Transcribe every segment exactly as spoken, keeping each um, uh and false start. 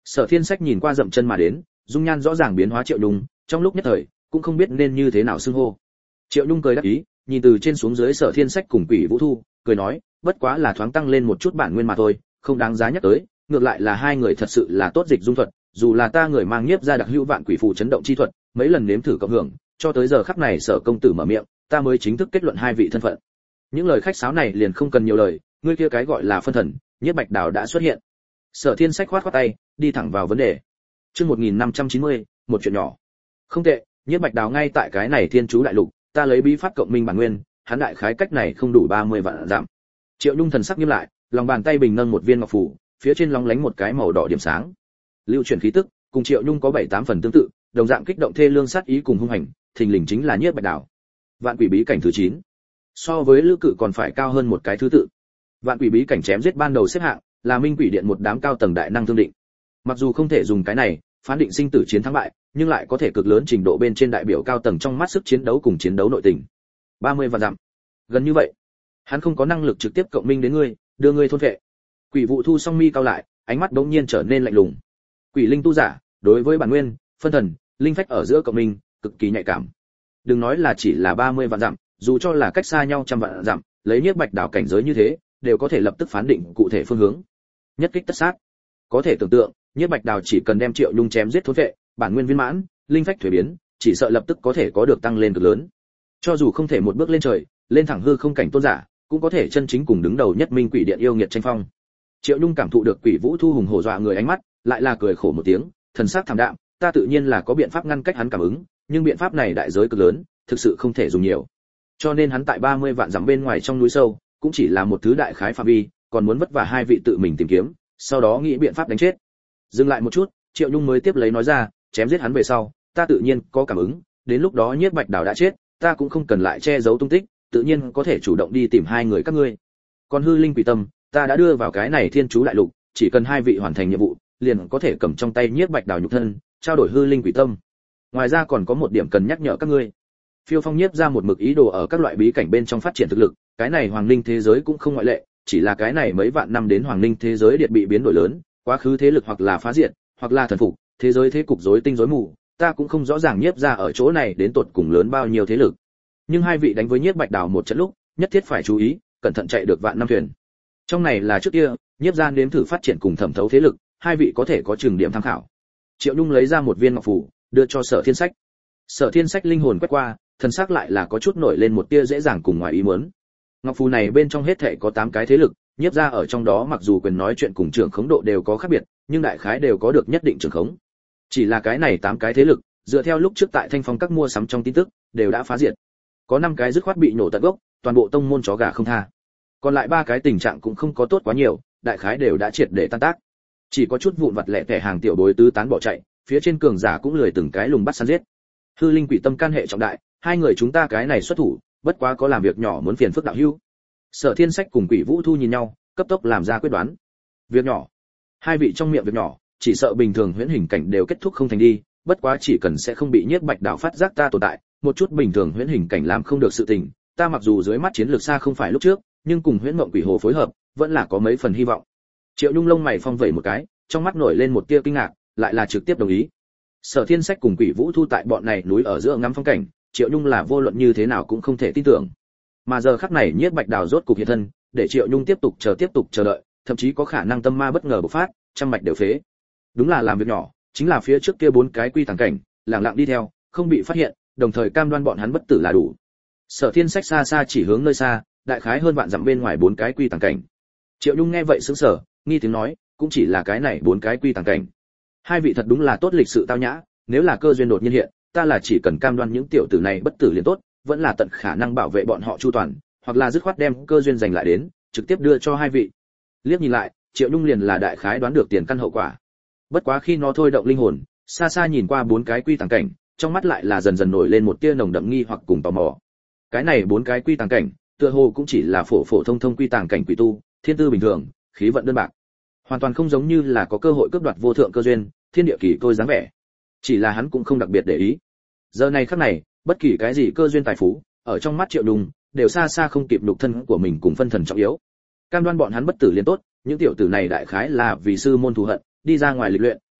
Sở Thiên Sách nhìn qua dậm chân mà đến, dung nhan rõ ràng biến hóa Triệu Nhung, trong lúc nhất thời cũng không biết nên như thế nào xưng hô. Triệu Nhung cười đáp ý, nhìn từ trên xuống dưới Sở Thiên Sách cùng Quỷ Vũ Thu, cười nói, bất quá là thoáng tăng lên một chút bản nguyên mà thôi, không đáng giá nhắc tới, ngược lại là hai người thật sự là tốt dịch dung thuật, dù là ta người mang nhiếp ra đặc hữu vạn quỷ phù chấn động chi thuật, mấy lần nếm thử cộng hưởng, cho tới giờ khắc này Sở công tử mở miệng, ta mới chính thức kết luận hai vị thân phận. Những lời khách sáo này liền không cần nhiều lời, ngươi kia cái gọi là phân thần, Nhiếp Bạch Đào đã xuất hiện. Sở Thiên Sách khoát khoát tay, đi thẳng vào vấn đề. Chương một nghìn năm trăm chín mươi, một chuyện nhỏ. Không tệ, Nhiếp Bạch Đào ngay tại cái này Thiên Chú đại lục, ta lấy bí pháp cộng minh bản nguyên, hắn đại khái cách này không đủ ba mươi vạn dặm. Triệu Nhung thần sắc nghiêm lại, lòng bàn tay bình nâng một viên ngọc phù, phía trên lóng lánh một cái màu đỏ điểm sáng. Lưu chuyển khí tức, cùng Triệu Nhung có bảy tám phần tương tự, đồng dạng kích động thê lương sát ý cùng hung hành, thình lình chính là Nhiếp Bạch Đào. Vạn quỷ bí cảnh thứ chín. So với Lữ Cự còn phải cao hơn một cái thứ tự. Vạn quỷ bí cảnh chém giết ban đầu xếp hạng, là Minh Quỷ Điện một đám cao tầng đại năng thương định. Mặc dù không thể dùng cái này phán định sinh tử chiến thắng bại, nhưng lại có thể cực lớn trình độ bên trên đại biểu cao tầng trong mắt sức chiến đấu cùng chiến đấu nội tình. ba mươi vạn dặm. Gần như vậy. Hắn không có năng lực trực tiếp cộng minh đến ngươi, đưa ngươi thôn vệ. Quỷ Vụ Thu song mi cao lại, ánh mắt đống nhiên trở nên lạnh lùng. Quỷ linh tu giả, đối với bản nguyên, phân thần, linh phách ở giữa cộng minh, cực kỳ nhạy cảm. Đừng nói là chỉ là ba mươi vạn dặm, dù cho là cách xa nhau trăm vạn dặm, lấy Nhiếp Bạch Đào cảnh giới như thế, đều có thể lập tức phán định cụ thể phương hướng. Nhất kích tất sát. Có thể tưởng tượng, Nhiếp Bạch Đào chỉ cần đem Triệu Nhung chém giết thôn vệ, bản nguyên viên mãn, linh phách thuế biến, chỉ sợ lập tức có thể có được tăng lên cực lớn. Cho dù không thể một bước lên trời, lên thẳng hư không cảnh tôn giả, cũng có thể chân chính cùng đứng đầu nhất Minh Quỷ Điện yêu nghiệt tranh phong. Triệu Nhung cảm thụ được Quỷ Vũ Thu hùng hổ dọa người ánh mắt, lại là cười khổ một tiếng, thần sắc thảm đạm, ta tự nhiên là có biện pháp ngăn cách hắn cảm ứng, nhưng biện pháp này đại giới cực lớn, thực sự không thể dùng nhiều. Cho nên hắn tại ba mươi vạn dặm bên ngoài trong núi sâu, cũng chỉ là một thứ đại khái phạm vi, còn muốn vất vả hai vị tự mình tìm kiếm, sau đó nghĩ biện pháp đánh chết. Dừng lại một chút, Triệu Nhung mới tiếp lấy nói ra, chém giết hắn về sau, ta tự nhiên có cảm ứng, đến lúc đó Nhiếp Bạch Đào đã chết, ta cũng không cần lại che giấu tung tích, tự nhiên có thể chủ động đi tìm hai người các ngươi. Còn hư linh quỷ tâm, ta đã đưa vào cái này Thiên Chú đại lục, chỉ cần hai vị hoàn thành nhiệm vụ, liền có thể cầm trong tay Nhiếp Bạch Đào nhục thân, trao đổi hư linh quỷ tâm. Ngoài ra còn có một điểm cần nhắc nhở các ngươi. Phiêu Phong Nhiếp ra một mực ý đồ ở các loại bí cảnh bên trong phát triển thực lực, cái này hoàng linh thế giới cũng không ngoại lệ, chỉ là cái này mấy vạn năm đến hoàng linh thế giới điện bị biến đổi lớn, quá khứ thế lực hoặc là phá diệt, hoặc là thần phục, thế giới thế cục rối tinh rối mù, ta cũng không rõ ràng Nhiếp ra ở chỗ này đến tột cùng lớn bao nhiêu thế lực. Nhưng hai vị đánh với Nhiếp Bạch Đào một trận lúc, nhất thiết phải chú ý, cẩn thận chạy được vạn năm thuyền. Trong này là trước kia, Nhiếp ra nếm thử phát triển cùng thẩm thấu thế lực, hai vị có thể có trường điểm tham khảo. Triệu Nhung lấy ra một viên ngọc phù, đưa cho Sở Thiên Sách. Sở Thiên Sách linh hồn quét qua, thần sắc lại là có chút nổi lên một tia dễ dàng cùng ngoài ý muốn. Ngọc phù này bên trong hết thảy có tám cái thế lực, Nhiếp ra ở trong đó mặc dù quyền nói chuyện cùng trưởng khống độ đều có khác biệt, nhưng đại khái đều có được nhất định trưởng khống. Chỉ là cái này tám cái thế lực, dựa theo lúc trước tại Thanh Phong các mua sắm trong tin tức, đều đã phá diệt. Có năm cái dứt khoát bị nổ tận gốc, toàn bộ tông môn chó gà không tha. Còn lại ba cái tình trạng cũng không có tốt quá nhiều, đại khái đều đã triệt để tan tác. Chỉ có chút vụn vặt lẻ tẻ hàng tiểu bối tứ tán bỏ chạy, phía trên cường giả cũng lười từng cái lùng bắt săn giết. Hư linh quỷ tâm can hệ trọng đại, hai người chúng ta cái này xuất thủ, bất quá có làm việc nhỏ muốn phiền phức đạo hữu. Sở Thiên Sách cùng Quỷ Vũ Thu nhìn nhau, cấp tốc làm ra quyết đoán. Việc nhỏ? Hai vị trong miệng việc nhỏ, chỉ sợ bình thường huyễn hình cảnh đều kết thúc không thành đi, bất quá chỉ cần sẽ không bị Nhiếp Bạch Đào phát giác ta tồn tại, một chút bình thường huyễn hình cảnh làm không được sự tình, ta mặc dù dưới mắt chiến lược xa không phải lúc trước, nhưng cùng huyễn mộng quỷ hồ phối hợp, vẫn là có mấy phần hy vọng. Triệu Nhung lông mày phong vẩy một cái, trong mắt nổi lên một tia kinh ngạc, lại là trực tiếp đồng ý. Sở Thiên Sách cùng Quỷ Vũ Thu tại bọn này núi ở giữa ngắm phong cảnh, Triệu Nhung là vô luận như thế nào cũng không thể tin tưởng. Mà giờ khắc này Nhiếp Bạch Đào rốt cục hiện thân, để Triệu Nhung tiếp tục chờ tiếp tục chờ đợi, thậm chí có khả năng tâm ma bất ngờ bộc phát, trăm mạch đều phế. Đúng là làm việc nhỏ, chính là phía trước kia bốn cái quy tàng cảnh, lặng lặng đi theo, không bị phát hiện, đồng thời cam đoan bọn hắn bất tử là đủ. Sở Thiên Sách xa xa chỉ hướng nơi xa, đại khái hơn vạn dặm bên ngoài bốn cái quy tàng cảnh. Triệu Nhung nghe vậy sững sờ, nghi tiếng nói, cũng chỉ là cái này bốn cái quy tàng cảnh. Hai vị thật đúng là tốt lịch sự tao nhã, nếu là cơ duyên đột nhiên hiện, ta là chỉ cần cam đoan những tiểu tử này bất tử liền tốt, vẫn là tận khả năng bảo vệ bọn họ chu toàn, hoặc là dứt khoát đem cơ duyên giành lại đến, trực tiếp đưa cho hai vị. Liếc nhìn lại, Triệu Nhung liền là đại khái đoán được tiền căn hậu quả. Bất quá khi nó thôi động linh hồn, xa xa nhìn qua bốn cái quy tàng cảnh, trong mắt lại là dần dần nổi lên một tia nồng đậm nghi hoặc cùng tò mò. Cái này bốn cái quy tàng cảnh, tựa hồ cũng chỉ là phổ phổ thông thông quy tàng cảnh quỷ tu, thiên tư bình thường, khí vận đơn bạc, hoàn toàn không giống như là có cơ hội cướp đoạt vô thượng cơ duyên, thiên địa kỳ tôi dáng vẻ. Chỉ là hắn cũng không đặc biệt để ý. Giờ này khắc này, bất kỳ cái gì cơ duyên tài phú, ở trong mắt Triệu Nhung, đều xa xa không kịp lục thân của mình cùng phân thần trọng yếu. Cam đoan bọn hắn bất tử liền tốt, những tiểu tử này đại khái là vì sư môn thù hận, đi ra ngoài lịch luyện,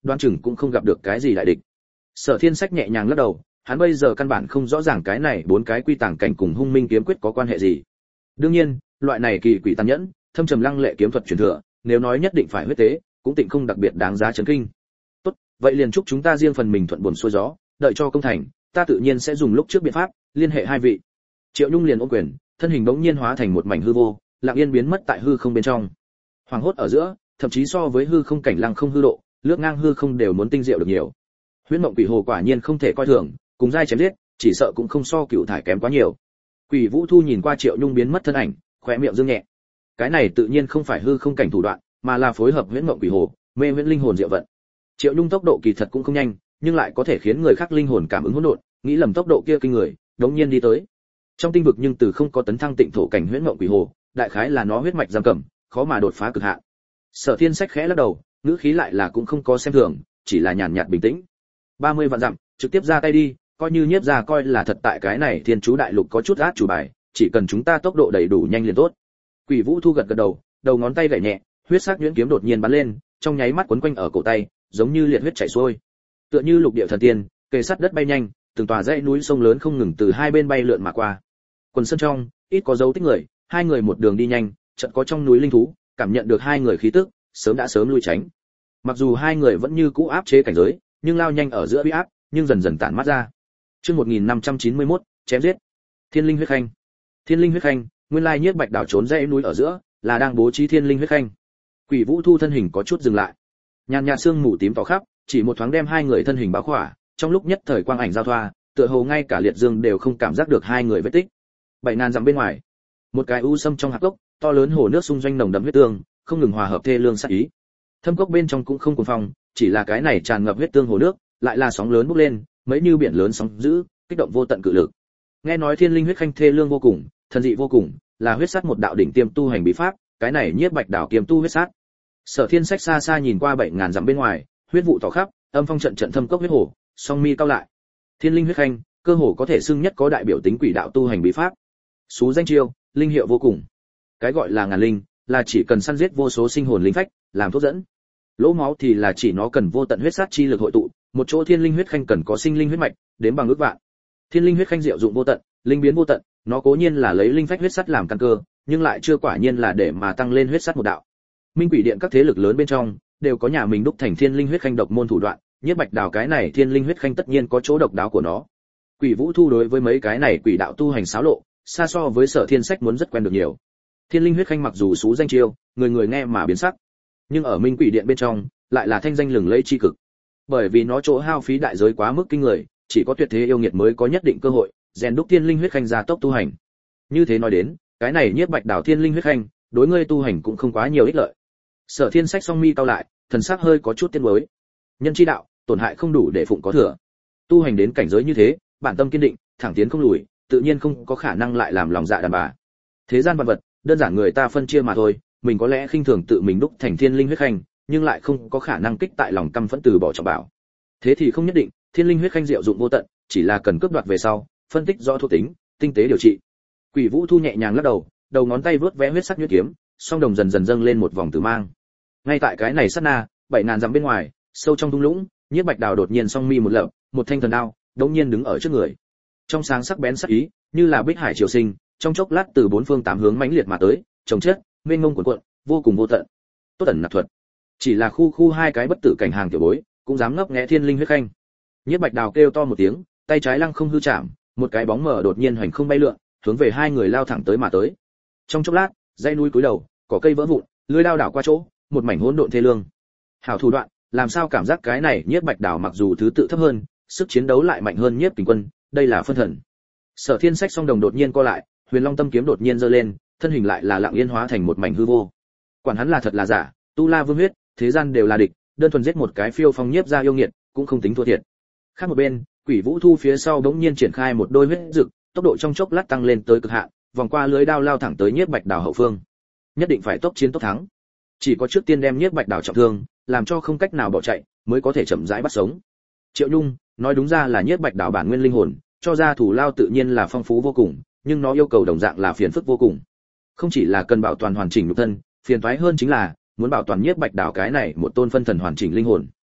đoán chừng cũng không gặp được cái gì đại địch. Sở Thiên Sách nhẹ nhàng lắc đầu, hắn bây giờ căn bản không rõ ràng cái này bốn cái quy tàng cảnh cùng Hung Minh kiếm quyết có quan hệ gì. Đương nhiên, loại này kỳ quỷ tàn nhẫn, thâm trầm lăng lệ kiếm thuật truyền thừa, nếu nói nhất định phải huyết tế, cũng tịnh không đặc biệt đáng giá chấn kinh. Tốt, vậy liền chúc chúng ta riêng phần mình thuận buồm xuôi gió, đợi cho công thành, ta tự nhiên sẽ dùng lúc trước biện pháp liên hệ hai vị. Triệu Nhung liền ôm quyền, thân hình bỗng nhiên hóa thành một mảnh hư vô, lặng yên biến mất tại hư không bên trong. Hoàng hốt ở giữa, thậm chí so với hư không cảnh lăng không hư độ, lướt ngang hư không đều muốn tinh diệu được nhiều. Huyễn Mộng Quỷ Hồ quả nhiên không thể coi thường, cùng giai chém giết, chỉ sợ cũng không so cựu thải kém quá nhiều. Quỷ Vũ Thu nhìn qua Triệu Nhung biến mất thân ảnh, khóe miệng dương nhẹ. Cái này tự nhiên không phải hư không cảnh thủ đoạn, mà là phối hợp Huyễn Mộng Quỷ Hồ, mê huyễn linh hồn diệu vận. Triệu Nhung tốc độ kỳ thật cũng không nhanh, nhưng lại có thể khiến người khác linh hồn cảm ứng hỗn độn, nghĩ lầm tốc độ kia kinh người, đống nhiên đi tới. Trong tinh vực nhưng từ không có tấn thăng tịnh thổ cảnh Huyễn Mộng Quỷ Hồ, đại khái là nó huyết mạch giam cầm, khó mà đột phá cực hạn. Sở Thiên Sách khẽ lắc đầu, ngữ khí lại là cũng không có xem thường, chỉ là nhàn nhạt bình tĩnh. ba mươi vạn dặm, trực tiếp ra tay đi, coi như nhiếp ra coi là thật tại cái này Thiên Chú đại lục có chút át chủ bài, chỉ cần chúng ta tốc độ đầy đủ nhanh liền tốt. Quỷ Vũ Thu gật gật đầu, đầu ngón tay gảy nhẹ, huyết sắc nhuyễn kiếm đột nhiên bắn lên, trong nháy mắt quấn quanh ở cổ tay, giống như liệt huyết chảy xuôi. Tựa như lục địa thần tiên, kề sát đất bay nhanh, từng tòa dãy núi sông lớn không ngừng từ hai bên bay lượn mà qua. Quần sơn trong, ít có dấu tích người, hai người một đường đi nhanh, chợt có trong núi linh thú, cảm nhận được hai người khí tức, sớm đã sớm lui tránh. Mặc dù hai người vẫn như cũ áp chế cảnh giới, nhưng lao nhanh ở giữa uy áp, nhưng dần dần tản mát ra. Chương một nghìn năm trăm chín mươi mốt, chém giết. Thiên Linh huyết khanh. Thiên Linh huyết khanh, nguyên lai nhiếp bạch đảo trốn dãy núi ở giữa, là đang bố trí Thiên Linh huyết khanh. Quỷ Vũ Thu thân hình có chút dừng lại. Nhàn nhạt sương mù tím tỏ khắp, chỉ một thoáng đem hai người thân hình bao khỏa, trong lúc nhất thời quang ảnh giao thoa, tựa hồ ngay cả liệt dương đều không cảm giác được hai người vết tích. Bảy ngàn dặm bên ngoài, một cái u sâm trong hạp cốc, to lớn hồ nước xung doanh nồng đậm huyết tương, không ngừng hòa hợp thê lương sát ý. Thâm cốc bên trong cũng không cuồng phong, chỉ là cái này tràn ngập huyết tương hồ nước, lại là sóng lớn bốc lên, mấy như biển lớn sóng dữ, kích động vô tận cự lực. Nghe nói Thiên Linh huyết khanh thê lương vô cùng, thần dị vô cùng, là huyết sát một đạo đỉnh tiêm tu hành bí pháp, cái này nhiếp bạch đảo kiêm tu huyết sát. Sở Thiên Sách xa xa nhìn qua bảy ngàn dặm bên ngoài, huyết vụ tỏ khắp, âm phong trận trận thâm cốc huyết hồ, song mi cao lại. Thiên Linh huyết khanh, cơ hồ có thể xưng nhất có đại biểu tính quỷ đạo tu hành bí pháp. Sú danh chiêu, linh hiệu vô cùng. Cái gọi là ngàn linh, là chỉ cần săn giết vô số sinh hồn linh phách, làm thuốc dẫn. Lỗ máu thì là chỉ nó cần vô tận huyết sát chi lực hội tụ, một chỗ Thiên Linh huyết khanh cần có sinh linh huyết mạch, đến bằng ước vạn. Thiên Linh huyết khanh diệu dụng vô tận, linh biến vô tận, nó cố nhiên là lấy linh phách huyết sắt làm căn cơ, nhưng lại chưa quả nhiên là để mà tăng lên huyết sắt một đạo. Minh Quỷ Điện các thế lực lớn bên trong đều có nhà mình đúc thành Thiên Linh huyết khanh độc môn thủ đoạn, Nhiếp Bạch Đào cái này Thiên Linh huyết khanh tất nhiên có chỗ độc đáo của nó. Quỷ Vũ Thu đối với mấy cái này quỷ đạo tu hành xáo lộ, xa so với Sở Thiên Sách muốn rất quen được nhiều. Thiên Linh huyết khanh mặc dù xú danh chiêu, người người nghe mà biến sắc, nhưng ở Minh Quỷ Điện bên trong, lại là thanh danh lừng lẫy chi cực. Bởi vì nó chỗ hao phí đại giới quá mức kinh người, chỉ có tuyệt thế yêu nghiệt mới có nhất định cơ hội rèn đúc Thiên Linh huyết khanh gia tốc tu hành. Như thế nói đến, cái này Nhiếp Bạch Đào Thiên Linh huyết khanh, đối ngươi tu hành cũng không quá nhiều ích lợi. Sở Thiên Sách song mi cao lại, thần sắc hơi có chút tiếc nuối. Nhân chi đạo, tổn hại không đủ để phụng có thừa. Tu hành đến cảnh giới như thế, bản tâm kiên định, thẳng tiến không lùi, tự nhiên không có khả năng lại làm lòng dạ đàn bà. Thế gian vạn vật, đơn giản người ta phân chia mà thôi, mình có lẽ khinh thường tự mình đúc thành Thiên Linh huyết khanh, nhưng lại không có khả năng kích tại lòng căm phẫn từ bỏ trọng bảo. Thế thì không nhất định, Thiên Linh huyết khanh diệu dụng vô tận, chỉ là cần cướp đoạt về sau, phân tích rõ thuộc tính, tinh tế điều trị. Quỷ Vũ Thu nhẹ nhàng lắc đầu, đầu ngón tay vướt vẽ huyết sắc nhuyễn kiếm, song đồng dần dần dâng lên một vòng tử mang. Ngay tại cái này sát na, bảy ngàn dặm bên ngoài, sâu trong thung lũng, Nhiếp Bạch Đào đột nhiên song mi một lợp, một thanh thần đao, đột nhiên đứng ở trước người. Trong sáng sắc bén sắc ý, như là bích hải triều sinh, trong chốc lát từ bốn phương tám hướng mãnh liệt mà tới, chồng chết, mênh mông cuồn cuộn, vô cùng vô tận. Tốt ẩn nạp thuật. Chỉ là khu khu hai cái bất tử cảnh hàng tiểu bối, cũng dám ngấp nghé Thiên Linh huyết khanh. Nhiếp Bạch Đào kêu to một tiếng, tay trái lăng không hư chạm, một cái bóng mờ đột nhiên hoành không bay lượn, hướng về hai người lao thẳng tới mà tới. Trong chốc lát, dãy núi cúi đầu, cỏ cây vỡ vụn, lưỡi đao đảo qua chỗ, một mảnh hỗn độn thê lương. Hảo thủ đoạn, làm sao cảm giác cái này Nhiếp Bạch Đào mặc dù thứ tự thấp hơn, sức chiến đấu lại mạnh hơn Nhiếp Kình Quân, đây là phân thần. Sở Thiên Sách song đồng đột nhiên co lại, Huyền Long Tâm kiếm đột nhiên giơ lên, thân hình lại là lặng yên hóa thành một mảnh hư vô. Quản hắn là thật là giả, tu la vương huyết, thế gian đều là địch, đơn thuần giết một cái phiêu phong nhiếp gia yêu nghiệt, cũng không tính thua thiệt. Khác một bên, Quỷ Vũ Thu phía sau bỗng nhiên triển khai một đôi huyết dực, tốc độ trong chốc lát tăng lên tới cực hạn, vòng qua lưới đao lao thẳng tới Nhiếp Bạch Đào hậu phương. Nhất định phải tốc chiến tốc thắng. Chỉ có trước tiên đem Nhiếp Bạch Đào trọng thương, làm cho không cách nào bỏ chạy, mới có thể chậm rãi bắt sống. Triệu Nhung, nói đúng ra là Nhiếp Bạch Đào bản nguyên linh hồn, cho ra thủ lao tự nhiên là phong phú vô cùng, nhưng nó yêu cầu đồng dạng là phiền phức vô cùng. Không chỉ là cần bảo toàn hoàn chỉnh nhục thân, phiền toái hơn chính là muốn bảo toàn Nhiếp Bạch Đào cái này một tôn phân thần hoàn chỉnh linh hồn.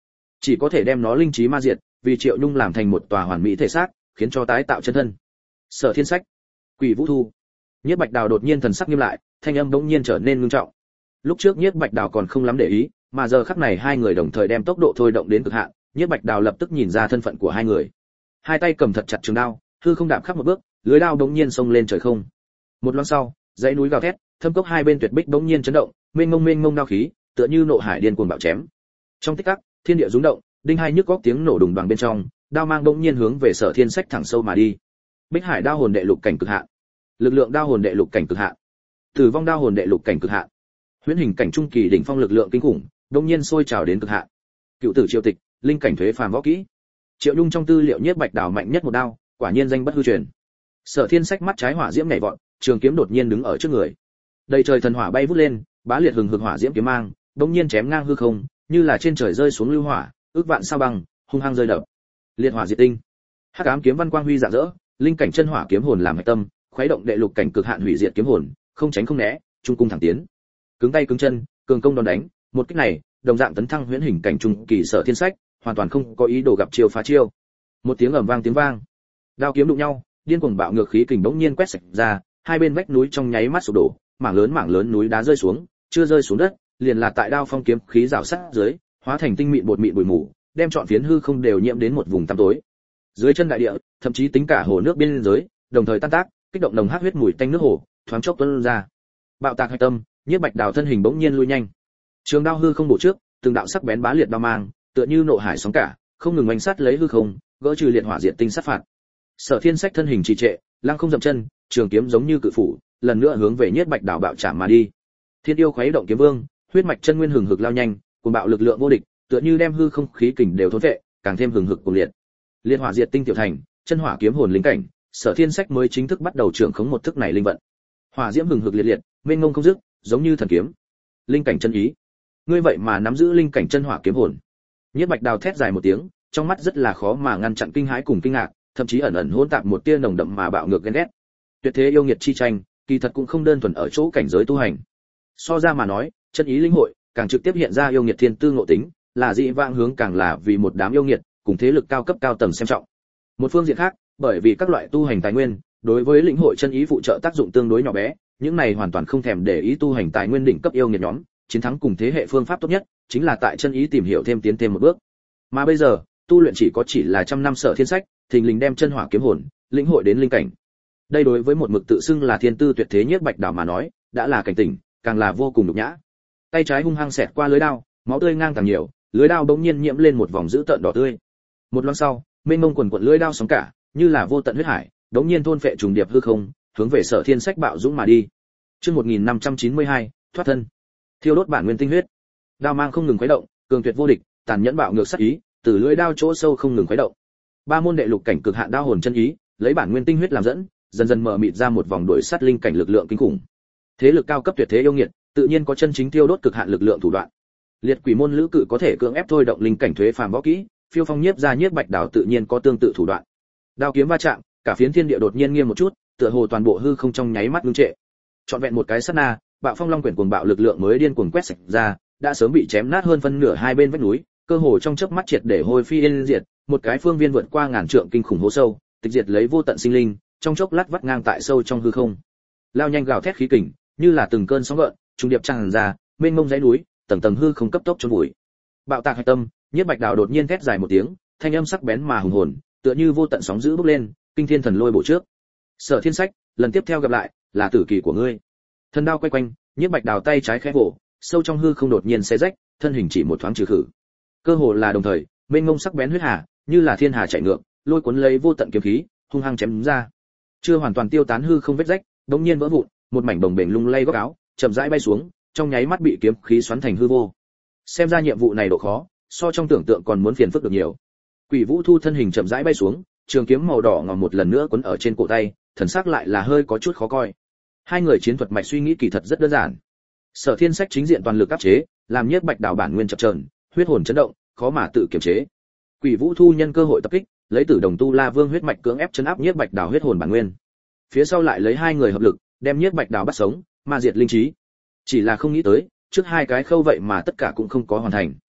chỉ có thể đem nó linh trí ma diệt, vì Triệu Nhung làm thành một tòa hoàn mỹ thể xác, khiến cho tái tạo chân thân. Sở Thiên Sách, Quỷ Vũ Thu. Nhiếp Bạch Đào đột nhiên thần sắc nghiêm lại, thanh âm bỗng nhiên trở nên ngưng trọng. Lúc trước Nhiếp Bạch Đào còn không lắm để ý, mà giờ khắc này hai người đồng thời đem tốc độ thôi động đến cực hạn, Nhiếp Bạch Đào lập tức nhìn ra thân phận của hai người. Hai tay cầm thật chặt trường đao, hư không đạp khắp một bước, lưới đao bỗng nhiên xông lên trời không. Một loáng sau, dãy núi gào thét, thâm cốc hai bên tuyệt bích bỗng nhiên chấn động, mênh mông mênh mông đao khí, tựa như nộ hải điên cuồng bạo chém. Trong tích tắc, thiên địa rung động, đinh hai nhức góc tiếng nổ đùng đoàng bên trong, đao mang bỗng nhiên hướng về Sở Thiên Sách thẳng sâu mà đi. Bích Hải đao hồn đệ lục cảnh cực hạn, lực lượng đao hồn đệ lục cảnh cực hạn, tử vong đao hồn đệ lục cảnh cực hạn, huyễn hình cảnh trung kỳ đỉnh phong lực lượng kinh khủng, bỗng nhiên sôi trào đến cực hạn. Cựu tử Triệu Tịch, linh cảnh thuế phàm võ kỹ. Triệu Nhung trong tư liệu Nhiếp Bạch Đào mạnh nhất một đao, quả nhiên danh bất hư truyền. Sở Thiên Sách mắt trái hỏa diễm nhảy vọt, trường kiếm đột nhiên đứng ở trước người. Đầy trời thần hỏa bay vút lên, bá liệt hừng hực hỏa diễm kiếm mang, bỗng nhiên chém ngang hư không, như là trên trời rơi xuống lưu hỏa, ước vạn sao băng, hung hăng rơi đập. Liệt hỏa diệt tinh. Hắc ám kiếm văn quang huy rạng rỡ, linh cảnh chân hỏa kiếm hồn làm hạch tâm, khuấy động đệ lục cảnh cực hạn hủy diệt kiếm hồn, không tránh không né, trung cung thẳng tiến. Cứng tay cứng chân, cường công đòn đánh, một kích này, đồng dạng tấn thăng huyễn hình cảnh trung kỳ Sở Thiên Sách, hoàn toàn không có ý đồ gặp chiêu phá chiêu. Một tiếng ầm vang tiếng vang, đao kiếm đụng nhau, điên cuồng bạo ngược khí kình bỗng nhiên quét sạch ra, hai bên vách núi trong nháy mắt sụp đổ, mảng lớn mảng lớn núi đá rơi xuống, chưa rơi xuống đất, liền là tại đao phong kiếm khí rào sát dưới, hóa thành tinh mịn bột mịn bụi mù, đem trọn phiến hư không đều nhiễm đến một vùng tăm tối. Dưới chân đại địa, thậm chí tính cả hồ nước biên giới, đồng thời tan tác, kích động nồng hắc huyết mùi tanh nước hồ, thoáng chốc tuôn ra. Bạo tạc hạch tâm, Nhiếp Bạch Đào thân hình bỗng nhiên lui nhanh. Trường đao hư không bổ trước, từng đạo sắc bén bá liệt đao mang, tựa như nộ hải sóng cả, không ngừng oanh sát lấy hư không, gỡ trừ liệt hỏa diệt tinh sát phạt. Sở Thiên Sách thân hình trì trệ, lăng không dậm chân, trường kiếm giống như cự phủ, lần nữa hướng về Nhiếp Bạch Đào bạo chạm mà đi. Thiên yêu khuấy động kiếm vương, huyết mạch chân nguyên hừng hực lao nhanh, cuồng bạo lực lượng vô địch, tựa như đem hư không khí kình đều thôn vệ, càng thêm hừng hực cuồng liệt. Liệt hỏa diệt tinh tiểu thành, chân hỏa kiếm hồn linh cảnh, Sở Thiên Sách mới chính thức bắt đầu trưởng khống một thức này linh vận. Hỏa diễm hừng hực liệt liệt, mênh mông không dứt, giống như thần kiếm. Linh cảnh chân ý. Ngươi vậy mà nắm giữ linh cảnh chân hỏa kiếm hồn. Nhiếp Bạch Đào thét dài một tiếng, trong mắt rất là khó mà ngăn chặn kinh hãi cùng kinh ngạc, thậm chí ẩn ẩn hỗn tạp một tia nồng đậm mà bạo ngược ghen ghét. Tuyệt thế yêu nghiệt chi tranh, kỳ thật cũng không đơn thuần ở chỗ cảnh giới tu hành. So ra mà nói, chân ý linh hội càng trực tiếp hiện ra yêu nghiệt thiên tư ngộ tính, là dị vãng hướng càng là vì một đám yêu nghiệt cùng thế lực cao cấp cao tầng xem trọng. Một phương diện khác, bởi vì các loại tu hành tài nguyên, đối với lĩnh hội chân ý phụ trợ tác dụng tương đối nhỏ bé, những này hoàn toàn không thèm để ý tu hành tài nguyên đỉnh cấp yêu nghiệt nhóm, chiến thắng cùng thế hệ phương pháp tốt nhất chính là tại chân ý tìm hiểu thêm tiến thêm một bước. Mà bây giờ, tu luyện chỉ có chỉ là trăm năm Sở Thiên Sách, thình lình đem chân hỏa kiếm hồn lĩnh hội đến linh cảnh. Đây đối với một mực tự xưng là thiên tư tuyệt thế Nhiếp Bạch Đào mà nói, đã là cảnh tỉnh, càng là vô cùng nhục nhã. Tay trái hung hăng xẹt qua lưới đao, máu tươi ngang càng nhiều, lưới đao bỗng nhiên nhiễm lên một vòng dữ tợn đỏ tươi. Một loáng sau, mênh mông quần quần lưới đao sóng cả, như là vô tận huyết hải, bỗng nhiên thôn phệ trùng điệp hư không, hướng về Sở Thiên Sách bạo dũng mà đi. Chương một nghìn năm trăm chín mươi hai, thoát thân. Thiêu đốt bản nguyên tinh huyết. Đao mang không ngừng khuấy động, cường tuyệt vô địch, tàn nhẫn bạo ngược sát ý, từ lưỡi đao chỗ sâu không ngừng khuấy động. Ba môn đệ lục cảnh cực hạn đao hồn chân ý, lấy bản nguyên tinh huyết làm dẫn, dần dần mở mịt ra một vòng đuổi sát linh cảnh lực lượng kinh khủng. Thế lực cao cấp tuyệt thế yêu nghiệt, tự nhiên có chân chính tiêu đốt cực hạn lực lượng thủ đoạn. Liệt quỷ môn lữ cự có thể cưỡng ép thôi động linh cảnh thuế phàm võ kỹ, phiêu phong nhiếp ra Nhiếp Bạch Đào tự nhiên có tương tự thủ đoạn. Đao kiếm va chạm, cả phiến thiên địa đột nhiên nghiêng một chút, tựa hồ toàn bộ hư không trong nháy mắt ngưng trệ. Trọn vẹn một cái sát na, bạo phong long quyển cuồng bạo lực lượng mới điên cuồng quét sạch ra, đã sớm bị chém nát hơn phân nửa hai bên vách núi, cơ hồ trong chớp mắt triệt để hôi phi yên diệt, một cái phương viên vượt qua ngàn trượng kinh khủng hố sâu, tịch diệt lấy vô tận sinh linh, trong chốc lát vắt ngang tại sâu trong hư không. Lao nhanh gào thét khí kình, như là từng cơn sóng gợn, trung điệp tràn ra, mênh mông dãy núi, tầng tầng hư không cấp tốc chôn vùi. Bạo tạc hạch tâm, Nhiếp Bạch Đào đột nhiên thét dài một tiếng, thanh âm sắc bén mà hùng hồn, tựa như vô tận sóng dữ bốc lên, kinh thiên thần lôi bổ trước. Sở Thiên Sách, lần tiếp theo gặp lại, là tử kỳ của ngươi. Thần đao quay quanh, Nhiếp Bạch Đào tay trái khẽ vỗ, sâu trong hư không đột nhiên xé rách, thân hình chỉ một thoáng trừ khử. Cơ hồ là đồng thời, mênh mông sắc bén huyết hà, như là thiên hà chạy ngược, lôi cuốn lấy vô tận kiếm khí, hung hăng chém đúng ra. Chưa hoàn toàn tiêu tán hư không vết rách, đột nhiên vỡ vụn, một mảnh bồng bềnh lung lay góc áo, chậm rãi bay xuống, trong nháy mắt bị kiếm khí xoắn thành hư vô. Xem ra nhiệm vụ này độ khó, so trong tưởng tượng còn muốn phiền phức được nhiều. Quỷ Vũ Thu thân hình chậm rãi bay xuống, trường kiếm màu đỏ ngòm một lần nữa quấn ở trên cổ tay, thần sắc lại là hơi có chút khó coi. Hai người chiến thuật mạch suy nghĩ kỳ thật rất đơn giản. Sở Thiên Sách chính diện toàn lực áp chế, làm Nhiếp Bạch Đào bản nguyên chập chờn, huyết hồn chấn động, khó mà tự kiềm chế. Quỷ Vũ Thu nhân cơ hội tập kích, lấy Tử Đồng Tu La Vương huyết mạch cưỡng ép chấn áp Nhiếp Bạch Đào huyết hồn bản nguyên. Phía sau lại lấy hai người hợp lực, đem Nhiếp Bạch Đào bắt sống, ma diệt linh trí. Chỉ là không nghĩ tới, trước hai cái khâu vậy mà tất cả cũng không có hoàn thành.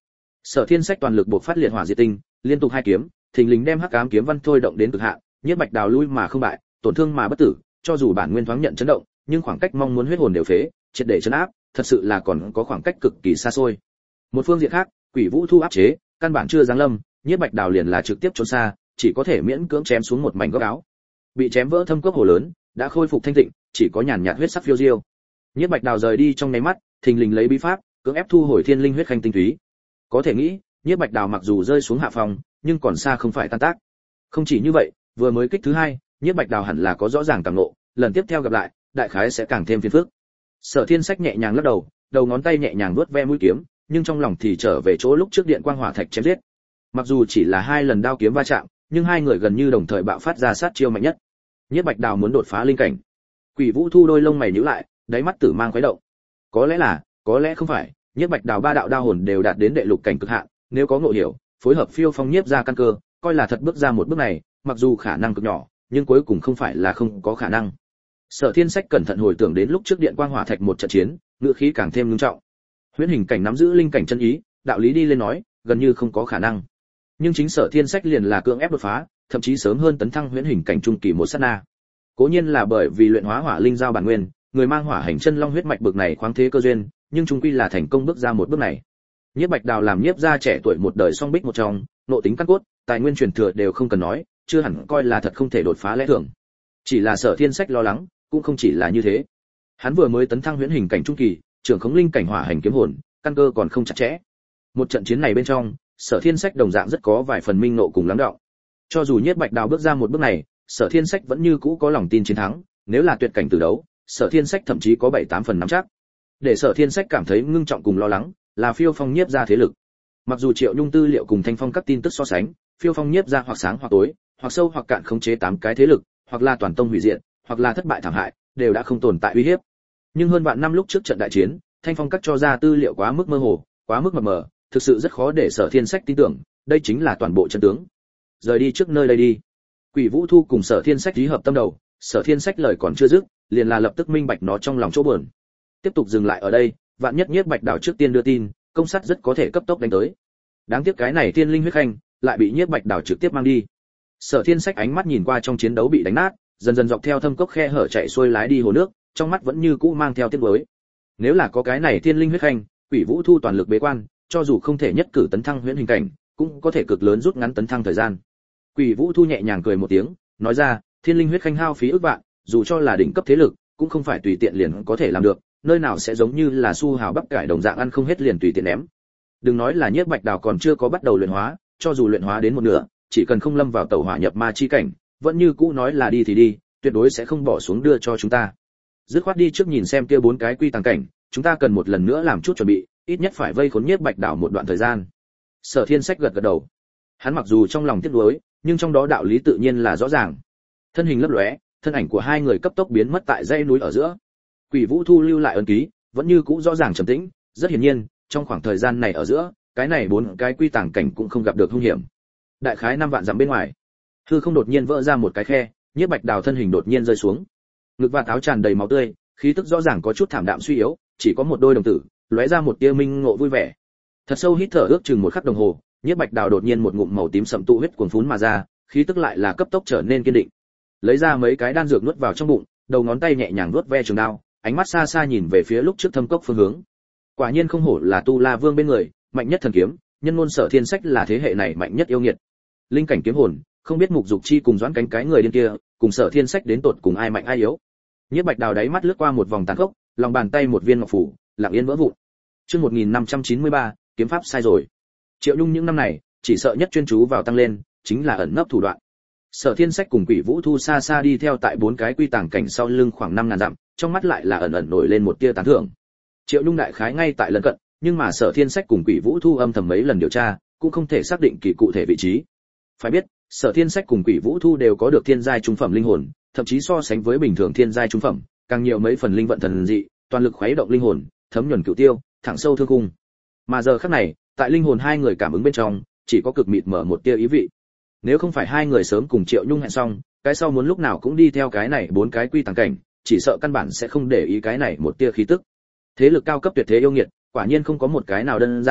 Sở Thiên Sách toàn lực buộc phát liệt hỏa diệt tinh, liên tục hai kiếm, thình lình đem hắc ám kiếm văn thôi động đến cực hạn, Nhiếp Bạch Đào lui mà không bại, tổn thương mà bất tử, cho dù bản nguyên thoáng nhận chấn động, nhưng khoảng cách mong muốn huyết hồn đều phế, triệt để chấn áp, thật sự là còn có khoảng cách cực kỳ xa xôi. Một phương diện khác, Quỷ Vũ Thu áp chế, căn bản chưa giáng lâm, Nhiếp Bạch Đào liền là trực tiếp trốn xa, chỉ có thể miễn cưỡng chém xuống một mảnh góc áo. Bị chém vỡ thâm cốc hồ lớn, đã khôi phục thanh tịnh, chỉ có nhàn nhạt huyết sắc phiêu diêu. Nhiếp Bạch Đào rời đi trong nháy mắt, thình lình lấy bí pháp, cưỡng ép thu hồi thiên linh huyết khanh tinh túy. Có thể nghĩ, Nhiếp Bạch Đào mặc dù rơi xuống hạ phòng, nhưng còn xa không phải tan tác. Không chỉ như vậy, vừa mới kích thứ hai, Nhiếp Bạch Đào hẳn là có rõ ràng cảm ngộ, lần tiếp theo gặp lại, đại khái sẽ càng thêm phiền phức. Sở Thiên Sách nhẹ nhàng lắc đầu, đầu ngón tay nhẹ nhàng vuốt ve mũi kiếm, nhưng trong lòng thì trở về chỗ lúc trước điện quang hỏa thạch chém giết. Mặc dù chỉ là hai lần đao kiếm va chạm, nhưng hai người gần như đồng thời bạo phát ra sát chiêu mạnh nhất. Nhiếp Bạch Đào muốn đột phá linh cảnh. Quỷ Vũ Thu đôi lông mày nhíu lại, đáy mắt tử mang khuấy động. Có lẽ là, có lẽ không phải, Nhiếp Bạch Đào ba đạo đao hồn đều đạt đến đệ lục cảnh cực hạn, nếu có ngộ hiểu, phối hợp phiêu phong nhiếp ra căn cơ, coi là thật bước ra một bước này, mặc dù khả năng cực nhỏ, nhưng cuối cùng không phải là không có khả năng. Sở Thiên Sách cẩn thận hồi tưởng đến lúc trước điện quang hỏa thạch một trận chiến, ngữ khí càng thêm nghiêm trọng. Huyễn hình cảnh nắm giữ linh cảnh chân ý, đạo lý đi lên nói, gần như không có khả năng. Nhưng chính Sở Thiên Sách liền là cưỡng ép đột phá, thậm chí sớm hơn tấn thăng huyễn hình cảnh trung kỳ một sát na. Cố nhiên là bởi vì luyện hóa hỏa linh giao bản nguyên, người mang hỏa hành chân long huyết mạch bực này khoáng thế cơ duyên, nhưng chung quy là thành công bước ra một bước này. Nhiếp Bạch Đào làm nhiếp gia trẻ tuổi một đời song bích một trong, nội tính căn cốt, tài nguyên truyền thừa đều không cần nói, chưa hẳn coi là thật không thể đột phá lẽ thường. Chỉ là Sở Thiên Sách lo lắng, cũng không chỉ là như thế. Hắn vừa mới tấn thăng huyễn hình cảnh trung kỳ, trưởng khống linh cảnh hỏa hành kiếm hồn, căn cơ còn không chặt chẽ. Một trận chiến này bên trong, Sở Thiên Sách đồng dạng rất có vài phần minh nộ cùng lắng đọng. Cho dù Nhiếp Bạch Đào bước ra một bước này, Sở Thiên Sách vẫn như cũ có lòng tin chiến thắng, nếu là tuyệt cảnh từ đấu, Sở Thiên Sách thậm chí có bảy tám phần nắm chắc. Để Sở Thiên Sách cảm thấy ngưng trọng cùng lo lắng, là Phiêu Phong nhiếp ra thế lực. Mặc dù Triệu Nhung tư liệu cùng Thanh Phong các tin tức so sánh, Phiêu Phong nhiếp ra hoặc sáng hoặc tối, hoặc sâu hoặc cạn khống chế tám cái thế lực, hoặc là toàn tông hủy diệt, hoặc là thất bại thảm hại, đều đã không tồn tại uy hiếp. Nhưng hơn vạn năm lúc trước trận đại chiến, Thanh Phong các cho ra tư liệu quá mức mơ hồ, quá mức mập mờ, thực sự rất khó để Sở Thiên Sách tin tưởng, đây chính là toàn bộ chân tướng. Rời đi trước nơi đây đi. Quỷ Vũ Thu cùng Sở Thiên Sách lý hợp tâm đầu, Sở Thiên Sách lời còn chưa dứt, liền là lập tức minh bạch nó trong lòng chỗ buồn. Tiếp tục dừng lại ở đây, vạn nhất Nhiếp Bạch Đào trước tiên đưa tin, công sát rất có thể cấp tốc đánh tới. Đáng tiếc cái này tiên linh huyết khanh lại bị Nhiếp Bạch Đào trực tiếp mang đi. Sở Thiên Sách ánh mắt nhìn qua trong chiến đấu bị đánh nát, dần dần dọc theo thâm cốc khe hở chạy xuôi lái đi hồ nước, trong mắt vẫn như cũ mang theo tiếc nuối. Nếu là có cái này tiên linh huyết khanh, Quỷ Vũ Thu toàn lực bế quan, cho dù không thể nhất cử tấn thăng huyễn hình cảnh, cũng có thể cực lớn rút ngắn tấn thăng thời gian. Quỷ Vũ Thu nhẹ nhàng cười một tiếng, nói ra, thiên linh huyết khanh hao phí ức vạn, dù cho là đỉnh cấp thế lực, cũng không phải tùy tiện liền có thể làm được, nơi nào sẽ giống như là su hào bắp cải đồng dạng ăn không hết liền tùy tiện ném. Đừng nói là Nhiếp Bạch Đào còn chưa có bắt đầu luyện hóa, cho dù luyện hóa đến một nửa, chỉ cần không lâm vào tẩu hỏa nhập ma chi cảnh, vẫn như cũ nói là đi thì đi, tuyệt đối sẽ không bỏ xuống đưa cho chúng ta. Dứt khoát đi trước nhìn xem kia bốn cái quy tàng cảnh, chúng ta cần một lần nữa làm chút chuẩn bị, ít nhất phải vây khốn Nhiếp Bạch Đào một đoạn thời gian. Sở Thiên Sách gật gật đầu. Hắn mặc dù trong lòng tiếc nuối, nhưng trong đó đạo lý tự nhiên là rõ ràng. Thân hình lấp lóe, thân ảnh của hai người cấp tốc biến mất tại dãy núi ở giữa. Quỷ Vũ Thu lưu lại ấn ký, vẫn như cũ rõ ràng trầm tĩnh, rất hiển nhiên, trong khoảng thời gian này ở giữa, cái này bốn cái quy tàng cảnh cũng không gặp được hung hiểm. Đại khái năm vạn dặm bên ngoài, hư không đột nhiên vỡ ra một cái khe, Nhiếp Bạch Đào thân hình đột nhiên rơi xuống. Ngực và áo tràn đầy máu tươi, khí tức rõ ràng có chút thảm đạm suy yếu, chỉ có một đôi đồng tử, lóe ra một tia minh ngộ vui vẻ. Thật sâu hít thở ước chừng một khắc đồng hồ, Nhiếp Bạch Đào đột nhiên một ngụm màu tím sẫm tụ huyết cuồn phún mà ra, khí tức lại là cấp tốc trở nên kiên định. Lấy ra mấy cái đan dược nuốt vào trong bụng, đầu ngón tay nhẹ nhàng nuốt ve trường đao, ánh mắt xa xa nhìn về phía lúc trước thâm cốc phương hướng. Quả nhiên không hổ là Tu La Vương bên người, mạnh nhất thần kiếm, nhân ngôn Sở Thiên Sách là thế hệ này mạnh nhất yêu nghiệt. Linh cảnh kiếm hồn, không biết Mục Dục Chi cùng Doãn Cánh cái người điên kia, cùng Sở Thiên Sách đến tột cùng ai mạnh ai yếu. Nhiếp Bạch Đào đáy mắt lướt qua một vòng tàn khốc, lòng bàn tay một viên ngọc phủ, lặng yên vỡ vụn. Chương một nghìn năm trăm chín mươi ba, kiếm pháp sai rồi. Triệu Nhung những năm này, chỉ sợ nhất chuyên chú vào tăng lên, chính là ẩn nấp thủ đoạn. Sở Thiên Sách cùng Quỷ Vũ Thu xa xa đi theo tại bốn cái quy tàng cảnh sau lưng khoảng năm ngàn dặm, trong mắt lại là ẩn ẩn nổi lên một tia tán thưởng. Triệu Nhung đại khái ngay tại lân cận, nhưng mà Sở Thiên Sách cùng Quỷ Vũ Thu âm thầm mấy lần điều tra, cũng không thể xác định kỳ cụ thể vị trí. Phải biết, Sở Thiên Sách cùng Quỷ Vũ Thu đều có được thiên giai trung phẩm linh hồn, thậm chí so sánh với bình thường thiên giai trung phẩm, càng nhiều mấy phần linh vận thần dị, toàn lực khuấy động linh hồn, thấm nhuần cửu tiêu, thẳng sâu thương cung. Mà giờ khắc này, tại linh hồn hai người cảm ứng bên trong, chỉ có cực mịt mở một tia ý vị. Nếu không phải hai người sớm cùng Triệu Nhung hẹn xong, cái sau muốn lúc nào cũng đi theo cái này bốn cái quy tàng cảnh, chỉ sợ căn bản sẽ không để ý cái này một tia khí tức. Thế lực cao cấp tuyệt thế yêu nghiệt, quả nhiên không có một cái nào đơn giản,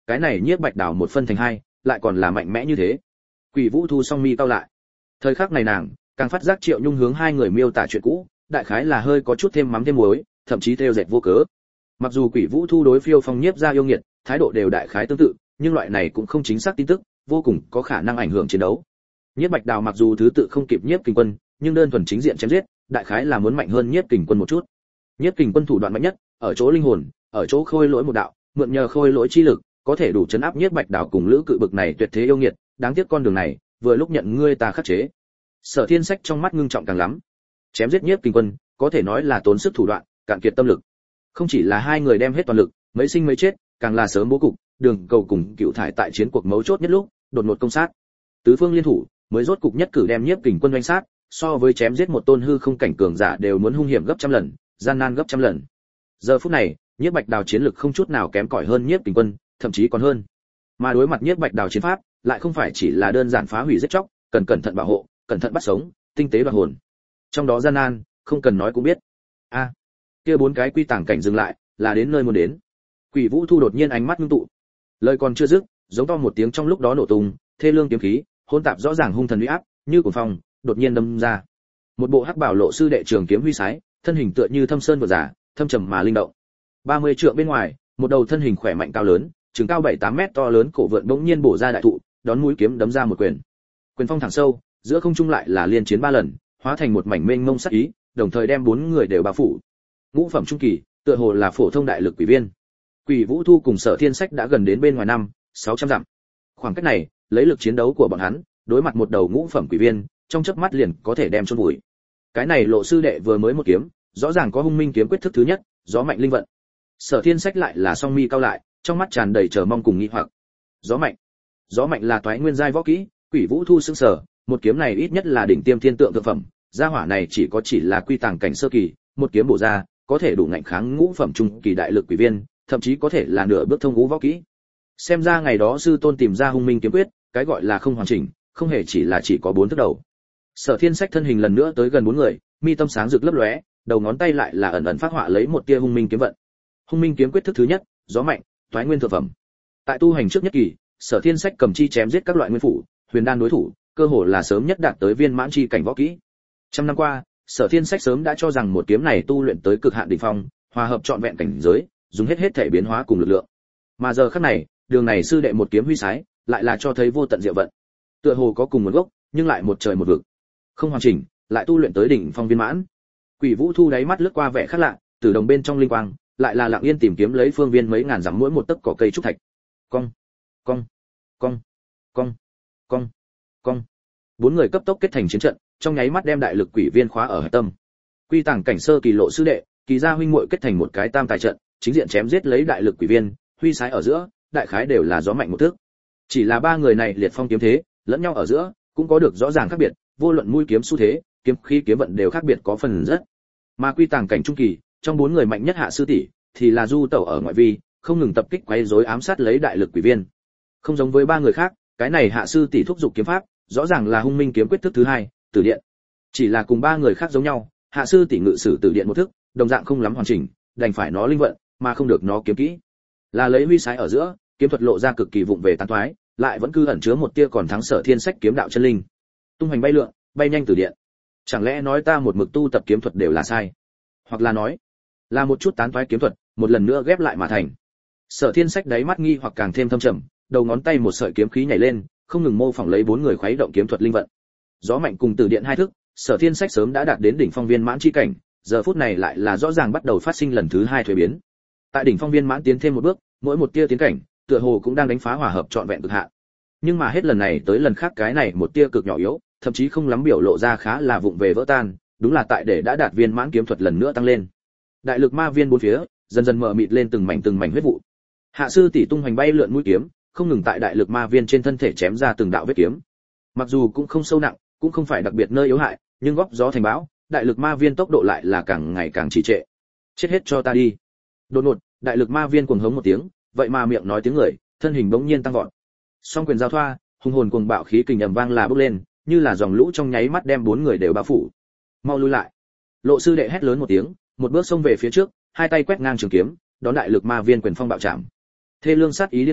cái này Nhiếp Bạch Đào một phân thành hai, lại còn là mạnh mẽ như thế. Quỷ Vũ Thu song mi cau lại. Thời khắc này nàng càng phát giác Triệu Nhung hướng hai người miêu tả chuyện cũ, đại khái là hơi có chút thêm mắm thêm muối, thậm chí theo dệt vô cớ. Mặc dù Quỷ Vũ Thu đối Phiêu Phong Nhiếp gia yêu nghiệt, thái độ đều đại khái tương tự, nhưng loại này cũng không chính xác tin tức, vô cùng có khả năng ảnh hưởng chiến đấu. Nhiếp Bạch Đào mặc dù thứ tự không kịp Nhiếp Kình Quân, nhưng đơn thuần chính diện chém giết, đại khái là muốn mạnh hơn Nhiếp Kình Quân một chút. Nhiếp Kình Quân thủ đoạn mạnh nhất, ở chỗ linh hồn, ở chỗ khôi lỗi một đạo, mượn nhờ khôi lỗi chi lực, có thể đủ chấn áp Nhiếp Bạch Đào cùng Lữ Cự bực này tuyệt thế yêu nghiệt, đáng tiếc con đường này, vừa lúc nhận ngươi ta khắc chế. Sở Thiên Sách trong mắt ngưng trọng càng lắm. Chém giết Nhiếp Kình Quân, có thể nói là tốn sức thủ đoạn, cạn kiệt tâm lực. Không chỉ là hai người đem hết toàn lực, mấy sinh mấy chết, càng là sớm bố cục, đường cầu cùng Cựu Thải tại chiến cuộc mấu chốt nhất lúc, đột ngột công sát. Tứ phương liên thủ, mới rốt cục nhất cử đem Nhiếp Kình Quân đánh sát, so với chém giết một tôn hư không cảnh cường giả đều muốn hung hiểm gấp trăm lần, gian nan gấp trăm lần. Giờ phút này, Nhiếp Bạch Đào chiến lực không chút nào kém cỏi hơn Nhiếp Kình Quân, thậm chí còn hơn. Mà đối mặt Nhiếp Bạch Đào chiến pháp, lại không phải chỉ là đơn giản phá hủy giết chóc, cần cẩn thận bảo hộ, cẩn thận bắt sống, tinh tế đoạt hồn. Trong đó gian nan, không cần nói cũng biết. A, à, kia bốn cái quy tàng cảnh dừng lại, là đến nơi muốn đến. Quỷ Vũ Thu đột nhiên ánh mắt ngưng tụ. Lời còn chưa dứt, giống to một tiếng trong lúc đó nổ tung, thê lương kiếm khí, hỗn tạp rõ ràng hung thần uy áp, như cuồng phong, đột nhiên đâm ra. Một bộ hắc bảo lộ sư đệ trường kiếm huy sái, thân hình tựa như thâm sơn vừa giả, thâm trầm mà linh động. ba mươi trượng bên ngoài, một đầu thân hình khỏe mạnh cao lớn, chừng cao bảy tám mét to lớn cổ vượn bỗng nhiên bổ ra đại thụ, đón mũi kiếm đấm ra một quyền. Quyền phong thẳng sâu, giữa không trung lại là liên chiến ba lần, hóa thành một mảnh mênh mông sát ý, đồng thời đem bốn người đều bao phủ. Ngũ phẩm trung kỳ, tựa hồ là phổ thông đại lực quỷ viên. Quỷ Vũ Thu cùng Sở Thiên Sách đã gần đến bên ngoài năm, sáu trăm dặm. Khoảng cách này, lấy lực chiến đấu của bọn hắn, đối mặt một đầu ngũ phẩm quỷ viên, trong chớp mắt liền có thể đem chôn vùi. Cái này Lộ sư đệ vừa mới một kiếm, rõ ràng có hung minh kiếm quyết thức thứ nhất, gió mạnh linh vận. Sở Thiên Sách lại là song mi cao lại, trong mắt tràn đầy chờ mong cùng nghi hoặc. Gió mạnh, gió mạnh là toái nguyên giai võ kỹ, Quỷ Vũ Thu sững sờ, một kiếm này ít nhất là đỉnh tiêm thiên tượng thượng phẩm, gia hỏa này chỉ có chỉ là quy tàng cảnh sơ kỳ, một kiếm bổ ra, có thể đủ ngạnh kháng ngũ phẩm trung kỳ đại lực quỷ viên, thậm chí có thể là nửa bước thông ngũ võ kỹ. Xem ra ngày đó sư tôn tìm ra hung minh kiếm quyết, cái gọi là không hoàn chỉnh, không hề chỉ là chỉ có bốn thước đầu. Sở Thiên Sách thân hình lần nữa tới gần bốn người, mi tâm sáng rực lấp lóe, đầu ngón tay lại là ẩn ẩn phát họa lấy một tia hung minh kiếm vận. Hung minh kiếm quyết thức thứ nhất, gió mạnh, toái nguyên thượng phẩm. Tại tu hành trước nhất kỳ, Sở Thiên Sách cầm chi chém giết các loại nguyên phủ, huyền đan đối thủ, cơ hồ là sớm nhất đạt tới viên mãn chi cảnh võ kỹ. Trăm năm qua, Sở Thiên Sách sớm đã cho rằng một kiếm này tu luyện tới cực hạn đỉnh phong, hòa hợp trọn vẹn cảnh giới, dùng hết hết thể biến hóa cùng lực lượng. Mà giờ khắc này, đường này sư đệ một kiếm huy sái, lại là cho thấy vô tận diệu vận. Tựa hồ có cùng nguồn gốc, nhưng lại một trời một vực. Không hoàn chỉnh, lại tu luyện tới đỉnh phong viên mãn. Quỷ Vũ Thu đáy mắt lướt qua vẻ khác lạ, từ đồng bên trong linh quang, lại là lặng yên tìm kiếm lấy phương viên mấy ngàn dặm mỗi một tấc cỏ cây trúc thạch. Cong, cong, cong, cong, cong, cong. Bốn người cấp tốc kết thành chiến trận, trong nháy mắt đem đại lực quỷ viên khóa ở hải tâm. Quy tàng cảnh sơ kỳ Lộ sư đệ, kỳ gia huynh muội kết thành một cái tam tài trận, chính diện chém giết lấy đại lực quỷ viên, huy sái ở giữa, đại khái đều là gió mạnh một thước. Chỉ là ba người này liệt phong kiếm thế, lẫn nhau ở giữa cũng có được rõ ràng khác biệt, vô luận mũi kiếm xu thế, kiếm khí kiếm vận đều khác biệt có phần rất. Mà quy tàng cảnh trung kỳ, trong bốn người mạnh nhất Hạ sư tỷ thì là du tẩu ở ngoại vi, không ngừng tập kích quấy rối ám sát lấy đại lực quỷ viên. Không giống với ba người khác, cái này Hạ sư tỷ thúc dục kiếm pháp, rõ ràng là hung minh kiếm quyết thức thứ hai, Tử Điện. Chỉ là cùng ba người khác giống nhau, Hạ sư tỷ ngự sử Tử Điện một thức, đồng dạng không lắm hoàn chỉnh, đành phải nó linh vận, mà không được nó kiếm kỹ. Là lấy huy sái ở giữa, kiếm thuật lộ ra cực kỳ vụng về tán toái, lại vẫn cứ ẩn chứa một tia còn thắng Sở Thiên Sách kiếm đạo chân linh. Tung hoành bay lượn, bay nhanh Tử Điện. Chẳng lẽ nói ta một mực tu tập kiếm thuật đều là sai? Hoặc là nói, là một chút tán toái kiếm thuật, một lần nữa ghép lại mà thành. Sở Thiên Sách đáy mắt nghi hoặc càng thêm thâm trầm, đầu ngón tay một sợi kiếm khí nhảy lên, không ngừng mô phỏng lấy bốn người khuấy động kiếm thuật linh vận. Gió mạnh cùng Tử Điện hai thức, Sở Thiên Sách sớm đã đạt đến đỉnh phong viên mãn chi cảnh, giờ phút này lại là rõ ràng bắt đầu phát sinh lần thứ hai thuế biến. Tại đỉnh phong viên mãn tiến thêm một bước, mỗi một tia tiến cảnh, tựa hồ cũng đang đánh phá hòa hợp trọn vẹn cực hạn. Nhưng mà hết lần này tới lần khác cái này một tia cực nhỏ yếu, thậm chí không lắm biểu lộ ra khá là vụng về vỡ tan, đúng là tại để đã đạt viên mãn kiếm thuật lần nữa tăng lên. Đại lực ma viên bốn phía, dần dần mở mịt lên từng mảnh từng mảnh huyết vụ. Hạ sư tỷ tung hoành bay lượn mũi kiếm, không ngừng tại đại lực ma viên trên thân thể chém ra từng đạo vết kiếm. Mặc dù cũng không sâu nặng, cũng không phải đặc biệt nơi yếu hại, nhưng góp gió thành bão, đại lực ma viên tốc độ lại là càng ngày càng trì trệ. Chết hết cho ta đi. Đột ngột, đại lực ma viên cuồng hống một tiếng, vậy mà miệng nói tiếng người, thân hình bỗng nhiên tăng vọt. Song quyền giao thoa, hùng hồn cuồng bạo khí kình ầm vang là bốc lên, như là dòng lũ trong nháy mắt đem bốn người đều bao phủ. Mau lui lại. Lộ sư đệ hét lớn một tiếng, một bước xông về phía trước, hai tay quét ngang trường kiếm, đón đại lực ma viên quyền phong bạo chạm. Thê lương sát ý điên cuồng,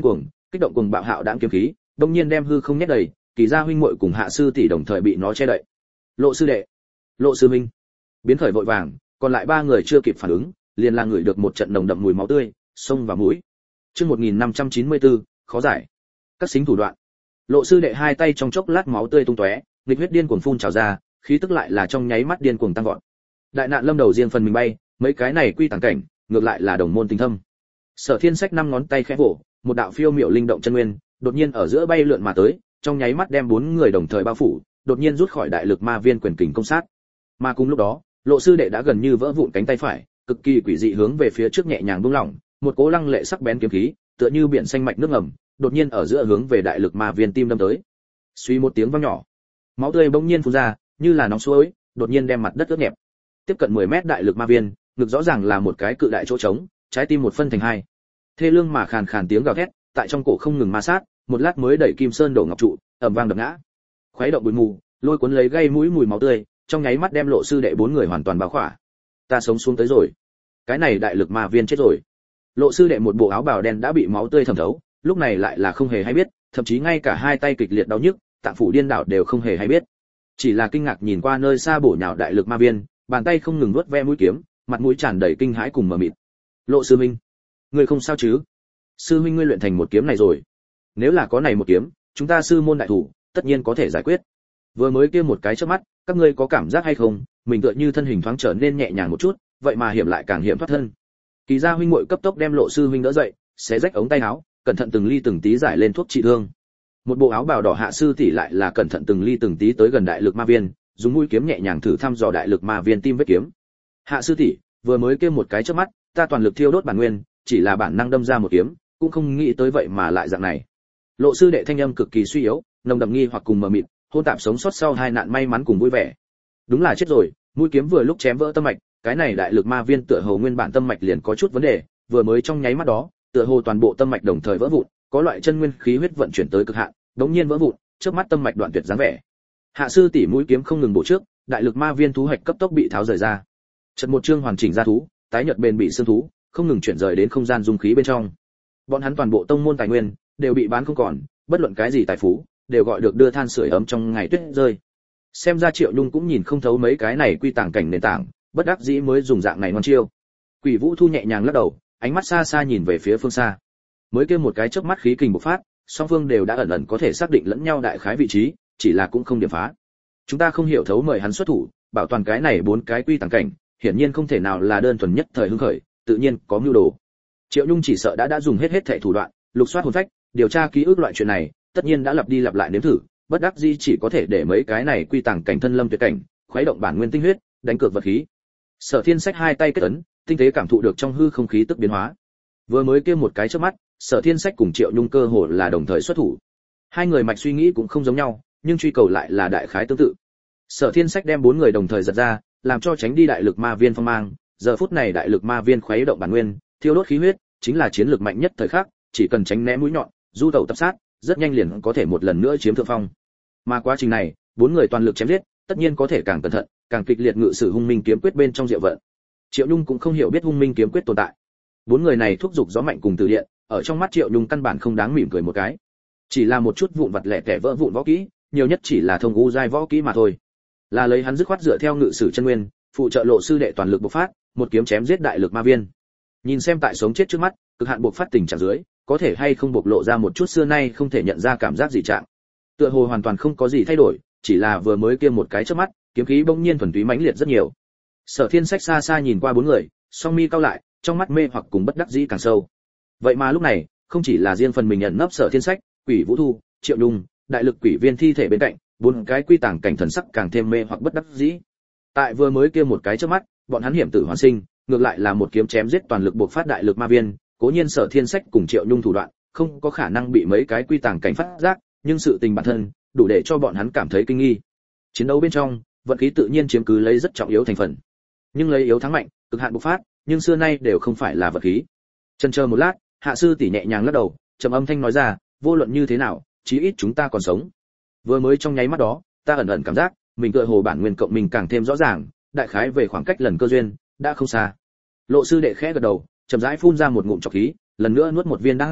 kích động cùng bạo hạo đãng kiếm khí, đột nhiên đem hư không nhét đầy, Kỳ gia huynh muội cùng Hạ sư tỷ đồng thời bị nó che đậy. Lộ sư đệ, Lộ sư minh, biến khởi vội vàng, còn lại ba người chưa kịp phản ứng, liền là ngửi được một trận nồng đậm mùi máu tươi xông vào mũi. Chương một nghìn năm trăm chín mươi tư, khó giải. Các xính thủ đoạn. Lộ sư đệ hai tay trong chốc lát máu tươi tung tóe, nghịch huyết điên cuồng phun trào ra, khí tức lại là trong nháy mắt điên cuồng tăng vọt. Đại nạn lâm đầu riêng phần mình bay, mấy cái này quy tàng cảnh, ngược lại là đồng môn tình thâm. Sở Thiên Sách năm ngón tay khẽ vỗ, một đạo phiêu miểu linh động chân nguyên, đột nhiên ở giữa bay lượn mà tới, trong nháy mắt đem bốn người đồng thời bao phủ, đột nhiên rút khỏi đại lực ma viên quyền kình công sát. Mà cùng lúc đó, Lộ sư đệ đã gần như vỡ vụn cánh tay phải, cực kỳ quỷ dị hướng về phía trước nhẹ nhàng buông lỏng, một cỗ lăng lệ sắc bén kiếm khí, tựa như biển xanh mạch nước ngầm, đột nhiên ở giữa hướng về đại lực ma viên tim đâm tới. Suy một tiếng vang nhỏ, máu tươi bỗng nhiên phun ra, như là nóng suối, đột nhiên đem mặt đất ướt nhẹp. Tiếp cận mười mét đại lực ma viên, ngực rõ ràng là một cái cự đại chỗ trống, trái tim một phân thành hai. Thê lương mà khàn khàn tiếng gào thét, tại trong cổ không ngừng ma sát, một lát mới đẩy kim sơn đổ ngọc trụ, ầm vang đập ngã. Khuấy động bụi mù, lôi cuốn lấy gây mũi mùi máu tươi, trong nháy mắt đem Lộ sư đệ bốn người hoàn toàn bao khỏa. Ta sống xuống tới rồi. Cái này đại lực ma viên chết rồi. Lộ sư đệ một bộ áo bào đen đã bị máu tươi thẩm thấu, lúc này lại là không hề hay biết, thậm chí ngay cả hai tay kịch liệt đau nhức, tạng phủ điên đảo đều không hề hay biết. Chỉ là kinh ngạc nhìn qua nơi xa bổ nhào đại lực ma viên, bàn tay không ngừng vuốt ve mũi kiếm, mặt mũi tràn đầy kinh hãi cùng mờ mịt. Lộ sư minh, ngươi không sao chứ? Sư huynh ngươi luyện thành một kiếm này rồi. Nếu là có này một kiếm, chúng ta sư môn đại thủ, tất nhiên có thể giải quyết. Vừa mới kia một cái chớp mắt, các ngươi có cảm giác hay không, mình tựa như thân hình thoáng trở nên nhẹ nhàng một chút, vậy mà hiểm lại càng hiểm thoát thân. Kỳ gia huynh muội cấp tốc đem Lộ sư huynh đỡ dậy, xé rách ống tay áo, cẩn thận từng ly từng tí giải lên thuốc trị thương. Một bộ áo bào đỏ Hạ sư tỷ lại là cẩn thận từng ly từng tí tới gần đại lực ma viên, dùng mũi kiếm nhẹ nhàng thử thăm dò đại lực ma viên tim vết kiếm. Hạ sư tỷ, vừa mới kia một cái chớp mắt, ta toàn lực thiêu đốt bản nguyên, chỉ là bản năng đâm ra một kiếm, cũng không nghĩ tới vậy mà lại dạng này. Lộ sư đệ thanh âm cực kỳ suy yếu, nồng đậm nghi hoặc cùng mờ mịt, hôn tạp sống sót sau hai nạn may mắn cùng vui vẻ. Đúng là chết rồi, mũi kiếm vừa lúc chém vỡ tâm mạch, cái này đại lực ma viên tựa hồ nguyên bản tâm mạch liền có chút vấn đề, vừa mới trong nháy mắt đó, tựa hồ toàn bộ tâm mạch đồng thời vỡ vụn, có loại chân nguyên khí huyết vận chuyển tới cực hạn, đống nhiên vỡ vụn, trước mắt tâm mạch đoạn tuyệt dáng vẻ. Hạ sư tỷ mũi kiếm không ngừng bổ trước, đại lực ma viên thú hạch cấp tốc bị tháo rời ra. Chợt một chương hoàn chỉnh ra thú, tái nhợt bền bị xương thú, không ngừng chuyển rời đến không gian dung khí bên trong. Bọn hắn toàn bộ tông môn tài nguyên đều bị bán không còn, bất luận cái gì tài phú đều gọi được đưa than sưởi ấm trong ngày tuyết rơi. Xem ra Triệu Nhung cũng nhìn không thấu mấy cái này quy tàng cảnh nền tảng, bất đắc dĩ mới dùng dạng này ngon chiêu. Quỷ Vũ Thu nhẹ nhàng lắc đầu, ánh mắt xa xa nhìn về phía phương xa. Mới kêu một cái chớp mắt khí kình bộc phát, song phương đều đã ẩn ẩn có thể xác định lẫn nhau đại khái vị trí, chỉ là cũng không điểm phá. Chúng ta không hiểu thấu mời hắn xuất thủ, bảo toàn cái này bốn cái quy tàng cảnh, hiển nhiên không thể nào là đơn thuần nhất thời hưng khởi, tự nhiên có mưu đồ. Triệu Nhung chỉ sợ đã đã dùng hết hết thảy thủ đoạn, lục soát hồn phách, điều tra ký ức loại chuyện này, tất nhiên đã lặp đi lặp lại nếm thử, bất đắc dĩ chỉ có thể để mấy cái này quy tàng cảnh thân lâm tuyệt cảnh, khuấy động bản nguyên tinh huyết, đánh cược vật khí. Sở Thiên Sách hai tay kết ấn, tinh tế cảm thụ được trong hư không khí tức biến hóa. Vừa mới kia một cái chớp mắt, Sở Thiên Sách cùng Triệu Nhung cơ hồ là đồng thời xuất thủ. Hai người mạch suy nghĩ cũng không giống nhau, nhưng truy cầu lại là đại khái tương tự. Sở Thiên Sách đem bốn người đồng thời giật ra, làm cho tránh đi đại lực ma viên phong mang, giờ phút này đại lực ma viên khuấy động bản nguyên, thiêu đốt khí huyết, chính là chiến lược mạnh nhất thời khắc, chỉ cần tránh né mũi nhọn, du tẩu tập sát, rất nhanh liền có thể một lần nữa chiếm thượng phong. Mà quá trình này, bốn người toàn lực chém giết, tất nhiên có thể càng cẩn thận, càng kịch liệt ngự sử hung minh kiếm quyết bên trong diệu vận. Triệu Nhung cũng không hiểu biết hung minh kiếm quyết tồn tại. Bốn người này thúc giục gió mạnh cùng từ điện, ở trong mắt Triệu Nhung căn bản không đáng mỉm cười một cái. Chỉ là một chút vụn vặt lẻ tẻ vỡ vụn võ kỹ, nhiều nhất chỉ là thông u giai võ kỹ mà thôi. Là lấy hắn dứt khoát dựa theo ngự sử chân nguyên, phụ trợ Lộ sư đệ toàn lực bộc phát, một kiếm chém giết đại lực ma viên. Nhìn xem tại sống chết trước mắt, cực hạn bộc phát tình trạng dưới, có thể hay không bộc lộ ra một chút xưa nay không thể nhận ra cảm giác gì trạng. Tựa hồ hoàn toàn không có gì thay đổi, chỉ là vừa mới kia một cái chớp mắt, kiếm khí bỗng nhiên thuần túy mãnh liệt rất nhiều. Sở Thiên Sách xa xa nhìn qua bốn người, song mi cau lại, trong mắt mê hoặc cùng bất đắc dĩ càng sâu. Vậy mà lúc này, không chỉ là riêng phần mình nhận nấp Sở Thiên Sách, Quỷ Vũ Thu, Triệu Nhung, đại lực quỷ viên thi thể bên cạnh, bốn cái quy tàng cảnh thần sắc càng thêm mê hoặc bất đắc dĩ. Tại vừa mới kia một cái chớp mắt, bọn hắn hiểm tử hoàn sinh, ngược lại là một kiếm chém giết toàn lực bộc phát đại lực ma viên, cố nhiên Sở Thiên Sách cùng Triệu Nhung thủ đoạn, không có khả năng bị mấy cái quy tàng cảnh phát giác, nhưng sự tình bản thân, đủ để cho bọn hắn cảm thấy kinh nghi. Chiến đấu bên trong, vận khí tự nhiên chiếm cứ lấy rất trọng yếu thành phần. Nhưng lấy yếu thắng mạnh, cực hạn bộc phát, nhưng xưa nay đều không phải là vật khí. Chần chờ một lát, Hạ sư tỷ nhẹ nhàng lắc đầu, trầm âm thanh nói ra, vô luận như thế nào, chí ít chúng ta còn sống. Vừa mới trong nháy mắt đó, ta ẩn ẩn cảm giác, mình tựa hồ bản nguyên cộng mình càng thêm rõ ràng, đại khái về khoảng cách lần cơ duyên, đã không xa. Lộ sư đệ khẽ gật đầu, chậm rãi phun ra một ngụm trọc khí, lần nữa nuốt một viên đan dược,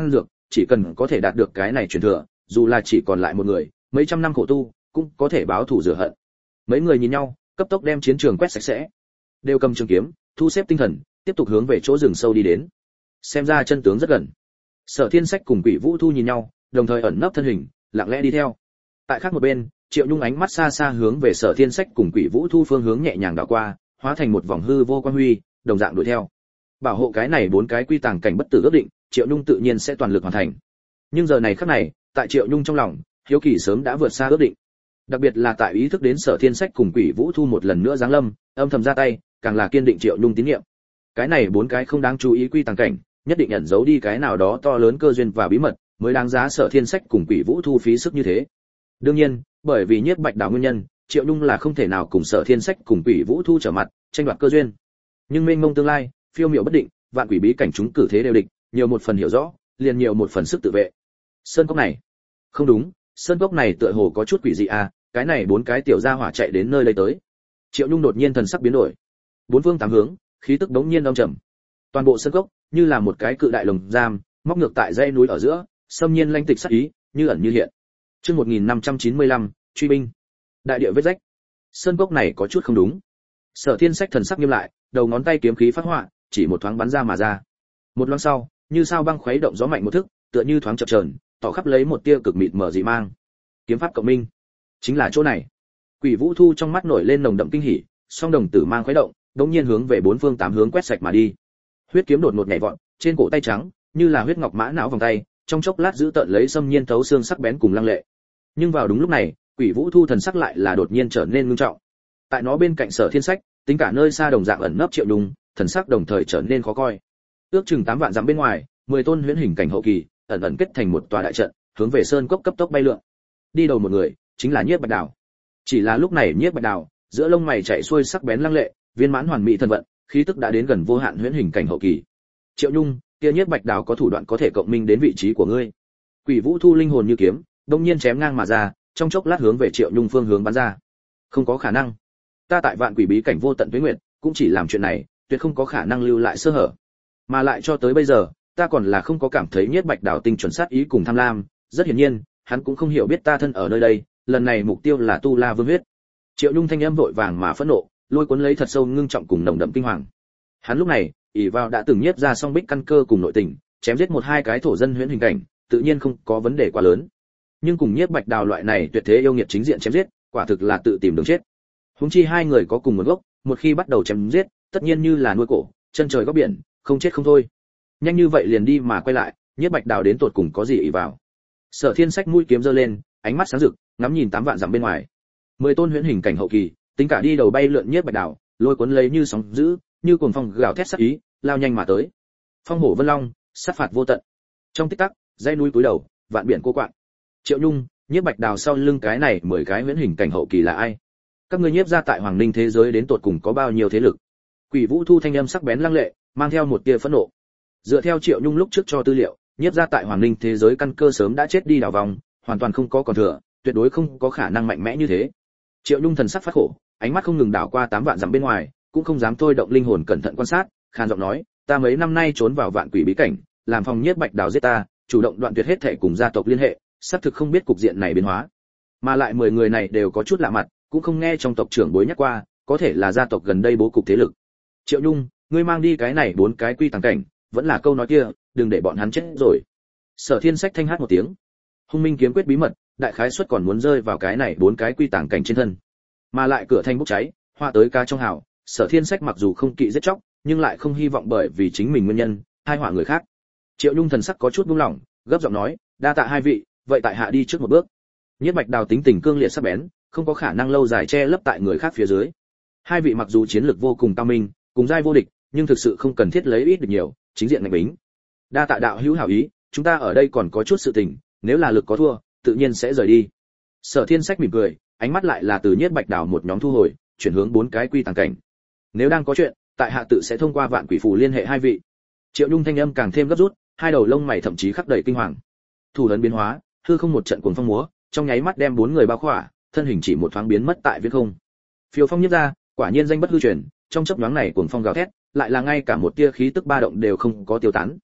chỉ cần có thể đạt được cái này truyền thừa, dù là chỉ còn lại một người, mấy trăm năm khổ tu, cũng có thể báo thù rửa hận. Mấy người nhìn nhau, cấp tốc đem chiến trường quét sạch sẽ, đều cầm trường kiếm, thu xếp tinh thần, tiếp tục hướng về chỗ rừng sâu đi đến. Xem ra chân tướng rất gần. Sở Thiên Sách cùng Quỷ Vũ Thu nhìn nhau, đồng thời ẩn nấp thân hình, lặng lẽ đi theo. Tại khác một bên, Triệu Nhung ánh mắt xa xa hướng về Sở Thiên Sách cùng Quỷ Vũ Thu phương hướng nhẹ nhàng đảo qua, hóa thành một vòng hư vô quang huy, đồng dạng đuổi theo. Bảo hộ cái này bốn cái quy tàng cảnh bất tử ước định, Triệu Nhung tự nhiên sẽ toàn lực hoàn thành. Nhưng giờ này khắc này, tại Triệu Nhung trong lòng, hiếu kỳ sớm đã vượt xa ước định. Đặc biệt là tại ý thức đến Sở Thiên Sách cùng Quỷ Vũ Thu một lần nữa giáng lâm, âm thầm ra tay, càng là kiên định Triệu Nhung tín nhiệm. Cái này bốn cái không đáng chú ý quy tàng cảnh, nhất định ẩn giấu đi cái nào đó to lớn cơ duyên và bí mật, mới đáng giá Sở Thiên Sách cùng Quỷ Vũ Thu phí sức như thế. Đương nhiên, bởi vì Nhiếp Bạch Đào nguyên nhân, Triệu Nhung là không thể nào cùng Sở Thiên Sách cùng Quỷ Vũ Thu trở mặt, tranh đoạt cơ duyên. Nhưng mênh mông tương lai, phiêu miểu bất định, vạn quỷ bí cảnh chúng cử thế đều địch, nhiều một phần hiểu rõ, liền nhiều một phần sức tự vệ. Sơn cốc này, không đúng, sơn cốc này tựa hồ có chút quỷ dị à, cái này bốn cái tiểu gia hỏa chạy đến nơi đây tới. Triệu Nhung đột nhiên thần sắc biến đổi. Bốn phương tám hướng, khí tức đống nhiên đông trầm. Toàn bộ sơn cốc như là một cái cự đại lồng giam, móc ngược tại dãy núi ở giữa, xâm nhiên lanh tịch sát ý, như ẩn như hiện. Chương một nghìn năm trăm chín mươi lăm, truy binh. Đại địa vết rách. Sơn cốc này có chút không đúng. Sở Thiên Sách thần sắc nghiêm lại, đầu ngón tay kiếm khí phát họa, chỉ một thoáng bắn ra mà ra. Một loáng sau, như sao băng khuấy động gió mạnh một thức, tựa như thoáng chập chờn, tỏ khắp lấy một tia cực mịt mờ dị mang. Kiếm pháp cộng minh, chính là chỗ này. Quỷ Vũ Thu trong mắt nổi lên nồng đậm kinh hỉ, song đồng tử mang khuấy động, đống nhiên hướng về bốn phương tám hướng quét sạch mà đi. Huyết kiếm đột ngột nhảy vọt, trên cổ tay trắng, như là huyết ngọc mã não vòng tay, trong chốc lát giữ tợn lấy xâm nhiên thấu xương sắc bén cùng lăng lệ. Nhưng vào đúng lúc này, Quỷ Vũ Thu thần sắc lại là đột nhiên trở nên ngưng trọng. Tại nó bên cạnh Sở Thiên Sách, tính cả nơi xa đồng dạng ẩn nấp Triệu Nhung, thần sắc đồng thời trở nên khó coi. Ước chừng tám vạn dặm bên ngoài, mười tôn huyễn hình cảnh hậu kỳ, ẩn ẩn kết thành một tòa đại trận, hướng về sơn cốc cấp tốc bay lượn. Đi đầu một người, chính là Nhiếp Bạch Đào. Chỉ là lúc này Nhiếp Bạch Đào, giữa lông mày chạy xuôi sắc bén lăng lệ, viên mãn hoàn mỹ thần vận, khí tức đã đến gần vô hạn huyễn hình cảnh hậu kỳ. Triệu Nhung, kia Nhiếp Bạch Đào có thủ đoạn có thể cộng minh đến vị trí của ngươi. Quỷ Vũ Thu linh hồn như kiếm, đột nhiên chém ngang mà ra, trong chốc lát hướng về Triệu Nhung phương hướng bắn ra. Không có khả năng. Ta tại vạn quỷ bí cảnh vô tận tuế nguyệt, cũng chỉ làm chuyện này, tuyệt không có khả năng lưu lại sơ hở. Mà lại cho tới bây giờ, ta còn là không có cảm thấy Nhiếp Bạch Đào tinh chuẩn sát ý cùng tham lam, rất hiển nhiên, hắn cũng không hiểu biết ta thân ở nơi đây, lần này mục tiêu là Tu La Vương huyết. Triệu Nhung thanh âm vội vàng mà phẫn nộ, lôi cuốn lấy thật sâu ngưng trọng cùng nồng đậm kinh hoàng. Hắn lúc này, ỷ vào đã từng nhiếp ra song bích căn cơ cùng nội tình, chém giết một hai cái thổ dân huyễn hình cảnh, tự nhiên không có vấn đề quá lớn. Nhưng cùng Nhiếp Bạch Đào loại này tuyệt thế yêu nghiệt chính diện chém giết, quả thực là tự tìm đường chết. Huống chi hai người có cùng nguồn gốc, một khi bắt đầu chém giết, tất nhiên như là nuôi cổ, chân trời góc biển, không chết không thôi. Nhanh như vậy liền đi mà quay lại, Nhiếp Bạch Đào đến tột cùng có gì ỷ vào. Sở Thiên Sách mũi kiếm giơ lên, ánh mắt sáng rực, ngắm nhìn tám vạn dặm bên ngoài. Mười tôn huyễn hình cảnh hậu kỳ, tính cả đi đầu bay lượn Nhiếp Bạch Đào, lôi cuốn lấy như sóng dữ, như cuồng phong gào thét sát ý, lao nhanh mà tới. Phong hổ vân long, sát phạt vô tận. Trong tích tắc, dãy núi cúi đầu, vạn biển cô quạng. Triệu Nhung, Nhiếp Bạch Đào sau lưng cái này mười cái huyễn hình cảnh hậu kỳ là ai? Các ngươi nhiếp ra tại Hoàng Ninh thế giới đến tột cùng có bao nhiêu thế lực? Quỷ Vũ Thu thanh âm sắc bén lăng lệ, mang theo một tia phẫn nộ. Dựa theo Triệu Nhung lúc trước cho tư liệu, nhiếp ra tại Hoàng Ninh thế giới căn cơ sớm đã chết đi đảo vòng, hoàn toàn không có còn thừa, tuyệt đối không có khả năng mạnh mẽ như thế. Triệu Nhung thần sắc phát khổ, ánh mắt không ngừng đảo qua tám vạn dặm bên ngoài, cũng không dám thôi động linh hồn cẩn thận quan sát, khàn giọng nói, ta mấy năm nay trốn vào vạn quỷ bí cảnh, làm phòng Nhiếp Bạch Đào giết ta, chủ động đoạn tuyệt hết thảy cùng gia tộc liên hệ, xác thực không biết cục diện này biến hóa. Mà lại mười người này đều có chút lạ mặt, cũng không nghe trong tộc trưởng bối nhắc qua, có thể là gia tộc gần đây bố cục thế lực. Triệu Nhung, ngươi mang đi cái này bốn cái quy tàng cảnh, vẫn là câu nói kia, đừng để bọn hắn chết rồi. Sở Thiên Sách thanh hát một tiếng. Hung Minh kiếm quyết bí mật, đại khái suất còn muốn rơi vào cái này bốn cái quy tàng cảnh trên thân. Mà lại cửa thanh bốc cháy, hoa tới ca trong hào, Sở Thiên Sách mặc dù không kỵ giết chóc, nhưng lại không hy vọng bởi vì chính mình nguyên nhân, hai họa người khác. Triệu Nhung thần sắc có chút buông lỏng, gấp giọng nói, đa tạ hai vị, vậy tại hạ đi trước một bước. Nhiếp Bạch Đào tính tình cương liệt sắc bén, không có khả năng lâu dài che lấp tại người khác phía dưới. Hai vị mặc dù chiến lược vô cùng cao minh, cùng giai vô địch, nhưng thực sự không cần thiết lấy ít được nhiều, chính diện ngạch bính. Đa tạ đạo hữu hảo ý, chúng ta ở đây còn có chút sự tình, nếu là lực có thua, tự nhiên sẽ rời đi. Sở Thiên Sách mỉm cười, ánh mắt lại là từ Nhiếp Bạch Đào một nhóm thu hồi, chuyển hướng bốn cái quy tàng cảnh. Nếu đang có chuyện, tại hạ tự sẽ thông qua vạn quỷ phù liên hệ hai vị. Triệu Nhung thanh âm càng thêm gấp rút, hai đầu lông mày thậm chí khắc đầy kinh hoàng. Thủ ấn biến hóa, hư không một trận cuồng phong múa, trong nháy mắt đem bốn người bao khỏa, thân hình chỉ một thoáng biến mất tại viễn không. Phiêu phong nhiếp ra, quả nhiên danh bất hư truyền, trong chớp nhoáng này cuồng phong gào thét, lại là ngay cả một tia khí tức ba động đều không có tiêu tán.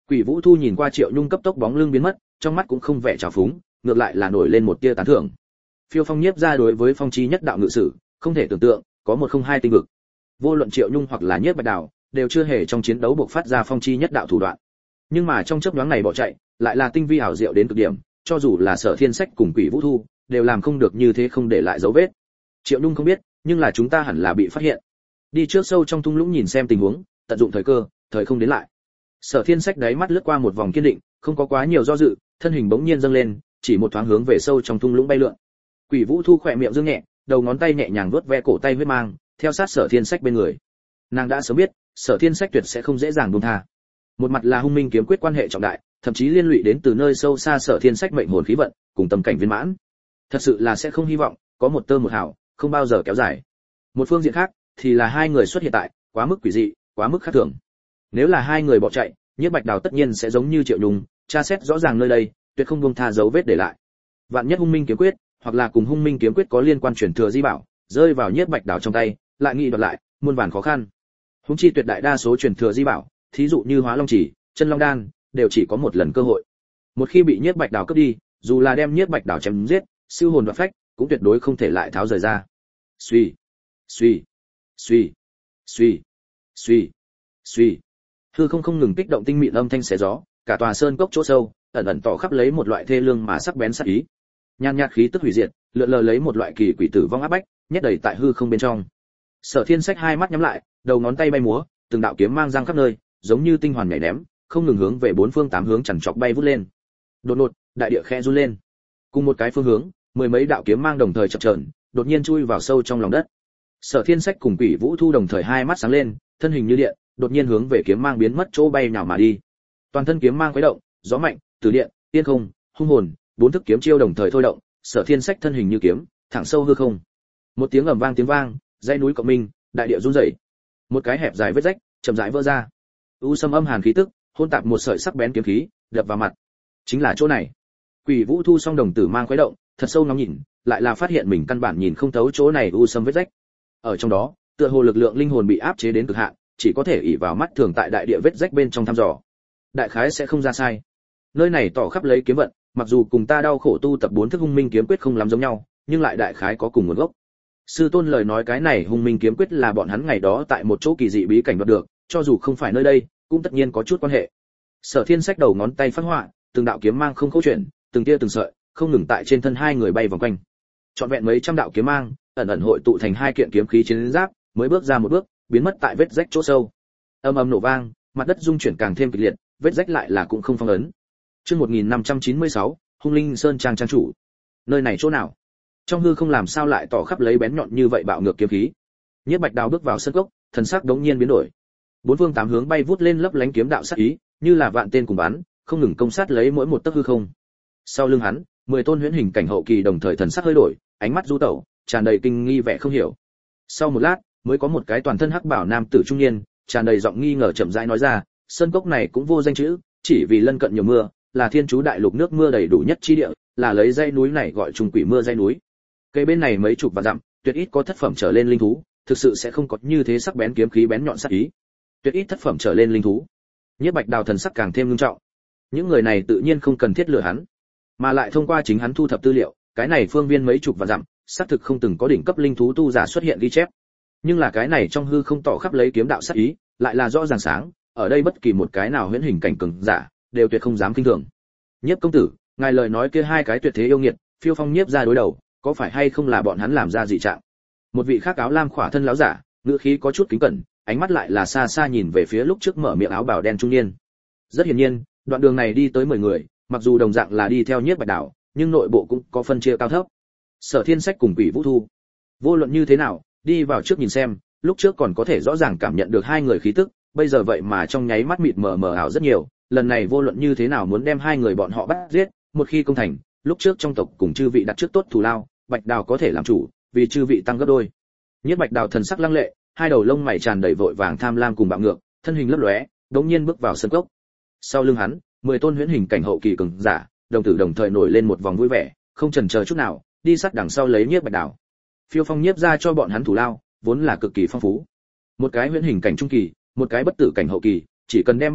Quỷ Vũ Thu nhìn qua Triệu Nhung cấp tốc bóng lưng biến mất, trong mắt cũng không vẻ trào phúng, ngược lại là nổi lên một tia tán thưởng. Phiêu Phong Nhiếp gia đối với phong chi nhất đạo ngự sử, không thể tưởng tượng, có một không hai tinh vực. Vô luận Triệu Nhung hoặc là Nhiếp Bạch Đào, đều chưa hề trong chiến đấu bộc phát ra phong chi nhất đạo thủ đoạn. Nhưng mà trong chớp nhoáng này bỏ chạy, lại là tinh vi ảo diệu đến cực điểm, cho dù là Sở Thiên Sách cùng Quỷ Vũ Thu, đều làm không được như thế, không để lại dấu vết. Triệu Nhung không biết, nhưng là chúng ta hẳn là bị phát hiện. Đi trước sâu trong thung lũng nhìn xem tình huống, tận dụng thời cơ, thời không đến lại. Sở Thiên Sách đáy mắt lướt qua một vòng kiên định, không có quá nhiều do dự, thân hình bỗng nhiên dâng lên, chỉ một thoáng hướng về sâu trong thung lũng bay lượn. Quỷ Vũ Thu khỏe miệng dương nhẹ, đầu ngón tay nhẹ nhàng vuốt ve cổ tay huyết mang, theo sát Sở Thiên Sách bên người. Nàng đã sớm biết, Sở Thiên Sách tuyệt sẽ không dễ dàng buông tha. Một mặt là hung minh kiếm quyết quan hệ trọng đại, thậm chí liên lụy đến từ nơi sâu xa Sở Thiên Sách mệnh hồn khí vận, cùng tâm cảnh viên mãn. Thật sự là sẽ không hy vọng có một tơ một hào, không bao giờ kéo dài. Một phương diện khác, thì là hai người xuất hiện tại, quá mức quỷ dị, quá mức khác thường. Nếu là hai người bỏ chạy, Nhiếp Bạch Đào tất nhiên sẽ giống như Triệu Nhung, tra xét rõ ràng nơi đây, tuyệt không buông tha dấu vết để lại. Vạn nhất hung minh kiếm quyết, hoặc là cùng hung minh kiếm quyết có liên quan truyền thừa di bảo, rơi vào Nhiếp Bạch Đào trong tay, lại nghĩ đoạt lại, muôn vàn khó khăn. Húng chi tuyệt đại đa số truyền thừa di bảo, thí dụ như Hóa Long Chỉ, Chân Long Đan, đều chỉ có một lần cơ hội. Một khi bị Nhiếp Bạch Đào cướp đi, dù là đem Nhiếp Bạch Đào chém giết, siêu hồn đoạt phách, cũng tuyệt đối không thể lại tháo rời ra. Suy, suy, suy, suy, suy, suy. Hư không không ngừng kích động tinh mịn âm thanh xé gió, cả tòa sơn cốc chỗ sâu, ẩn ẩn tỏ khắp lấy một loại thê lương mà sắc bén sát ý. Nhan nhạt khí tức hủy diệt, lượn lờ lấy một loại kỳ quỷ tử vong áp bách, nhét đầy tại hư không bên trong. Sở Thiên Sách hai mắt nhắm lại, đầu ngón tay bay múa, từng đạo kiếm mang giăng khắp nơi, giống như tinh hoàn nhảy ném, không ngừng hướng về bốn phương tám hướng chằn chọc bay vút lên. Đột ngột, đại địa khẽ run lên. Cùng một cái phương hướng, mười mấy đạo kiếm mang đồng thời chập chờn, đột nhiên chui vào sâu trong lòng đất. Sở Thiên Sách cùng Quỷ Vũ Thu đồng thời hai mắt sáng lên, thân hình như điện, đột nhiên hướng về kiếm mang biến mất chỗ bay nhào mà đi. Toàn thân kiếm mang khuấy động, gió mạnh, từ điện, tiên không, hung hồn, bốn thức kiếm chiêu đồng thời thôi động, Sở Thiên Sách thân hình như kiếm, thẳng sâu hư không. Một tiếng ầm vang tiếng vang, dãy núi cộng minh, đại địa run rẩy. Một cái hẹp dài vết rách, chậm rãi vỡ ra. U sâm âm hàn khí tức, hỗn tạp một sợi sắc bén kiếm khí, đập vào mặt. Chính là chỗ này. Quỷ Vũ Thu song đồng tử mang khuấy động, thật sâu ngắm nhìn, lại là phát hiện mình căn bản nhìn không thấu chỗ này u sâm vết rách. Ở trong đó, tựa hồ lực lượng linh hồn bị áp chế đến cực hạn, chỉ có thể ỷ vào mắt thường tại đại địa vết rách bên trong thăm dò. Đại khái sẽ không ra sai. Nơi này tỏ khắp lấy kiếm vận, mặc dù cùng ta đau khổ tu tập bốn thức hung minh kiếm quyết không lắm giống nhau, nhưng lại đại khái có cùng nguồn gốc. Sư tôn lời nói cái này hung minh kiếm quyết là bọn hắn ngày đó tại một chỗ kỳ dị bí cảnh đoạt được, cho dù không phải nơi đây, cũng tất nhiên có chút quan hệ. Sở Thiên Sách đầu ngón tay phát họa, từng đạo kiếm mang không câu chuyện, từng tia từng sợi, không ngừng tại trên thân hai người bay vòng quanh. Trọn vẹn mấy trăm đạo kiếm mang, ẩn ẩn hội tụ thành hai kiện kiếm khí chiến giáp, mới bước ra một bước, biến mất tại vết rách chỗ sâu. Âm ầm nổ vang, mặt đất rung chuyển càng thêm kịch liệt, vết rách lại là cũng không phong ấn. Chương một nghìn năm trăm chín mươi sáu, Hung Linh Sơn trang trang chủ. Nơi này chỗ nào? Trong hư không làm sao lại tỏ khắp lấy bén nhọn như vậy bạo ngược kiếm khí. Nhiếp Bạch Đào bước vào sân cốc, thần sắc đống nhiên biến đổi. Bốn phương tám hướng bay vút lên lấp lánh kiếm đạo sát ý, như là vạn tên cùng bắn, không ngừng công sát lấy mỗi một tấc hư không. Sau lưng hắn, mười tôn huyễn hình cảnh hậu kỳ đồng thời thần sắc hơi đổi, ánh mắt du tẩu, tràn đầy kinh nghi vẻ không hiểu. Sau một lát, mới có một cái toàn thân hắc bảo nam tử trung niên, tràn đầy giọng nghi ngờ chậm rãi nói ra, sơn cốc này cũng vô danh chữ, chỉ vì lân cận nhiều mưa, là thiên chú đại lục nước mưa đầy đủ nhất chi địa, là lấy dãy núi này gọi trùng quỷ mưa dãy núi. Cây bên này mấy chục vạn dặm, tuyệt ít có thất phẩm trở lên linh thú, thực sự sẽ không có như thế sắc bén kiếm khí bén nhọn sát ý. Tuyệt ít thất phẩm trở lên linh thú. Nhiếp Bạch Đào thần sắc càng thêm nghiêm trọng. Những người này tự nhiên không cần thiết lừa hắn, mà lại thông qua chính hắn thu thập tư liệu, cái này phương viên mấy chục vạn dặm, xác thực không từng có đỉnh cấp linh thú tu giả xuất hiện ghi chép. Nhưng là cái này trong hư không tỏ khắp lấy kiếm đạo sát ý, lại là rõ ràng sáng, ở đây bất kỳ một cái nào huyễn hình cảnh cường giả, đều tuyệt không dám kinh thường. Nhiếp công tử, ngài lời nói kia hai cái tuyệt thế yêu nghiệt, phiêu phong nhiếp ra đối đầu, có phải hay không là bọn hắn làm ra dị trạng? Một vị khác áo lam khỏa thân lão giả, ngữ khí có chút kính cẩn, ánh mắt lại là xa xa nhìn về phía lúc trước mở miệng áo bào đen trung niên. Rất hiển nhiên, đoạn đường này đi tới mười người, mặc dù đồng dạng là đi theo Nhiếp Bạch Đào, nhưng nội bộ cũng có phân chia cao thấp. Sở Thiên Sách cùng Quỷ Vũ Thu, vô luận như thế nào, đi vào trước nhìn xem, lúc trước còn có thể rõ ràng cảm nhận được hai người khí tức, bây giờ vậy mà trong nháy mắt mịt mờ mờ ảo rất nhiều, lần này vô luận như thế nào muốn đem hai người bọn họ bắt giết, một khi công thành, lúc trước trong tộc cùng chư vị đặt trước tốt thù lao, Bạch Đào có thể làm chủ, vì chư vị tăng gấp đôi. Nhiếp Bạch Đào thần sắc lăng lệ, hai đầu lông mày tràn đầy vội vàng tham lam cùng bạo ngược, thân hình lấp lóe, đống nhiên bước vào sân cốc. Sau lưng hắn, mười tôn huyễn hình cảnh hậu kỳ cường giả, đồng tử đồng thời nổi lên một vòng vui vẻ, không chần chờ chút nào, đi sát đằng sau lấy Nhiếp Bạch Đào. Phiêu Phong Nhiếp ra cho bọn hắn thủ lao, vốn là cực kỳ phong phú. Một cái huyễn hình cảnh trung kỳ, một cái bất tử cảnh hậu kỳ, chỉ cần đem bắt được,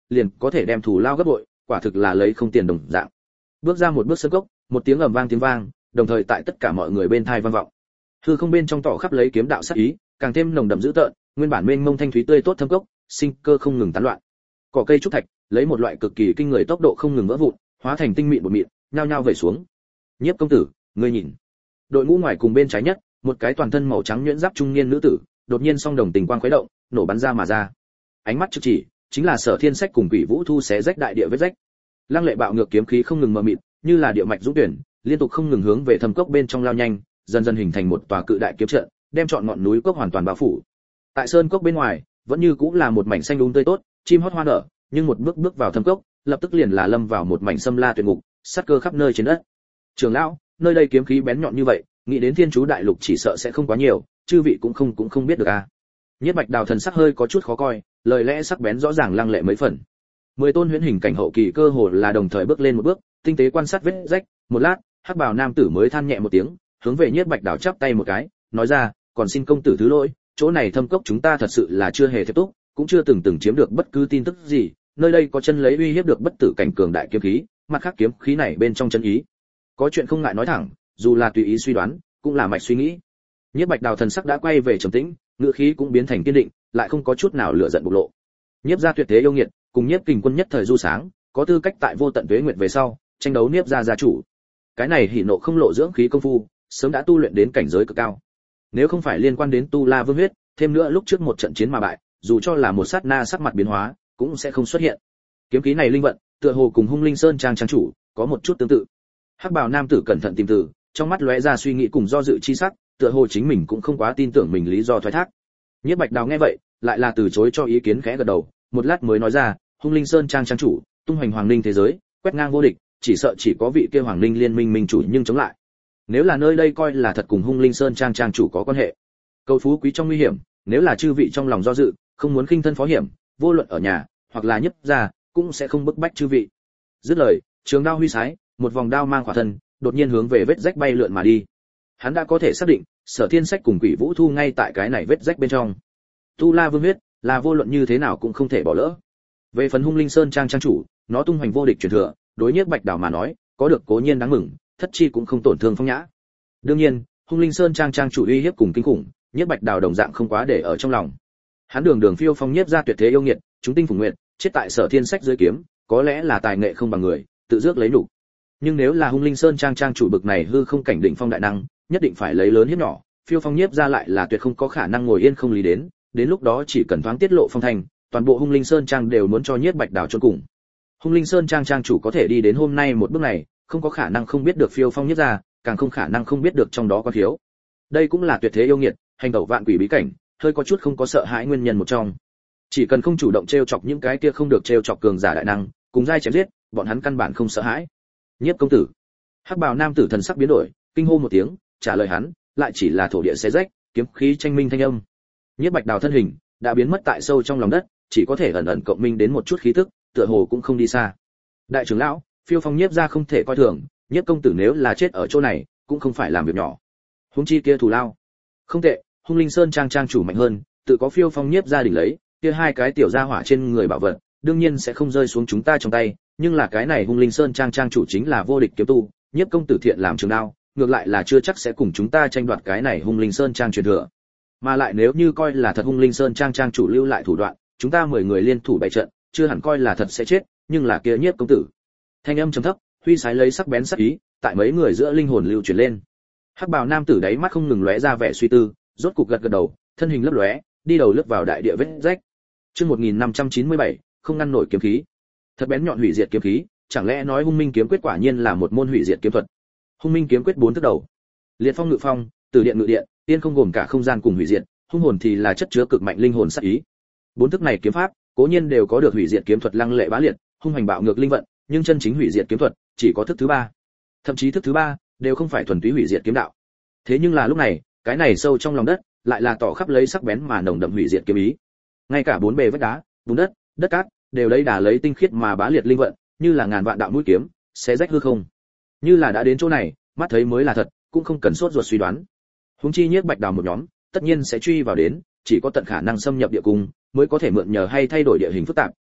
liền có thể đem thù lao gấp bội, quả thực là lấy không tiền đồng dạng. Bước ra một bước sân cốc, một tiếng ầm vang tiếng vang, đồng thời tại tất cả mọi người bên tai vang vọng. Hư không bên trong tỏ khắp lấy kiếm đạo sát ý, càng thêm nồng đậm dữ tợn, nguyên bản mênh mông thanh thúy tươi tốt thâm cốc, sinh cơ không ngừng tán loạn. Cỏ cây trúc thạch, lấy một loại cực kỳ kinh người tốc độ không ngừng vỡ vụn, hóa thành tinh mịn bột mịn, nhao nhao vẩy xuống. Nhiếp công tử, ngươi nhìn. Đội ngũ ngoài cùng bên trái nhất, một cái toàn thân màu trắng nhuyễn giáp trung niên nữ tử, đột nhiên song đồng tình quang khuấy động, nổ bắn ra mà ra. Ánh mắt trực chỉ, chính là Sở Thiên Sách cùng Quỷ Vũ Thu xé rách đại địa vết rách. Lăng lệ bạo ngược kiếm khí không ngừng mờ mịt, như là địa mạch dũng tuyển, liên tục không ngừng hướng về thâm cốc bên trong lao nhanh, dần dần hình thành một tòa cự đại kiếm trận, đem trọn ngọn núi cốc hoàn toàn bao phủ. Tại sơn cốc bên ngoài, vẫn như cũng là một mảnh xanh um tươi tốt, chim hót hoa nở, nhưng một bước bước vào thâm cốc, lập tức liền là lâm vào một mảnh xâm la tuyệt ngục, sát cơ khắp nơi trên đất. Trưởng lão, nơi đây kiếm khí bén nhọn như vậy, nghĩ đến Thiên Chú đại lục chỉ sợ sẽ không quá nhiều, chư vị cũng không cũng không biết được a. À. Nhất Bạch Đào thần sắc hơi có chút khó coi, lời lẽ sắc bén rõ ràng lăng lệ mấy phần. Mười tôn huyễn hình cảnh hậu kỳ cơ hồ là đồng thời bước lên một bước, tinh tế quan sát vết rách, một lát, hắc bào nam tử mới than nhẹ một tiếng, hướng về Nhất Bạch Đào chắp tay một cái, nói ra, còn xin công tử thứ lỗi, chỗ này thâm cốc chúng ta thật sự là chưa hề tiếp túc, cũng chưa từng từng chiếm được bất cứ tin tức gì, nơi đây có chân lấy uy hiếp được bất tử cảnh cường đại kiếm khí, mặt khác kiếm khí này bên trong chân ý. Có chuyện không ngại nói thẳng, dù là tùy ý suy đoán, cũng là mạch suy nghĩ. Nhất Bạch Đào thần sắc đã quay về trầm tĩnh, ngữ khí cũng biến thành kiên định, lại không có chút nào lửa giận bộc lộ. Nhiếp gia tuyệt thế yêu nghiệt, cùng Nhiếp Kình Quân nhất thời du sáng, có tư cách tại vô tận tuế nguyệt về sau, tranh đấu Nhiếp gia gia chủ. Cái này hỉ nộ không lộ dưỡng khí công phu, sớm đã tu luyện đến cảnh giới cực cao. Nếu không phải liên quan đến Tu La Vương huyết, thêm nữa lúc trước một trận chiến mà bại, dù cho là một sát na sắc mặt biến hóa, cũng sẽ không xuất hiện. Kiếm khí này linh vận, tựa hồ cùng Hung Linh Sơn trang trang chủ có một chút tương tự. Hắc bào nam tử cẩn thận tìm từ, trong mắt lóe ra suy nghĩ cùng do dự chi sắc, tựa hồ chính mình cũng không quá tin tưởng mình lý do thoái thác. Nhất Bạch Đào nghe vậy, lại là từ chối cho ý kiến khẽ gật đầu, một lát mới nói ra, Hung Linh Sơn trang trang chủ, tung hoành hoàng linh thế giới, quét ngang vô địch, chỉ sợ chỉ có vị kia hoàng linh liên minh minh chủ nhưng chống lại. Nếu là nơi đây coi là thật cùng Hung Linh Sơn trang trang chủ có quan hệ, cầu phú quý trong nguy hiểm, nếu là chư vị trong lòng do dự, không muốn khinh thân phó hiểm, vô luận ở nhà hoặc là Nhất gia, cũng sẽ không bức bách chư vị. Dứt lời, trường đao huy sái, một vòng đao mang khỏa thân, đột nhiên hướng về vết rách bay lượn mà đi. Hắn đã có thể xác định, Sở Thiên Sách cùng Quỷ Vũ Thu ngay tại cái này vết rách bên trong. Tu La Vương huyết, là vô luận như thế nào cũng không thể bỏ lỡ. Về phần Hung Linh Sơn trang trang chủ, nó tung hoành vô địch truyền thừa, đối Nhiếp Bạch Đào mà nói, có được cố nhiên đáng mừng, thất chi cũng không tổn thương phong nhã. Đương nhiên, Hung Linh Sơn trang trang chủ uy hiếp cùng kinh khủng, Nhiếp Bạch Đào đồng dạng không quá để ở trong lòng. Hắn đường đường phiêu phong Nhiếp gia tuyệt thế yêu nghiệt, chúng tinh phùng nguyệt, chết tại Sở Thiên Sách dưới kiếm, có lẽ là tài nghệ không bằng người, tự rước lấy nhục. Nhưng nếu là Hung Linh Sơn trang trang chủ bực này hư không cảnh định phong đại năng, nhất định phải lấy lớn hiếp nhỏ, phiêu phong Nhiếp gia lại là tuyệt không có khả năng ngồi yên không lý đến, đến lúc đó chỉ cần thoáng tiết lộ phong thành, toàn bộ Hung Linh Sơn trang đều muốn cho Nhiếp Bạch Đào chôn cùng. Hung Linh Sơn trang trang chủ có thể đi đến hôm nay một bước này, không có khả năng không biết được phiêu phong Nhiếp gia, càng không khả năng không biết được trong đó có thiếu. Đây cũng là tuyệt thế yêu nghiệt, hành tẩu vạn quỷ bí cảnh, hơi có chút không có sợ hãi nguyên nhân một trong. Chỉ cần không chủ động trêu chọc những cái kia không được trêu chọc cường giả đại năng, cùng giai chém giết, bọn hắn căn bản không sợ hãi. Nhiếp công tử. Hắc bào nam tử thần sắc biến đổi, kinh hô một tiếng, trả lời hắn, lại chỉ là thổ địa xé rách, kiếm khí tranh minh thanh âm. Nhiếp Bạch Đào thân hình đã biến mất tại sâu trong lòng đất, chỉ có thể ẩn ẩn cộng minh đến một chút khí tức, tựa hồ cũng không đi xa. Đại trưởng lão, phiêu phong Nhiếp gia không thể coi thường, Nhiếp công tử nếu là chết ở chỗ này, cũng không phải làm việc nhỏ. Huống chi kia thù lao. Không tệ, Hung Linh Sơn trang trang chủ mạnh hơn, tự có phiêu phong Nhiếp gia đỉnh lấy, kia hai cái tiểu gia hỏa trên người bảo vật, đương nhiên sẽ không rơi xuống chúng ta trong tay, nhưng là cái này Hung Linh Sơn trang trang chủ chính là vô địch kiếm tu, Nhiếp công tử thiện làm trường đao, ngược lại là chưa chắc sẽ cùng chúng ta tranh đoạt cái này Hung Linh Sơn trang truyền thừa. Mà lại nếu như coi là thật Hung Linh Sơn trang trang chủ lưu lại thủ đoạn, chúng ta mười người liên thủ bày trận, chưa hẳn coi là thật sẽ chết, nhưng là kia Nhiếp công tử. Thanh âm trầm thấp, huy sái lấy sắc bén sắc ý, tại mấy người giữa linh hồn lưu chuyển lên. Hắc bào nam tử đáy mắt không ngừng lóe ra vẻ suy tư, rốt cục gật gật đầu, thân hình lấp lóe, đi đầu lướt vào đại địa vết rách. Chương một nghìn năm trăm chín mươi bảy, không ngăn nổi kiếm khí. Thật bén nhọn hủy diệt kiếm khí, chẳng lẽ nói Hung Minh kiếm quyết quả nhiên là một môn hủy diệt kiếm thuật. Hung Minh kiếm quyết bốn thức đầu. Liệt phong ngự phong, từ điện ngự điện, tiên không gồm cả không gian cùng hủy diệt, hung hồn thì là chất chứa cực mạnh linh hồn sát ý. Bốn thức này kiếm pháp, cố nhiên đều có được hủy diệt kiếm thuật lăng lệ bá liệt, hung hành bạo ngược linh vận, nhưng chân chính hủy diệt kiếm thuật chỉ có thức thứ ba. Thậm chí thức thứ ba đều không phải thuần túy hủy diệt kiếm đạo. Thế nhưng là lúc này, cái này sâu trong lòng đất, lại là tỏ khắp lấy sắc bén mà nồng đậm hủy diệt kiếm ý. Ngay cả bốn bề vách đá, bùn đất, đất cát đều lấy đà lấy tinh khiết mà bá liệt linh vận, như là ngàn vạn đạo mũi kiếm, xé rách hư không. Như là đã đến chỗ này, mắt thấy mới là thật, cũng không cần sốt ruột suy đoán. Huống chi Nhiếp Bạch Đào một nhóm, tất nhiên sẽ truy vào đến, chỉ có tận khả năng xâm nhập địa cung, mới có thể mượn nhờ hay thay đổi địa hình phức tạp,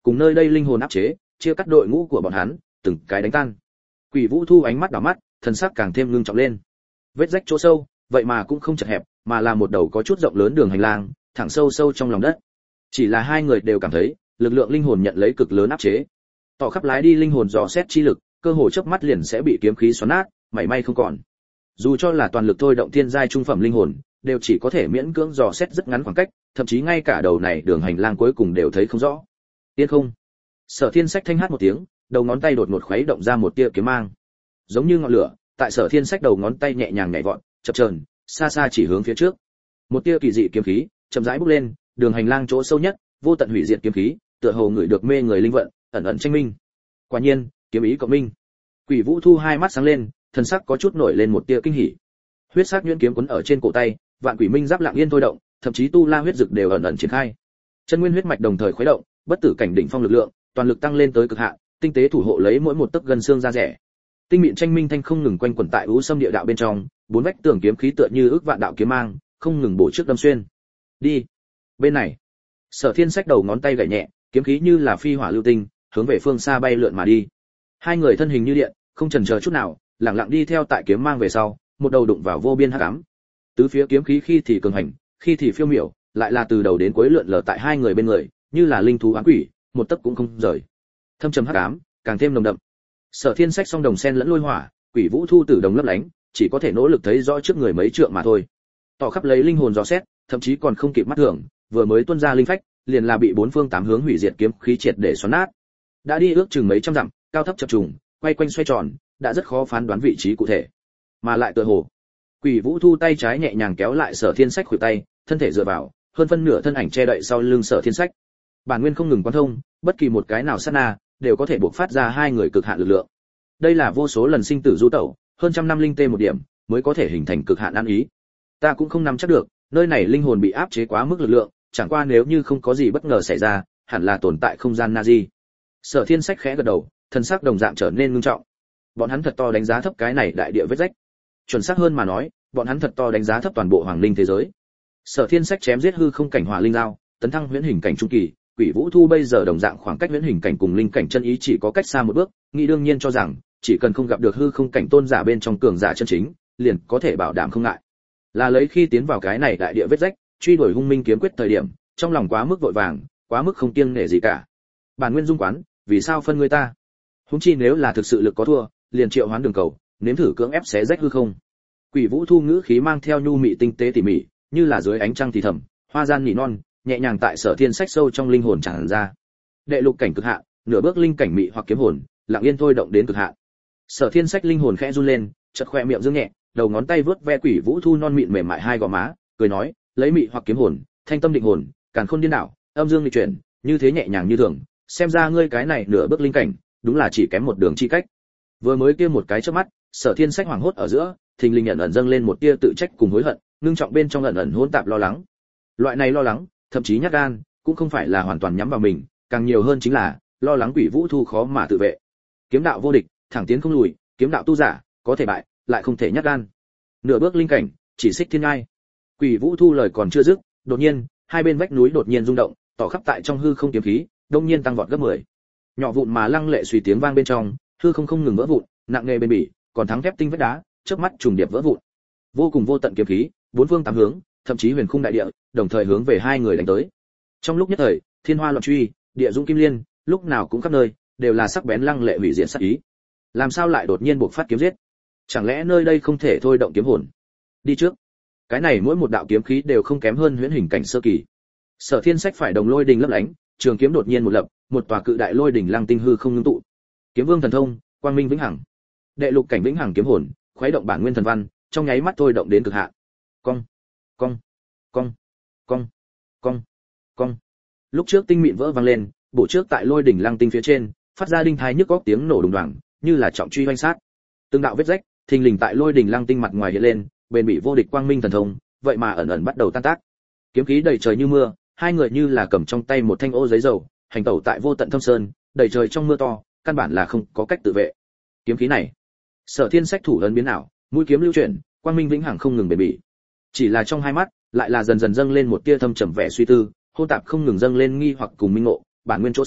cùng nơi đây linh hồn áp chế, chia cắt đội ngũ của bọn hắn, từng cái đánh tan. Quỷ Vũ Thu ánh mắt đảo mắt, thần sắc càng thêm ngưng trọng lên. Vết rách chỗ sâu, vậy mà cũng không chật hẹp, mà là một đầu có chút rộng lớn đường hành lang, thẳng sâu sâu trong lòng đất. Chỉ là hai người đều cảm thấy, lực lượng linh hồn nhận lấy cực lớn áp chế. Tỏ khắp lái đi linh hồn dò xét chi lực, cơ hồ chớp mắt liền sẽ bị kiếm khí xoắn nát, mảy may không còn. Dù cho là toàn lực thôi động thiên giai trung phẩm linh hồn, đều chỉ có thể miễn cưỡng dò xét rất ngắn khoảng cách, thậm chí ngay cả đầu này đường hành lang cuối cùng đều thấy không rõ. Tiên không. Sở Thiên Sách thanh hát một tiếng, đầu ngón tay đột ngột khuấy động ra một tia kiếm mang. Giống như ngọn lửa, tại Sở Thiên Sách đầu ngón tay nhẹ nhàng nhảy vọt, chập chờn, xa xa chỉ hướng phía trước. Một tia kỳ dị kiếm khí chậm rãi bốc lên, đường hành lang chỗ sâu nhất, vô tận hủy diệt kiếm khí, tựa hồ người được mê người linh vận, ẩn ẩn tranh minh. Quả nhiên, kiếm ý cộng minh. Quỷ Vũ Thu hai mắt sáng lên, thần sắc có chút nổi lên một tia kinh hỉ. Huyết sắc nhuyễn kiếm quấn ở trên cổ tay, vạn quỷ minh giáp lặng yên thôi động, thậm chí tu la huyết dực đều ẩn ẩn triển khai. Chân nguyên huyết mạch đồng thời khuấy động, bất tử cảnh đỉnh phong lực lượng, toàn lực tăng lên tới cực hạn, tinh tế thủ hộ lấy mỗi một tấc gần xương da rẻ. Tinh mịn tranh minh thanh không ngừng quanh quẩn tại u sâm địa đạo bên trong, bốn vách tường kiếm khí tựa như ước vạn đạo kiếm mang, không ngừng bổ trước đâm xuyên. Đi, bên này. Sở Thiên Sách đầu ngón tay gảy nhẹ, kiếm khí như là phi hỏa lưu tinh, hướng về phương xa bay lượn mà đi. Hai người thân hình như điện, không chần chờ chút nào, lặng lặng đi theo tại kiếm mang về sau, một đầu đụng vào vô biên hắc ám. Tứ phía kiếm khí khi thì cường hành, khi thì phiêu miểu, lại là từ đầu đến cuối lượn lờ tại hai người bên người, như là linh thú ám quỷ, một tấc cũng không rời. Thâm trầm hắc ám, càng thêm nồng đậm. Sở Thiên Sách song đồng sen lẫn lôi hỏa, Quỷ Vũ Thu tử đồng lấp lánh, chỉ có thể nỗ lực thấy rõ trước người mấy trượng mà thôi. Tỏ khắp lấy linh hồn dò xét, thậm chí còn không kịp mắt thường, vừa mới tuôn ra linh phách, liền là bị bốn phương tám hướng hủy diệt kiếm khí triệt để xoắn nát. Đã đi ước chừng mấy trăm dặm, cao thấp chập trùng, quay quanh xoay tròn, đã rất khó phán đoán vị trí cụ thể. Mà lại tựa hồ, Quỷ Vũ Thu tay trái nhẹ nhàng kéo lại Sở Thiên Sách khuỷu tay, thân thể dựa vào, hơn phân nửa thân ảnh che đậy sau lưng Sở Thiên Sách. Bản nguyên không ngừng quan thông, bất kỳ một cái nào sát na đều có thể buộc phát ra hai người cực hạn lực lượng. Đây là vô số lần sinh tử du tẩu, hơn trăm năm linh tê một điểm, mới có thể hình thành cực hạn ăn ý. Ta cũng không nắm chắc được, nơi này linh hồn bị áp chế quá mức lực lượng, chẳng qua nếu như không có gì bất ngờ xảy ra, hẳn là tồn tại không gian Nazi. Sở Thiên Sách khẽ gật đầu, thân sắc đồng dạng trở nên ngưng trọng. Bọn hắn thật to đánh giá thấp cái này đại địa vết rách. Chuẩn xác hơn mà nói, bọn hắn thật to đánh giá thấp toàn bộ hoàng linh thế giới. Sở Thiên Sách chém giết hư không cảnh hỏa linh giao, tấn thăng huyễn hình cảnh trung kỳ, Quỷ Vũ Thu bây giờ đồng dạng khoảng cách huyễn hình cảnh cùng linh cảnh chân ý chỉ có cách xa một bước, nghĩ đương nhiên cho rằng, chỉ cần không gặp được hư không cảnh tôn giả bên trong cường giả chân chính, liền có thể bảo đảm không ngại. Là lấy khi tiến vào cái này đại địa vết rách, truy đuổi hung minh kiếm quyết thời điểm, trong lòng quá mức vội vàng, quá mức không kiêng nể gì cả. Bản nguyên dung quán, vì sao phân người ta? Huống chi nếu là thực sự lực có thua, liền triệu hoán đường cầu, nếm thử cưỡng ép xé rách hư không. Quỷ Vũ Thu ngữ khí mang theo nhu mị tinh tế tỉ mỉ, như là dưới ánh trăng thì thầm, hoa gian nỉ non, nhẹ nhàng tại Sở Thiên Sách sâu trong linh hồn tràn ra. Đệ lục cảnh cực hạn, nửa bước linh cảnh mị hoặc kiếm hồn, lặng yên thôi động đến cực hạn. Sở Thiên Sách linh hồn khẽ run lên, chợt khoe miệng dương nhẹ, đầu ngón tay vướt ve Quỷ Vũ Thu non mịn mềm mại hai gò má, cười nói, lấy mị hoặc kiếm hồn, thanh tâm định hồn, càn khôn điên đảo, âm dương nghịch chuyển, như thế nhẹ nhàng như thường, xem ra ngươi cái này nửa bước linh cảnh, đúng là chỉ kém một đường chi cách. Vừa mới kia một cái chớp mắt, Sở Thiên Sách hoảng hốt ở giữa, thình lình nhận ẩn dâng lên một tia tự trách cùng hối hận, ngưng trọng bên trong ẩn ẩn hỗn tạp lo lắng. Loại này lo lắng, thậm chí nhát gan, cũng không phải là hoàn toàn nhắm vào mình, càng nhiều hơn chính là lo lắng Quỷ Vũ Thu khó mà tự vệ. Kiếm đạo vô địch, thẳng tiến không lùi, kiếm đạo tu giả, có thể bại, lại không thể nhát gan. Nửa bước linh cảnh, chỉ xích thiên ngai. Quỷ Vũ Thu lời còn chưa dứt, đột nhiên, hai bên vách núi đột nhiên rung động, tỏ khắp tại trong hư không kiếm khí, đông nhiên tăng vọt gấp mười. Nhỏ vụn mà lăng lệ suy tiếng vang bên trong, hư không không ngừng vỡ vụn, nặng nề bền bỉ, còn thắng thép tinh vách đá, chớp mắt trùng điệp vỡ vụn. Vô cùng vô tận kiếm khí, bốn phương tám hướng, thậm chí huyền khung đại địa, đồng thời hướng về hai người đánh tới. Trong lúc nhất thời, thiên hoa loạn truy, địa dũng kim liên, lúc nào cũng khắp nơi, đều là sắc bén lăng lệ hủy diệt sát ý. Làm sao lại đột nhiên buộc phát kiếm giết? Chẳng lẽ nơi đây không thể thôi động kiếm hồn? Đi trước. Cái này mỗi một đạo kiếm khí đều không kém hơn huyễn hình cảnh sơ kỳ. Sở Thiên Sách phải đồng lôi đình lấp lánh, trường kiếm đột nhiên một lập, một tòa cự đại lôi đỉnh lăng tinh hư không ngưng tụ. Kiếm vương thần thông, quang minh vĩnh hằng. Đệ lục cảnh vĩnh hằng kiếm hồn, khuấy động bản nguyên thần văn, trong nháy mắt thôi động đến cực hạn. Cong, cong, cong, cong, cong, cong. Lúc trước tinh mịn vỡ vang lên, bổ trước tại lôi đỉnh lăng tinh phía trên, phát ra đinh thai nhức óc tiếng nổ đùng đoàng, như là trọng truy hoành sát. Từng đạo vết rách, thình lình tại lôi đỉnh lăng tinh mặt ngoài hiện lên, bền bị vô địch quang minh thần thông, vậy mà ẩn ẩn bắt đầu tan tác. Kiếm khí đầy trời như mưa, hai người như là cầm trong tay một thanh ô giấy dầu, hành tẩu tại vô tận thâm sơn, đầy trời trong mưa to, căn bản là không có cách tự vệ. Kiếm khí này, Sở Thiên Sách thủ ấn biến ảo, mũi kiếm lưu chuyển, quang minh vĩnh hằng không ngừng bền bỉ. Chỉ là trong hai mắt, lại là dần dần dâng lên một tia thâm trầm vẻ suy tư, hôn tạp không ngừng dâng lên nghi hoặc cùng minh ngộ, bản nguyên chỗ sâu,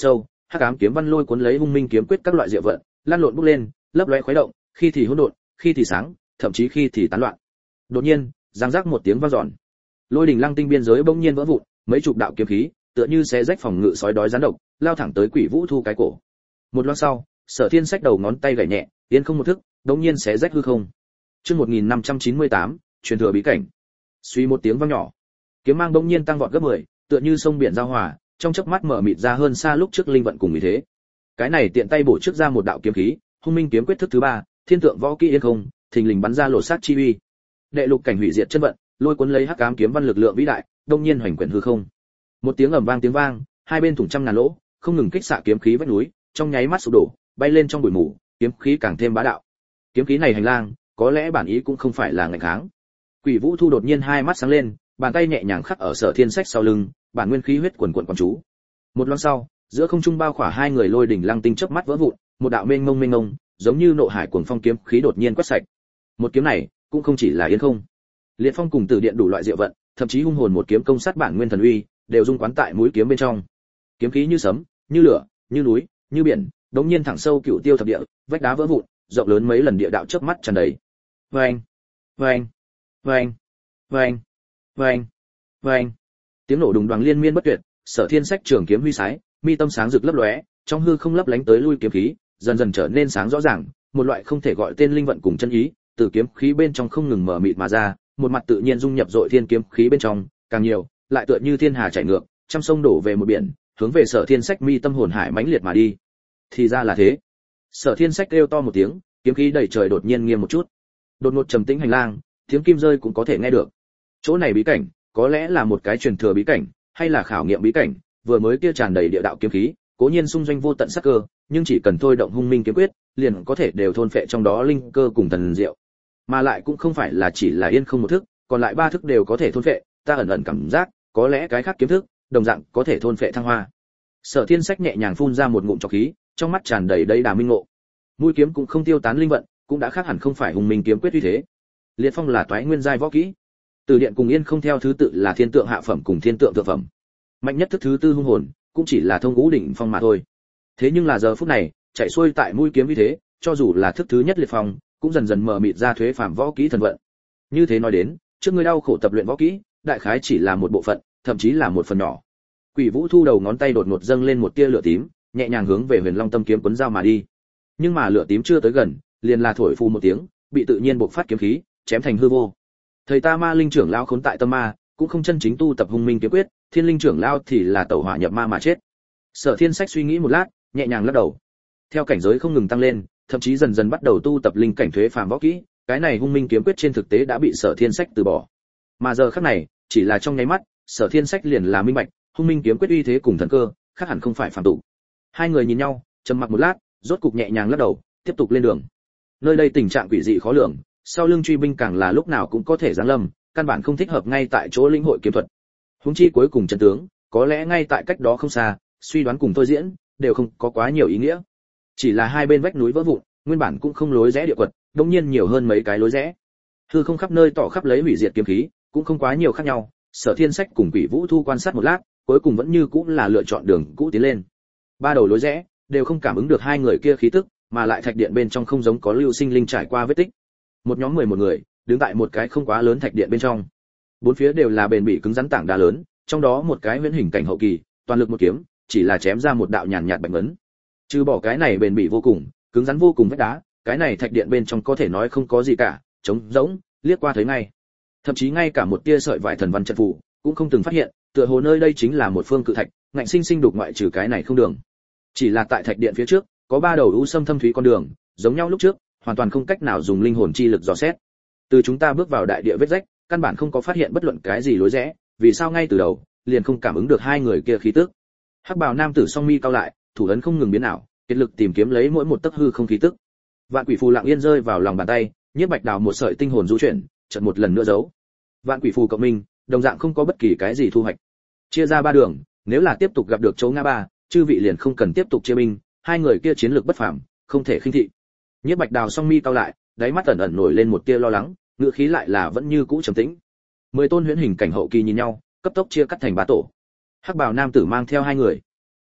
hắc ám kiếm văn lôi cuốn lấy hung minh kiếm quyết các loại diệu vận, lan lộn bốc lên, lấp lóe khuấy động, khi thì hỗn độn, khi thì sáng, thậm chí khi thì tán loạn. Đột nhiên, giang giác một tiếng vang dọn. Lôi đỉnh lăng tinh biên giới bỗng nhiên vỡ vụn, mấy chục đạo kiếm khí, tựa như xé rách phòng ngự sói đói rắn độc, lao thẳng tới Quỷ Vũ Thu cái cổ. Một loáng sau, Sở Thiên Sách đầu ngón tay gảy nhẹ, yên không một thức, đống nhiên xé rách hư không. Chương một nghìn năm trăm chín mươi tám, truyền thừa bí cảnh. Suy một tiếng vang nhỏ, kiếm mang bỗng nhiên tăng vọt gấp mười, tựa như sông biển giao hòa, trong chớp mắt mở mịt ra hơn xa lúc trước linh vận cùng ý thế. Cái này tiện tay bổ trước ra một đạo kiếm khí, hung minh kiếm quyết thức thứ ba, thiên tượng võ kỹ yên không, thình lình bắn ra lộ sát chi uy. Đệ lục cảnh hủy diệt chân vận, lôi cuốn lấy hắc ám kiếm văn lực lượng vĩ đại, đông nhiên hoành quyển hư không. Một tiếng ầm vang tiếng vang, hai bên thủng trăm ngàn lỗ, không ngừng kích xạ kiếm khí vách núi, trong nháy mắt sụp đổ, bay lên trong bụi mù, kiếm khí càng thêm bá đạo. Kiếm khí này hành lang, có lẽ bản ý cũng không phải là ngạnh kháng. Quỷ Vũ Thu đột nhiên hai mắt sáng lên, bàn tay nhẹ nhàng khắc ở Sở Thiên Sách sau lưng, bản nguyên khí huyết quần quần quần chú. Một loáng sau, giữa không trung bao khỏa hai người lôi đỉnh lăng tinh chớp mắt vỡ vụn, một đạo mênh mông mênh mông, giống như nộ hải cuồng phong kiếm khí đột nhiên quét sạch. Một kiếm này, cũng không chỉ là yên không. Liệt phong cùng tử điện đủ loại diệu vận, thậm chí hung hồn một kiếm công sát bản nguyên thần uy, đều dung quán tại mũi kiếm bên trong. Kiếm khí như sấm, như lửa, như núi, như biển, đống nhiên thẳng sâu cựu tiêu thập địa, vách đá vỡ vụn, rộng lớn mấy lần địa đạo chớp mắt tràn đầy. Oeng, oeng, oeng, oeng, oeng, oeng. Tiếng nổ đùng đoàng liên miên bất tuyệt, Sở Thiên Sách trường kiếm huy sái, mi tâm sáng rực lấp lóe, trong hư không lấp lánh tới lui kiếm khí, dần dần trở nên sáng rõ ràng, một loại không thể gọi tên linh vận cùng chân ý, từ kiếm khí bên trong không ngừng mở mịt mà ra, một mặt tự nhiên dung nhập dội thiên kiếm khí bên trong, càng nhiều, lại tựa như thiên hà chảy ngược, trăm sông đổ về một biển, hướng về Sở Thiên Sách mi tâm hồn hải mãnh liệt mà đi. Thì ra là thế. Sở Thiên Sách kêu to một tiếng, kiếm khí đầy trời đột nhiên nghiêng một chút. Đột ngột trầm tĩnh hành lang, tiếng kim rơi cũng có thể nghe được. Chỗ này bí cảnh, có lẽ là một cái truyền thừa bí cảnh, hay là khảo nghiệm bí cảnh, vừa mới kia tràn đầy địa đạo kiếm khí, cố nhiên xung doanh vô tận sắc cơ, nhưng chỉ cần thôi động hung minh kiếm quyết, liền có thể đều thôn phệ trong đó linh cơ cùng thần diệu. Mà lại cũng không phải là chỉ là yên không một thức, còn lại ba thức đều có thể thôn phệ, ta ẩn ẩn cảm giác, có lẽ cái khác kiếm thức, đồng dạng có thể thôn phệ thăng hoa. Sở Thiên Sách nhẹ nhàng phun ra một ngụm trọc khí, trong mắt tràn đầy đầy đà minh ngộ. Mũi kiếm cũng không tiêu tán linh vận, cũng đã khác hẳn không phải hùng minh kiếm quyết uy thế. Liệt phong là toái nguyên giai võ kỹ. Từ điện cùng yên không theo thứ tự là thiên tượng hạ phẩm cùng thiên tượng thượng phẩm. Mạnh nhất thức thứ tư hung hồn, cũng chỉ là thông ngũ đỉnh phong mà thôi. Thế nhưng là giờ phút này, chạy xuôi tại mũi kiếm uy thế, cho dù là thức thứ nhất liệt phong, cũng dần dần mở mịt ra thuế phàm võ kỹ thần vận. Như thế nói đến, trước ngươi đau khổ tập luyện võ kỹ, đại khái chỉ là một bộ phận, thậm chí là một phần nhỏ. Quỷ Vũ Thu đầu ngón tay đột ngột dâng lên một tia lửa tím, nhẹ nhàng hướng về Huyền Long Tâm kiếm cuốn dao mà đi. Nhưng mà lửa tím chưa tới gần, liền là thổi phù một tiếng, bị tự nhiên bộc phát kiếm khí chém thành hư vô. Thầy ta Ma Linh trưởng lão khốn tại tâm ma, cũng không chân chính tu tập hung minh kiếm quyết, Thiên Linh trưởng lão thì là tẩu hỏa nhập ma mà chết. Sở Thiên Sách suy nghĩ một lát, nhẹ nhàng lắc đầu. Theo cảnh giới không ngừng tăng lên, thậm chí dần dần bắt đầu tu tập linh cảnh thuế phàm võ kỹ, cái này hung minh kiếm quyết trên thực tế đã bị Sở Thiên Sách từ bỏ. Mà giờ khắc này, chỉ là trong nháy mắt, Sở Thiên Sách liền là minh bạch, hung minh kiếm quyết uy thế cùng thần cơ, khác hẳn không phải phàm tục. Hai người nhìn nhau, trầm mặc một lát, rốt cục nhẹ nhàng lắc đầu, tiếp tục lên đường. Nơi đây tình trạng quỷ dị khó lường, sau lưng truy binh càng là lúc nào cũng có thể giáng lâm, căn bản không thích hợp ngay tại chỗ linh hội kiếm thuật. Huống chi cuối cùng trận tướng, có lẽ ngay tại cách đó không xa, suy đoán cùng tôi diễn, đều không có quá nhiều ý nghĩa. Chỉ là hai bên vách núi vỡ vụn, nguyên bản cũng không lối rẽ địa quật, đương nhiên nhiều hơn mấy cái lối rẽ. Hư không khắp nơi tỏ khắp lấy hủy diệt kiếm khí, cũng không quá nhiều khác nhau. Sở Thiên Sách cùng Quỷ Vũ Thu quan sát một lát, cuối cùng vẫn như cũng là lựa chọn đường cũ tiến lên. Ba đầu lối rẽ đều không cảm ứng được hai người kia khí tức, mà lại thạch điện bên trong không giống có lưu sinh linh trải qua vết tích. Một nhóm mười một người, đứng tại một cái không quá lớn thạch điện bên trong. Bốn phía đều là bền bỉ cứng rắn tảng đá lớn, trong đó một cái huyễn hình cảnh hậu kỳ, toàn lực một kiếm, chỉ là chém ra một đạo nhàn nhạt bạch ấn. Trừ bỏ cái này bền bỉ vô cùng, cứng rắn vô cùng vách đá, cái này thạch điện bên trong có thể nói không có gì cả, trống rỗng, liếc qua thấy ngay. Thậm chí ngay cả một tia sợi vải thần văn trận phù cũng không từng phát hiện, tựa hồ nơi đây chính là một phương cự thạch, ngạnh sinh sinh đục ngoại trừ cái này không đường. Chỉ là tại thạch điện phía trước, có ba đầu u sâm thâm thúy con đường, giống nhau lúc trước, hoàn toàn không cách nào dùng linh hồn chi lực dò xét. Từ chúng ta bước vào đại địa vết rách, căn bản không có phát hiện bất luận cái gì lối rẽ, vì sao ngay từ đầu liền không cảm ứng được hai người kia khí tức. Hắc bào nam tử song mi cao lại, thủ ấn không ngừng biến ảo, kết lực tìm kiếm lấy mỗi một tấc hư không khí tức. Vạn quỷ phù lặng yên rơi vào lòng bàn tay, nhiếp bạch đào một sợi tinh hồn du chuyển, chợt một lần nữa giấu. Vạn quỷ phù cộng minh, đồng dạng không có bất kỳ cái gì thu hoạch. Chia ra ba đường, nếu là tiếp tục gặp được chỗ ngã ba, chư vị liền không cần tiếp tục chia binh, hai người kia chiến lược bất phàm, không thể khinh thị. Nhiếp bạch đào song mi cao lại, đáy mắt ẩn ẩn nổi lên một tia lo lắng, ngữ khí lại là vẫn như cũ trầm tĩnh. Mười tôn huyễn hình cảnh hậu kỳ nhìn nhau, cấp tốc chia cắt thành ba tổ. Hắc bào nam tử mang theo hai người,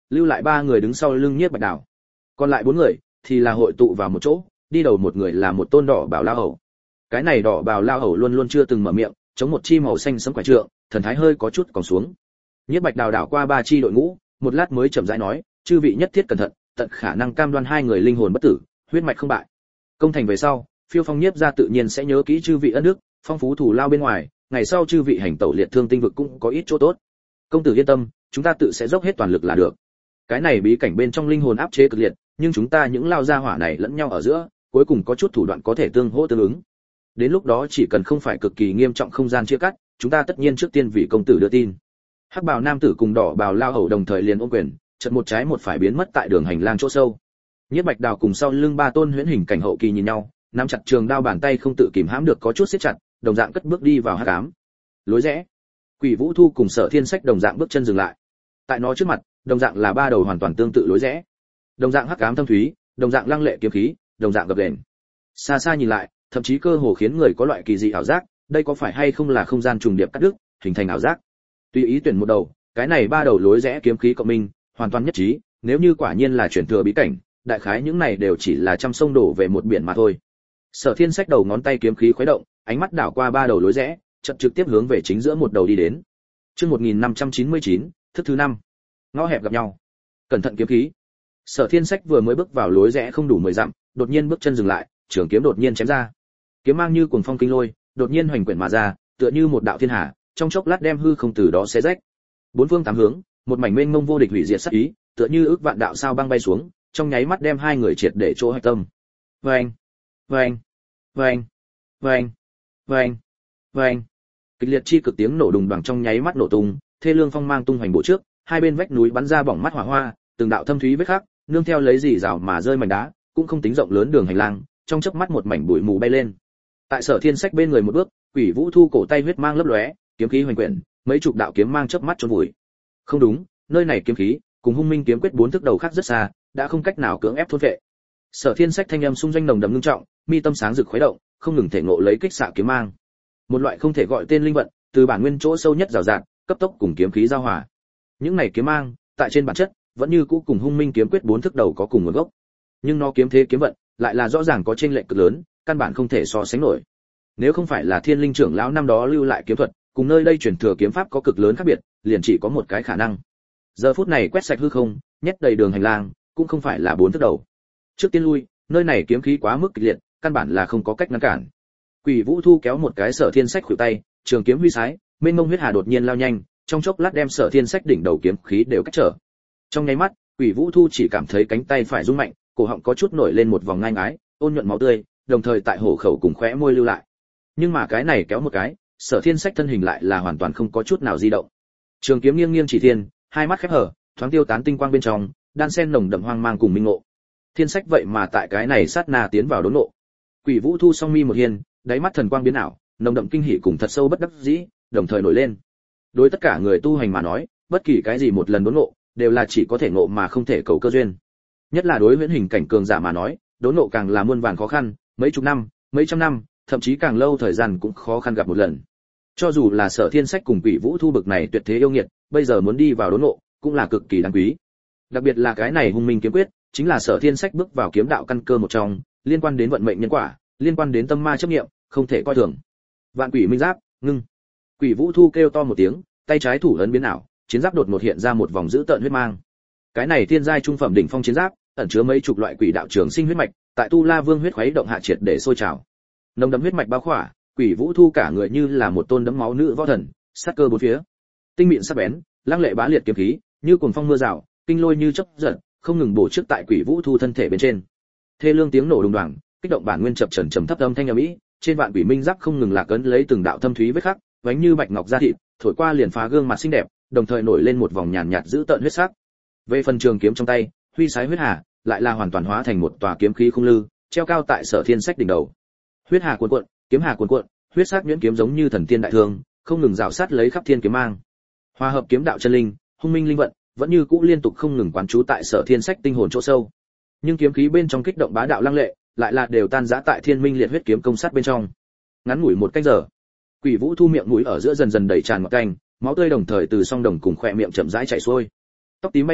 lưu lại ba người đứng sau lưng Nhiếp Bạch Đào. Còn lại bốn người thì là hội tụ vào một chỗ, đi đầu một người là một tôn đỏ bào lao hầu. Cái này đỏ bào lao hầu luôn luôn chưa từng mở miệng, chống một chi màu xanh sẫm quả trượng, thần thái hơi có chút còn xuống. Nhiếp Bạch Đào đảo qua ba chi đội ngũ, một lát mới chậm rãi nói, chư vị nhất thiết cẩn thận, tận khả năng cam đoan hai người linh hồn bất tử, huyết mạch không bại. Công thành về sau, Phiêu Phong Nhiếp gia tự nhiên sẽ nhớ kỹ chư vị ân đức, phong phú thủ lao bên ngoài, ngày sau chư vị hành tẩu liệt thương tinh vực cũng có ít chỗ tốt. Công tử yên tâm, chúng ta tự sẽ dốc hết toàn lực là được. Cái này bí cảnh bên trong linh hồn áp chế cực liệt, nhưng chúng ta những lao gia hỏa này lẫn nhau ở giữa, cuối cùng có chút thủ đoạn có thể tương hỗ tương ứng. Đến lúc đó chỉ cần không phải cực kỳ nghiêm trọng không gian chia cắt, chúng ta tất nhiên trước tiên vì công tử đưa tin. Hắc bào nam tử cùng đỏ bào lao hầu đồng thời liền ôm quyền, chợt một trái một phải biến mất tại đường hành lang chỗ sâu. Nhiếp Bạch Đào cùng sau lưng ba tôn huyễn hình cảnh hậu kỳ nhìn nhau, nắm chặt trường đao bàn tay không tự kìm hãm được có chút siết chặt, đồng dạng cất bước đi vào hắc ám. Lối rẽ. Quỷ Vũ Thu cùng Sở Thiên Sách đồng dạng bước chân dừng lại. Tại nó trước mặt, đồng dạng là ba đầu hoàn toàn tương tự lối rẽ. Đồng dạng hắc ám thâm thúy, đồng dạng lăng lệ kiếm khí, đồng dạng gập ghềnh. Xa xa nhìn lại, thậm chí cơ hồ khiến người có loại kỳ dị ảo giác, đây có phải hay không là không gian trùng điệp cắt đứt, hình thành ảo giác. Tùy ý tuyển một đầu, cái này ba đầu lối rẽ kiếm khí cộng minh, hoàn toàn nhất trí, nếu như quả nhiên là chuyển thừa bí cảnh, đại khái những này đều chỉ là trăm sông đổ về một biển mà thôi. Sở Thiên Sách đầu ngón tay kiếm khí khuấy động, ánh mắt đảo qua ba đầu lối rẽ, chợt trực tiếp hướng về chính giữa một đầu đi đến. Chương một nghìn năm trăm chín mươi chín, thức thứ năm. Ngõ hẹp gặp nhau. Cẩn thận kiếm khí. Sở Thiên Sách vừa mới bước vào lối rẽ không đủ mười dặm, đột nhiên bước chân dừng lại, trường kiếm đột nhiên chém ra. Kiếm mang như cuồng phong kinh lôi, đột nhiên hoành quyển mà ra, tựa như một đạo thiên hà, trong chốc lát đem hư không từ đó xé rách. Bốn phương tám hướng, một mảnh mênh mông vô địch hủy diệt sát ý, tựa như ước vạn đạo sao băng bay xuống, trong nháy mắt đem hai người triệt để chỗ hạch tâm. Vâng, vâng, vâng, vâng, vâng, vâng. Kịch liệt chi cực tiếng nổ đùng đoàng trong nháy mắt nổ tung, thê lương phong mang tung hoành bộ trước, hai bên vách núi bắn ra bỏng mắt hỏa hoa, từng đạo thâm thúy vết khắc, nương theo lấy dì rào mà rơi mảnh đá, cũng không tính rộng lớn đường hành lang, trong chớp mắt một mảnh bụi mù bay lên. Tại Sở Thiên Sách bên người một bước, Quỷ Vũ Thu cổ tay huyết mang lấp lóe, kiếm khí hoành quyển, mấy chục đạo kiếm mang chớp mắt chôn vùi. Không đúng, nơi này kiếm khí cùng Hung Minh kiếm quyết bốn thức đầu khác rất xa, đã không cách nào cưỡng ép thôn vệ. Sở Thiên Sách thanh âm xung doanh nồng đậm ngưng trọng, mi tâm sáng rực khuấy động, không ngừng thể ngộ lấy kích xạ kiếm mang. Một loại không thể gọi tên linh vận, từ bản nguyên chỗ sâu nhất rào rạt, cấp tốc cùng kiếm khí giao hòa. Những này kiếm mang, tại trên bản chất, vẫn như cũ cùng Hung Minh kiếm quyết bốn thức đầu có cùng nguồn gốc. Nhưng nó kiếm thế kiếm vận, lại là rõ ràng có chênh lệch cực lớn, căn bản không thể so sánh nổi. Nếu không phải là Thiên Linh trưởng lão năm đó lưu lại kiếm thuật, cùng nơi đây truyền thừa kiếm pháp có cực lớn khác biệt, liền chỉ có một cái khả năng. Giờ phút này quét sạch hư không, nhét đầy đường hành lang, cũng không phải là bốn thức đầu. Trước tiên lui, nơi này kiếm khí quá mức kịch liệt, căn bản là không có cách ngăn cản. Quỷ Vũ Thu kéo một cái Sở Thiên Sách khuỷu tay, trường kiếm huy sái, mênh mông huyết hà đột nhiên lao nhanh, trong chốc lát đem Sở Thiên Sách đỉnh đầu kiếm khí đều cách trở. Trong nháy mắt, Quỷ Vũ Thu chỉ cảm thấy cánh tay phải rung mạnh, cổ họng có chút nổi lên một vòng ngai ngái, ôn nhuận máu tươi, đồng thời tại hổ khẩu cùng khóe môi lưu lại. Nhưng mà cái này kéo một cái, Sở Thiên Sách thân hình lại là hoàn toàn không có chút nào di động. Trường kiếm nghiêng nghiêng chỉ thiên, hai mắt khép hở, thoáng tiêu tán tinh quang bên trong, đan xen nồng đậm hoang mang cùng minh ngộ. Thiên Sách vậy mà tại cái này sát na tiến vào đốn nộ. Quỷ Vũ Thu song mi một hiên, đáy mắt thần quang biến ảo, nồng đậm kinh hỉ cùng thật sâu bất đắc dĩ, đồng thời nổi lên. Đối tất cả người tu hành mà nói, bất kỳ cái gì một lần đốn ngộ, đều là chỉ có thể ngộ mà không thể cầu cơ duyên. Nhất là đối huyễn hình cảnh cường giả mà nói, đốn ngộ càng là muôn vàn khó khăn, mấy chục năm, mấy trăm năm, thậm chí càng lâu thời gian cũng khó khăn gặp một lần. Cho dù là Sở Thiên Sách cùng Quỷ Vũ Thu bực này tuyệt thế yêu nghiệt, bây giờ muốn đi vào đốn ngộ, cũng là cực kỳ đáng quý. Đặc biệt là cái này Hung Minh kiếm quyết, chính là Sở Thiên Sách bước vào kiếm đạo căn cơ một trong, liên quan đến vận mệnh nhân quả, liên quan đến tâm ma chấp niệm, không thể coi thường. Vạn Quỷ Minh Giáp, ngưng. Quỷ Vũ Thu kêu to một tiếng, tay trái thủ ấn biến ảo, chiến giáp đột ngột hiện ra một vòng dữ tợn huyết mang. Cái này thiên giai trung phẩm đỉnh phong chiến giáp, ẩn chứa mấy chục loại quỷ đạo trường sinh huyết mạch, tại Tu La Vương huyết khuấy động hạ triệt để sôi trào. Nồng đậm huyết mạch bao khỏa, Quỷ Vũ Thu cả người như là một tôn đấm máu nữ võ thần, sát cơ bốn phía. Tinh mịn sắc bén, lăng lệ bá liệt kiếm khí, như cuồng phong mưa rào, kinh lôi như chớp giật, không ngừng bổ trước tại Quỷ Vũ Thu thân thể bên trên. Thê lương tiếng nổ đùng đoàng, kích động bản nguyên chập chờn trầm thấp âm thanh ầm ĩ, trên vạn quỷ minh giáp không ngừng lạc ấn lấy từng đạo thâm thúy vết khắc, vánh như bạch ngọc da thịt, thổi qua liền phá gương mặt xinh đẹp, đồng thời nổi lên một vòng nhàn nhạt giữ tợn huyết sắc. Về phần trường kiếm trong tay, huy sái huyết hà, lại là hoàn toàn hóa thành một tòa kiếm khí không lư, treo cao tại Sở Thiên Sách đỉnh đầu. Huyết hà cuồn cuộn, kiếm hà cuồn cuộn, huyết sắc nhuyễn kiếm giống như thần tiên đại thương, không ngừng rào sát lấy khắp thiên kiếm mang. Hòa hợp kiếm đạo chân linh, Hung Minh linh vận, vẫn như cũ liên tục không ngừng quán trú tại Sở Thiên Sách tinh hồn chỗ sâu. Nhưng kiếm khí bên trong kích động bá đạo lăng lệ, lại là đều tan rã tại Thiên Minh liệt huyết kiếm công sát bên trong. Ngắn ngủi một canh giờ, Quỷ Vũ Thu miệng mũi ở giữa dần dần đầy tràn ngọt canh, máu tươi đồng thời từ song đồng cùng khỏe miệng chậm rãi chảy xuôi. Tóc tím bay lên,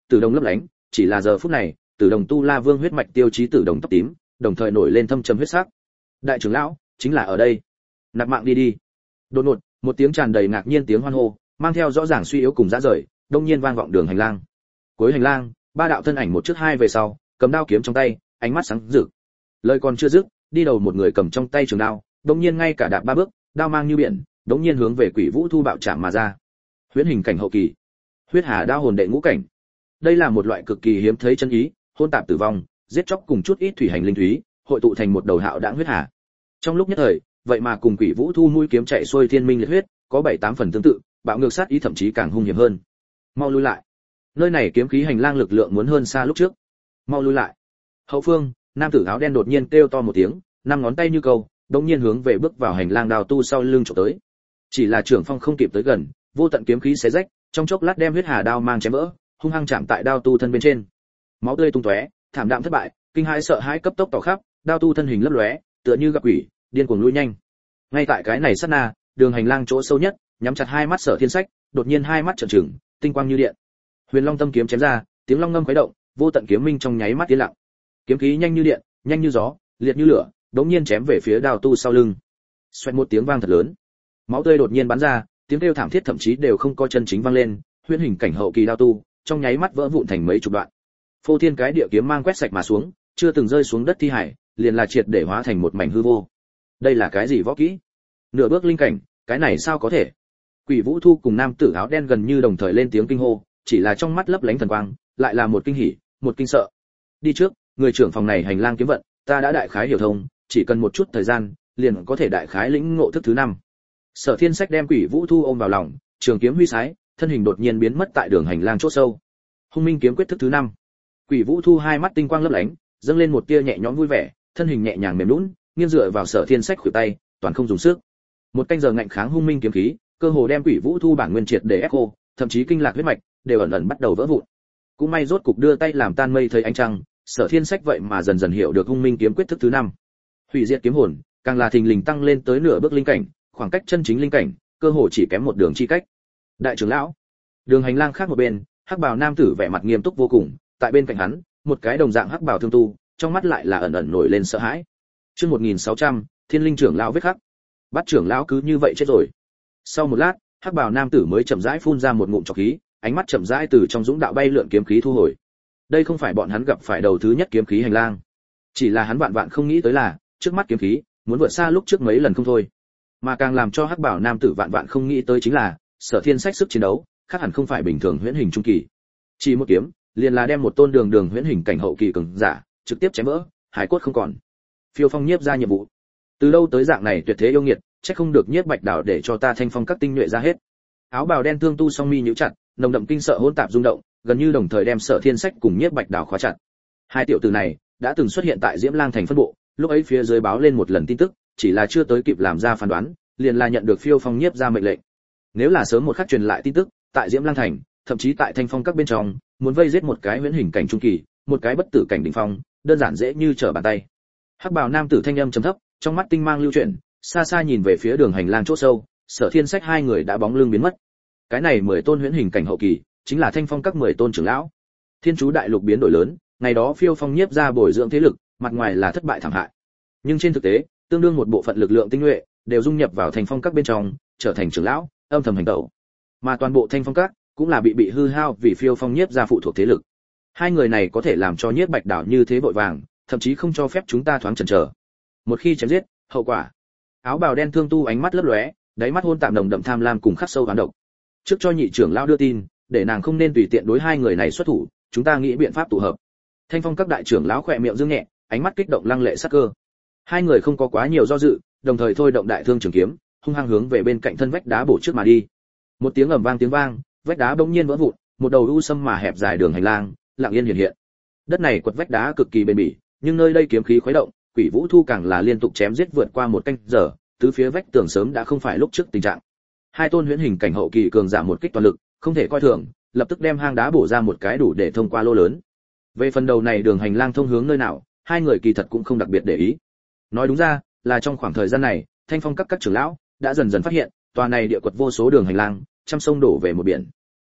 tử đồng lấp lánh, chỉ là giờ phút này, tử đồng tu la vương huyết mạch tiêu chí tử đồng tóc tím, đồng thời nổi lên thâm trầm huyết sắc. Đại trưởng lão, chính là ở đây. Nạp mạng đi đi. Đột ngột, một tiếng tràn đầy ngạc nhiên tiếng hoan hô, mang theo rõ ràng suy yếu cùng dã rời, đông nhiên vang vọng đường hành lang. Cuối hành lang, ba đạo thân ảnh một trước hai về sau, cầm đao kiếm trong tay, ánh mắt sáng rực. Lời còn chưa dứt, đi đầu một người cầm trong tay trường đao, đông nhiên ngay cả đạp ba bước, đao mang như biển, đống nhiên hướng về Quỷ Vũ Thu bạo chạm mà ra. Huyễn hình cảnh hậu kỳ, huyết hà đao hồn đệ ngũ cảnh. Đây là một loại cực kỳ hiếm thấy chân ý, hôn tạp tử vong, giết chóc cùng chút ít thủy hành linh thúy, hội tụ thành một đầu hạo đãng huyết hà. Trong lúc nhất thời, vậy mà cùng Quỷ Vũ Thu mũi kiếm chạy xuôi thiên minh liệt huyết, có bảy tám phần tương tự, bạo ngược sát ý thậm chí càng hung hiểm hơn. Mau lui lại. Nơi này kiếm khí hành lang lực lượng muốn hơn xa lúc trước. Mau lui lại. Hậu phương, nam tử áo đen đột nhiên kêu to một tiếng, năm ngón tay như câu, đống nhiên hướng về bước vào hành lang đào tu sau lưng chụp tới. Chỉ là trưởng phong không kịp tới gần, vô tận kiếm khí xé rách, trong chốc lát đem huyết hà đao mang chém vỡ, hung hăng chạm tại đao tu thân bên trên. Máu tươi tung tóe, thảm đạm thất bại, kinh hãi sợ hãi cấp tốc tỏ khắp, đao tu thân hình lấp lóe, tựa như gặp quỷ, điên cuồng lui nhanh. Ngay tại cái này sát na, đường hành lang chỗ sâu nhất, nhắm chặt hai mắt Sở Thiên Sách, đột nhiên hai mắt trợn trừng, tinh quang như điện. Huyền Long tâm kiếm chém ra, tiếng long ngâm khuấy động, vô tận kiếm minh trong nháy mắt tiến lặng. Kiếm khí nhanh như điện, nhanh như gió, liệt như lửa, đống nhiên chém về phía đao tu sau lưng. Xoẹt một tiếng vang thật lớn, máu tươi đột nhiên bắn ra, tiếng kêu thảm thiết thậm chí đều không có chân chính vang lên, huyễn hình cảnh hậu kỳ đao tu, trong nháy mắt vỡ vụn thành mấy chục đoạn. Phô thiên cái địa kiếm mang quét sạch mà xuống, chưa từng rơi xuống đất thi hải, liền là triệt để hóa thành một mảnh hư vô. Đây là cái gì võ kỹ? Nửa bước linh cảnh, cái này sao có thể? Quỷ Vũ Thu cùng nam tử áo đen gần như đồng thời lên tiếng kinh hô, chỉ là trong mắt lấp lánh thần quang, lại là một kinh hỉ, một kinh sợ. Đi trước, người trưởng phòng này hành lang kiếm vận, ta đã đại khái hiểu thông, chỉ cần một chút thời gian, liền có thể đại khái lĩnh ngộ thức thứ năm. Sở Thiên Sách đem Quỷ Vũ Thu ôm vào lòng, trường kiếm huy sái, thân hình đột nhiên biến mất tại đường hành lang chỗ sâu. Hung Minh kiếm quyết thức thứ năm. Quỷ Vũ Thu hai mắt tinh quang lấp lánh, dâng lên một tia nhẹ nhõm vui vẻ, thân hình nhẹ nhàng mềm nhũn, nghiêng dựa vào Sở Thiên Sách khuỷu tay, toàn không dùng sức. Một canh giờ ngạnh kháng Hung Minh kiếm khí, cơ hồ đem Quỷ Vũ Thu bản nguyên triệt để ép khô, thậm chí kinh lạc huyết mạch đều ẩn ẩn bắt đầu vỡ vụn. Cũng may rốt cục đưa tay làm tan mây thấy ánh trăng, Sở Thiên Sách vậy mà dần dần hiểu được Hung Minh kiếm quyết thức thứ năm. Hủy diệt kiếm hồn, càng là thình lình tăng lên tới nửa bước linh cảnh, khoảng cách chân chính linh cảnh, cơ hồ chỉ kém một đường chi cách. Đại trưởng lão, đường hành lang khác một bên, hắc bào nam tử vẻ mặt nghiêm túc vô cùng, tại bên cạnh hắn, một cái đồng dạng hắc bào thương tu, trong mắt lại là ẩn ẩn nổi lên sợ hãi. Chương một nghìn sáu trăm, Thiên Linh trưởng lão vết khắc. Bắt trưởng lão cứ như vậy chết rồi. Sau một lát, hắc bào nam tử mới chậm rãi phun ra một ngụm trọc khí, ánh mắt chậm rãi từ trong dũng đạo bay lượn kiếm khí thu hồi. Đây không phải bọn hắn gặp phải đầu thứ nhất kiếm khí hành lang, chỉ là hắn vạn vạn không nghĩ tới là, trước mắt kiếm khí muốn vượt xa lúc trước mấy lần không thôi. Mà càng làm cho hắc bảo nam tử vạn vạn không nghĩ tới chính là, Sở Thiên Sách sức chiến đấu khác hẳn không phải bình thường huyễn hình trung kỳ. Chỉ một kiếm, liền là đem một tôn đường đường huyễn hình cảnh hậu kỳ cường giả trực tiếp chém vỡ, hải cốt không còn. Phiêu Phong nhiếp ra nhiệm vụ. Từ đâu tới dạng này tuyệt thế yêu nghiệt, chắc không được nhiếp bạch đảo để cho ta thanh phong các tinh nhuệ ra hết. Áo bào đen thương tu song mi nhíu chặt, nồng đậm kinh sợ hỗn tạp rung động, gần như đồng thời đem Sở Thiên Sách cùng nhiếp bạch đảo khóa chặt. Hai tiểu tử này đã từng xuất hiện tại Diễm Lang thành phân bộ, lúc ấy phía dưới báo lên một lần tin tức, chỉ là chưa tới kịp làm ra phán đoán, liền là nhận được Phiêu Phong nhiếp ra mệnh lệnh. Nếu là sớm một khắc truyền lại tin tức, tại Diễm Lang thành, thậm chí tại Thanh Phong các bên trong, muốn vây giết một cái huyễn hình cảnh trung kỳ, một cái bất tử cảnh đỉnh phong, đơn giản dễ như trở bàn tay. Hắc bào nam tử thanh âm trầm thấp, trong mắt tinh mang lưu chuyển, xa xa nhìn về phía đường hành lang chỗ sâu, Sở Thiên Sách hai người đã bóng lưng biến mất. Cái này mười tôn huyễn hình cảnh hậu kỳ, chính là Thanh Phong các mười tôn trưởng lão. Thiên Chú đại lục biến đổi lớn, ngày đó Phiêu Phong nhiếp ra bồi dưỡng thế lực, mặt ngoài là thất bại thảm hại, nhưng trên thực tế, tương đương một bộ phận lực lượng tinh nhuệ đều dung nhập vào Thanh Phong các bên trong, trở thành trưởng lão, âm thầm hành động. Mà toàn bộ Thanh Phong các cũng là bị bị hư hao vì Phiêu Phong nhiếp ra phụ thuộc thế lực. Hai người này có thể làm cho Nhiếp Bạch đảo như thế vội vàng, thậm chí không cho phép chúng ta thoáng chần chờ. Một khi chém giết, hậu quả. Áo bào đen thương tu ánh mắt lấp lóe, đáy mắt hôn tạm nồng đậm tham lam cùng khắc sâu oán độc. Trước cho nhị trưởng lão đưa tin, để nàng không nên tùy tiện đối hai người này xuất thủ, chúng ta nghĩ biện pháp tụ hợp. Thanh Phong các đại trưởng lão khỏe miệng dương nhẹ, ánh mắt kích động lăng lệ sắc cơ. Hai người không có quá nhiều do dự, đồng thời thôi động đại thương trường kiếm, hung hăng hướng về bên cạnh thân vách đá bổ trước mà đi. Một tiếng ầm vang tiếng vang, vách đá bỗng nhiên vỡ vụn, một đầu u sâm mà hẹp dài đường hành lang, lặng yên hiện hiện. Đất này quật vách đá cực kỳ bền bỉ, nhưng nơi đây kiếm khí khuấy động, Quỷ Vũ Thu càng là liên tục chém giết vượt qua một canh giờ, tứ phía vách tường sớm đã không phải lúc trước tình trạng. Hai tôn huyễn hình cảnh hậu kỳ cường giả một kích toàn lực, không thể coi thường, lập tức đem hang đá bổ ra một cái đủ để thông qua lỗ lớn. Về phần đầu này đường hành lang thông hướng nơi nào, hai người kỳ thật cũng không đặc biệt để ý. Nói đúng ra, là trong khoảng thời gian này, Thanh Phong các các trưởng lão đã dần dần phát hiện, tòa này địa quật vô số đường hành lang, trăm sông đổ về một biển.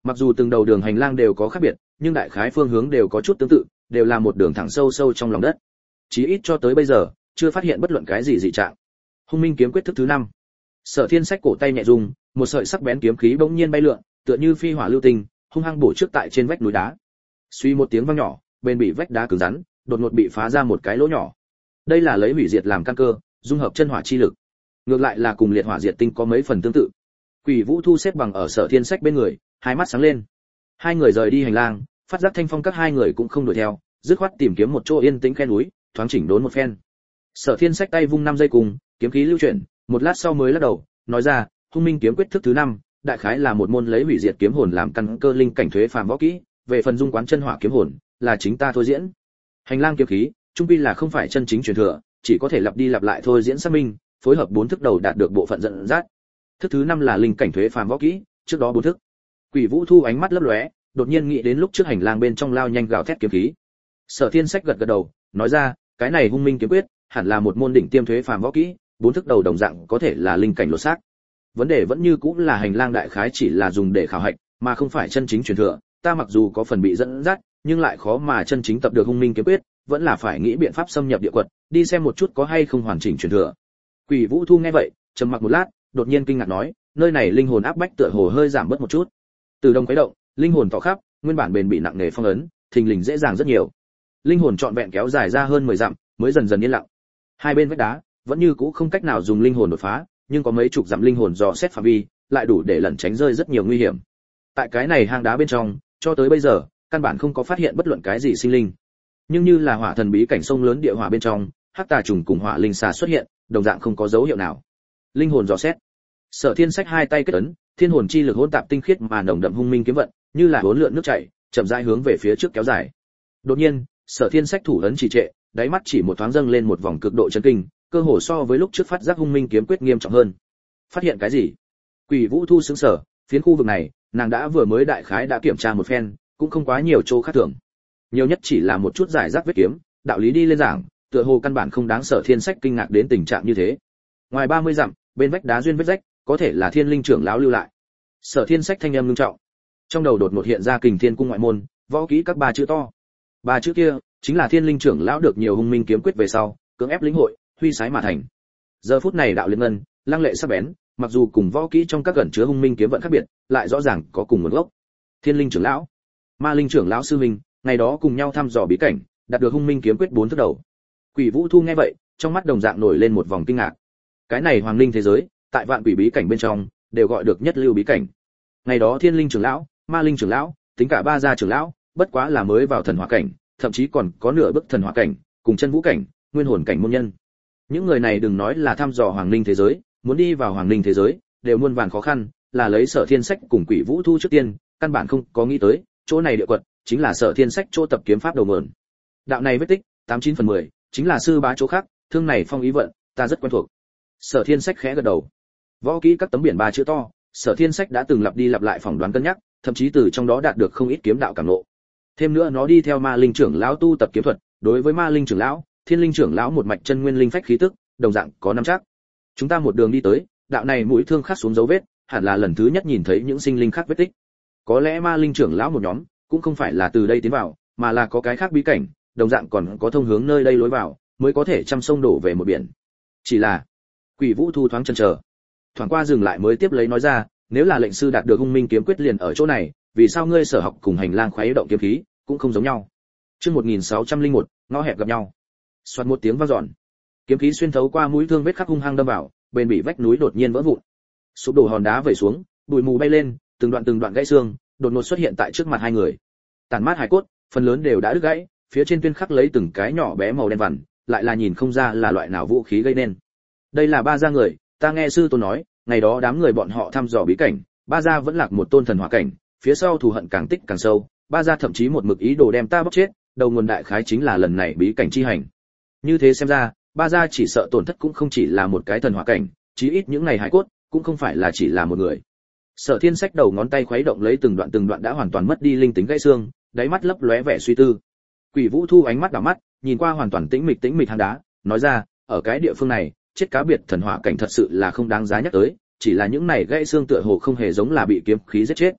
Mặc dù từng đầu đường hành lang đều có khác biệt, nhưng đại khái phương hướng đều có chút tương tự, đều là một đường thẳng sâu sâu trong lòng đất. Chí ít cho tới bây giờ, chưa phát hiện bất luận cái gì dị trạng. Hung Minh kiếm quyết thức thứ năm. Sở Thiên Sách cổ tay nhẹ rung, một sợi sắc bén kiếm khí bỗng nhiên bay lượn, tựa như phi hỏa lưu tinh, hung hăng bổ trước tại trên vách núi đá. Suy một tiếng vang nhỏ, bên bị vách đá cứng rắn, đột ngột bị phá ra một cái lỗ nhỏ. Đây là lấy hủy diệt làm căn cơ, dung hợp chân hỏa chi lực. Ngược lại là cùng liệt hỏa diệt tinh có mấy phần tương tự. Quỷ Vũ Thu xếp bằng ở Sở Thiên Sách bên người, hai mắt sáng lên. Hai người rời đi hành lang, phát giác thanh phong các hai người cũng không đuổi theo, dứt khoát tìm kiếm một chỗ yên tĩnh khe núi, thoáng chỉnh đốn một phen. Sở Thiên Sách tay vung năm giây cùng, kiếm khí lưu chuyển, một lát sau mới lắc đầu, nói ra, Hung Minh kiếm quyết thức thứ năm, đại khái là một môn lấy hủy diệt kiếm hồn làm căn cơ linh cảnh thuế phàm võ kỹ, về phần dung quán chân hỏa kiếm hồn, là chính ta thôi diễn. Hành lang kiếm khí, trung quy là không phải chân chính truyền thừa, chỉ có thể lặp đi lặp lại thôi diễn xác minh, phối hợp bốn thức đầu đạt được bộ phận dẫn dắt. Thức thứ năm là linh cảnh thuế phàm võ kỹ, trước đó bốn thức. Quỷ Vũ Thu ánh mắt lấp lóe, đột nhiên nghĩ đến lúc trước hành lang bên trong lao nhanh gào thét kiếm khí. Sở Thiên Sách gật gật đầu, nói ra, cái này Hung Minh kiếm quyết, hẳn là một môn đỉnh tiêm thuế phàm võ kỹ, bốn thức đầu đồng dạng có thể là linh cảnh lột xác. Vấn đề vẫn như cũng là hành lang đại khái chỉ là dùng để khảo hạch, mà không phải chân chính truyền thừa, ta mặc dù có phần bị dẫn dắt, nhưng lại khó mà chân chính tập được Hung Minh kiếm quyết, vẫn là phải nghĩ biện pháp xâm nhập địa quật, đi xem một chút có hay không hoàn chỉnh truyền thừa. Quỷ Vũ Thu nghe vậy, trầm mặc một lát, đột nhiên kinh ngạc nói, nơi này linh hồn áp bách tựa hồ hơi giảm bớt một chút. Từ đông quấy động, linh hồn tỏ khắp, nguyên bản bền bị nặng nề phong ấn, thình lình dễ dàng rất nhiều. Linh hồn trọn vẹn kéo dài ra hơn mười dặm, mới dần dần yên lặng. Hai bên vách đá, vẫn như cũ không cách nào dùng linh hồn đột phá, nhưng có mấy chục dặm linh hồn dò xét phạm vi, lại đủ để lẩn tránh rơi rất nhiều nguy hiểm. Tại cái này hang đá bên trong, cho tới bây giờ, căn bản không có phát hiện bất luận cái gì sinh linh. Nhưng như là hỏa thần bí cảnh sông lớn địa hỏa bên trong, hắc tà trùng cùng hỏa linh xà xuất hiện, đồng dạng không có dấu hiệu nào. Linh hồn dò xét. Sở Thiên Sách hai tay kết ấn, thiên hồn chi lực hỗn tạp tinh khiết mà nồng đậm hung minh kiếm vận, như là hỗn lượn nước chảy, chậm rãi hướng về phía trước kéo dài. Đột nhiên, Sở Thiên Sách thủ ấn trì trệ, đáy mắt chỉ một thoáng dâng lên một vòng cực độ chấn kinh, cơ hồ so với lúc trước phát giác hung minh kiếm quyết nghiêm trọng hơn. Phát hiện cái gì? Quỷ Vũ Thu sững sờ, phiến khu vực này, nàng đã vừa mới đại khái đã kiểm tra một phen, cũng không quá nhiều chỗ khác thường. Nhiều nhất chỉ là một chút giải rác vết kiếm, đạo lý đi lên giảng, tựa hồ căn bản không đáng Sở Thiên Sách kinh ngạc đến tình trạng như thế. Ngoài ba mươi dặm, bên vách đá duyên vết rách, có thể là Thiên Linh trưởng lão lưu lại. Sở Thiên Sách thanh âm ngưng trọng. Trong đầu đột ngột hiện ra Kình Thiên cung ngoại môn, võ kỹ các ba chữ to. Ba chữ kia chính là Thiên Linh trưởng lão được nhiều hung minh kiếm quyết về sau, cưỡng ép lĩnh hội, huy sái mà thành. Giờ phút này đạo liên ngân, lăng lệ sắc bén, mặc dù cùng võ kỹ trong các gần chứa hung minh kiếm vận khác biệt, lại rõ ràng có cùng nguồn gốc. Thiên Linh trưởng lão, Ma Linh trưởng lão sư minh, ngày đó cùng nhau thăm dò bí cảnh, đạt được hung minh kiếm quyết bốn thức đầu. Quỷ Vũ Thu nghe vậy, trong mắt đồng dạng nổi lên một vòng kinh ngạc. Cái này hoàng linh thế giới, tại vạn quỷ bí cảnh bên trong, đều gọi được nhất lưu bí cảnh. Ngày đó Thiên Linh trưởng lão, Ma Linh trưởng lão, tính cả ba gia trưởng lão, bất quá là mới vào thần hỏa cảnh, thậm chí còn có nửa bước thần hỏa cảnh, cùng chân vũ cảnh, nguyên hồn cảnh môn nhân. Những người này đừng nói là thăm dò hoàng linh thế giới, muốn đi vào hoàng linh thế giới, đều muôn vàn khó khăn, là lấy Sở Thiên Sách cùng Quỷ Vũ Thu trước tiên, căn bản không có nghĩ tới, chỗ này địa quật chính là Sở Thiên Sách chỗ tập kiếm pháp đầu nguồn. Đạo này vết tích, tám chín phần mười, chính là sư bá chỗ khác, thương này phong ý vận, ta rất quen thuộc. Sở Thiên Sách khẽ gật đầu. Võ kỹ các tấm biển ba chữ to, Sở Thiên Sách đã từng lặp đi lặp lại phỏng đoán cân nhắc, thậm chí từ trong đó đạt được không ít kiếm đạo cảm ngộ. Thêm nữa nó đi theo Ma Linh trưởng lão tu tập kiếm thuật, đối với Ma Linh trưởng lão, Thiên Linh trưởng lão một mạch chân nguyên linh phách khí tức, đồng dạng có nắm chắc. Chúng ta một đường đi tới, đạo này mũi thương khắc xuống dấu vết, hẳn là lần thứ nhất nhìn thấy những sinh linh khác vết tích. Có lẽ Ma Linh trưởng lão một nhóm cũng không phải là từ đây tiến vào, mà là có cái khác bí cảnh, đồng dạng còn có thông hướng nơi đây lối vào, mới có thể trăm sông đổ về một biển. Chỉ là, Quỷ Vũ Thu thoáng chần chờ, thoáng qua dừng lại mới tiếp lấy nói ra, nếu là lệnh sư đạt được hung minh kiếm quyết liền ở chỗ này, vì sao ngươi sở học cùng hành lang khoái động kiếm khí cũng không giống nhau? Chương một nghìn sáu trăm lẻ một, ngõ hẹp gặp nhau. Xoạt một tiếng vang dọn, kiếm khí xuyên thấu qua mũi thương vết khắc hung hăng đâm vào, bên bị vách núi đột nhiên vỡ vụn, sụp đổ hòn đá vẩy xuống, bụi mù bay lên, từng đoạn từng đoạn gãy xương, đột ngột xuất hiện tại trước mặt hai người. Tàn mát hải cốt, phần lớn đều đã đứt gãy, phía trên tuyên khắc lấy từng cái nhỏ bé màu đen vằn, lại là nhìn không ra là loại nào vũ khí gây nên. Đây là ba gia người, ta nghe sư tôn nói, ngày đó đám người bọn họ thăm dò bí cảnh, ba gia vẫn lạc một tôn thần hỏa cảnh, phía sau thù hận càng tích càng sâu, ba gia thậm chí một mực ý đồ đem ta bóc chết, đầu nguồn đại khái chính là lần này bí cảnh chi hành. Như thế xem ra, ba gia chỉ sợ tổn thất cũng không chỉ là một cái thần hỏa cảnh, chí ít những ngày hải cốt cũng không phải là chỉ là một người. Sở Thiên Sách đầu ngón tay khuấy động lấy từng đoạn từng đoạn đã hoàn toàn mất đi linh tính gãy xương, đáy mắt lấp lóe vẻ suy tư. Quỷ Vũ Thu ánh mắt đảo mắt, nhìn qua hoàn toàn tĩnh mịch tĩnh mịch hang đá, nói ra, ở cái địa phương này, chết cá biệt thần hỏa cảnh thật sự là không đáng giá nhắc tới, chỉ là những này gãy xương tựa hồ không hề giống là bị kiếm khí giết chết.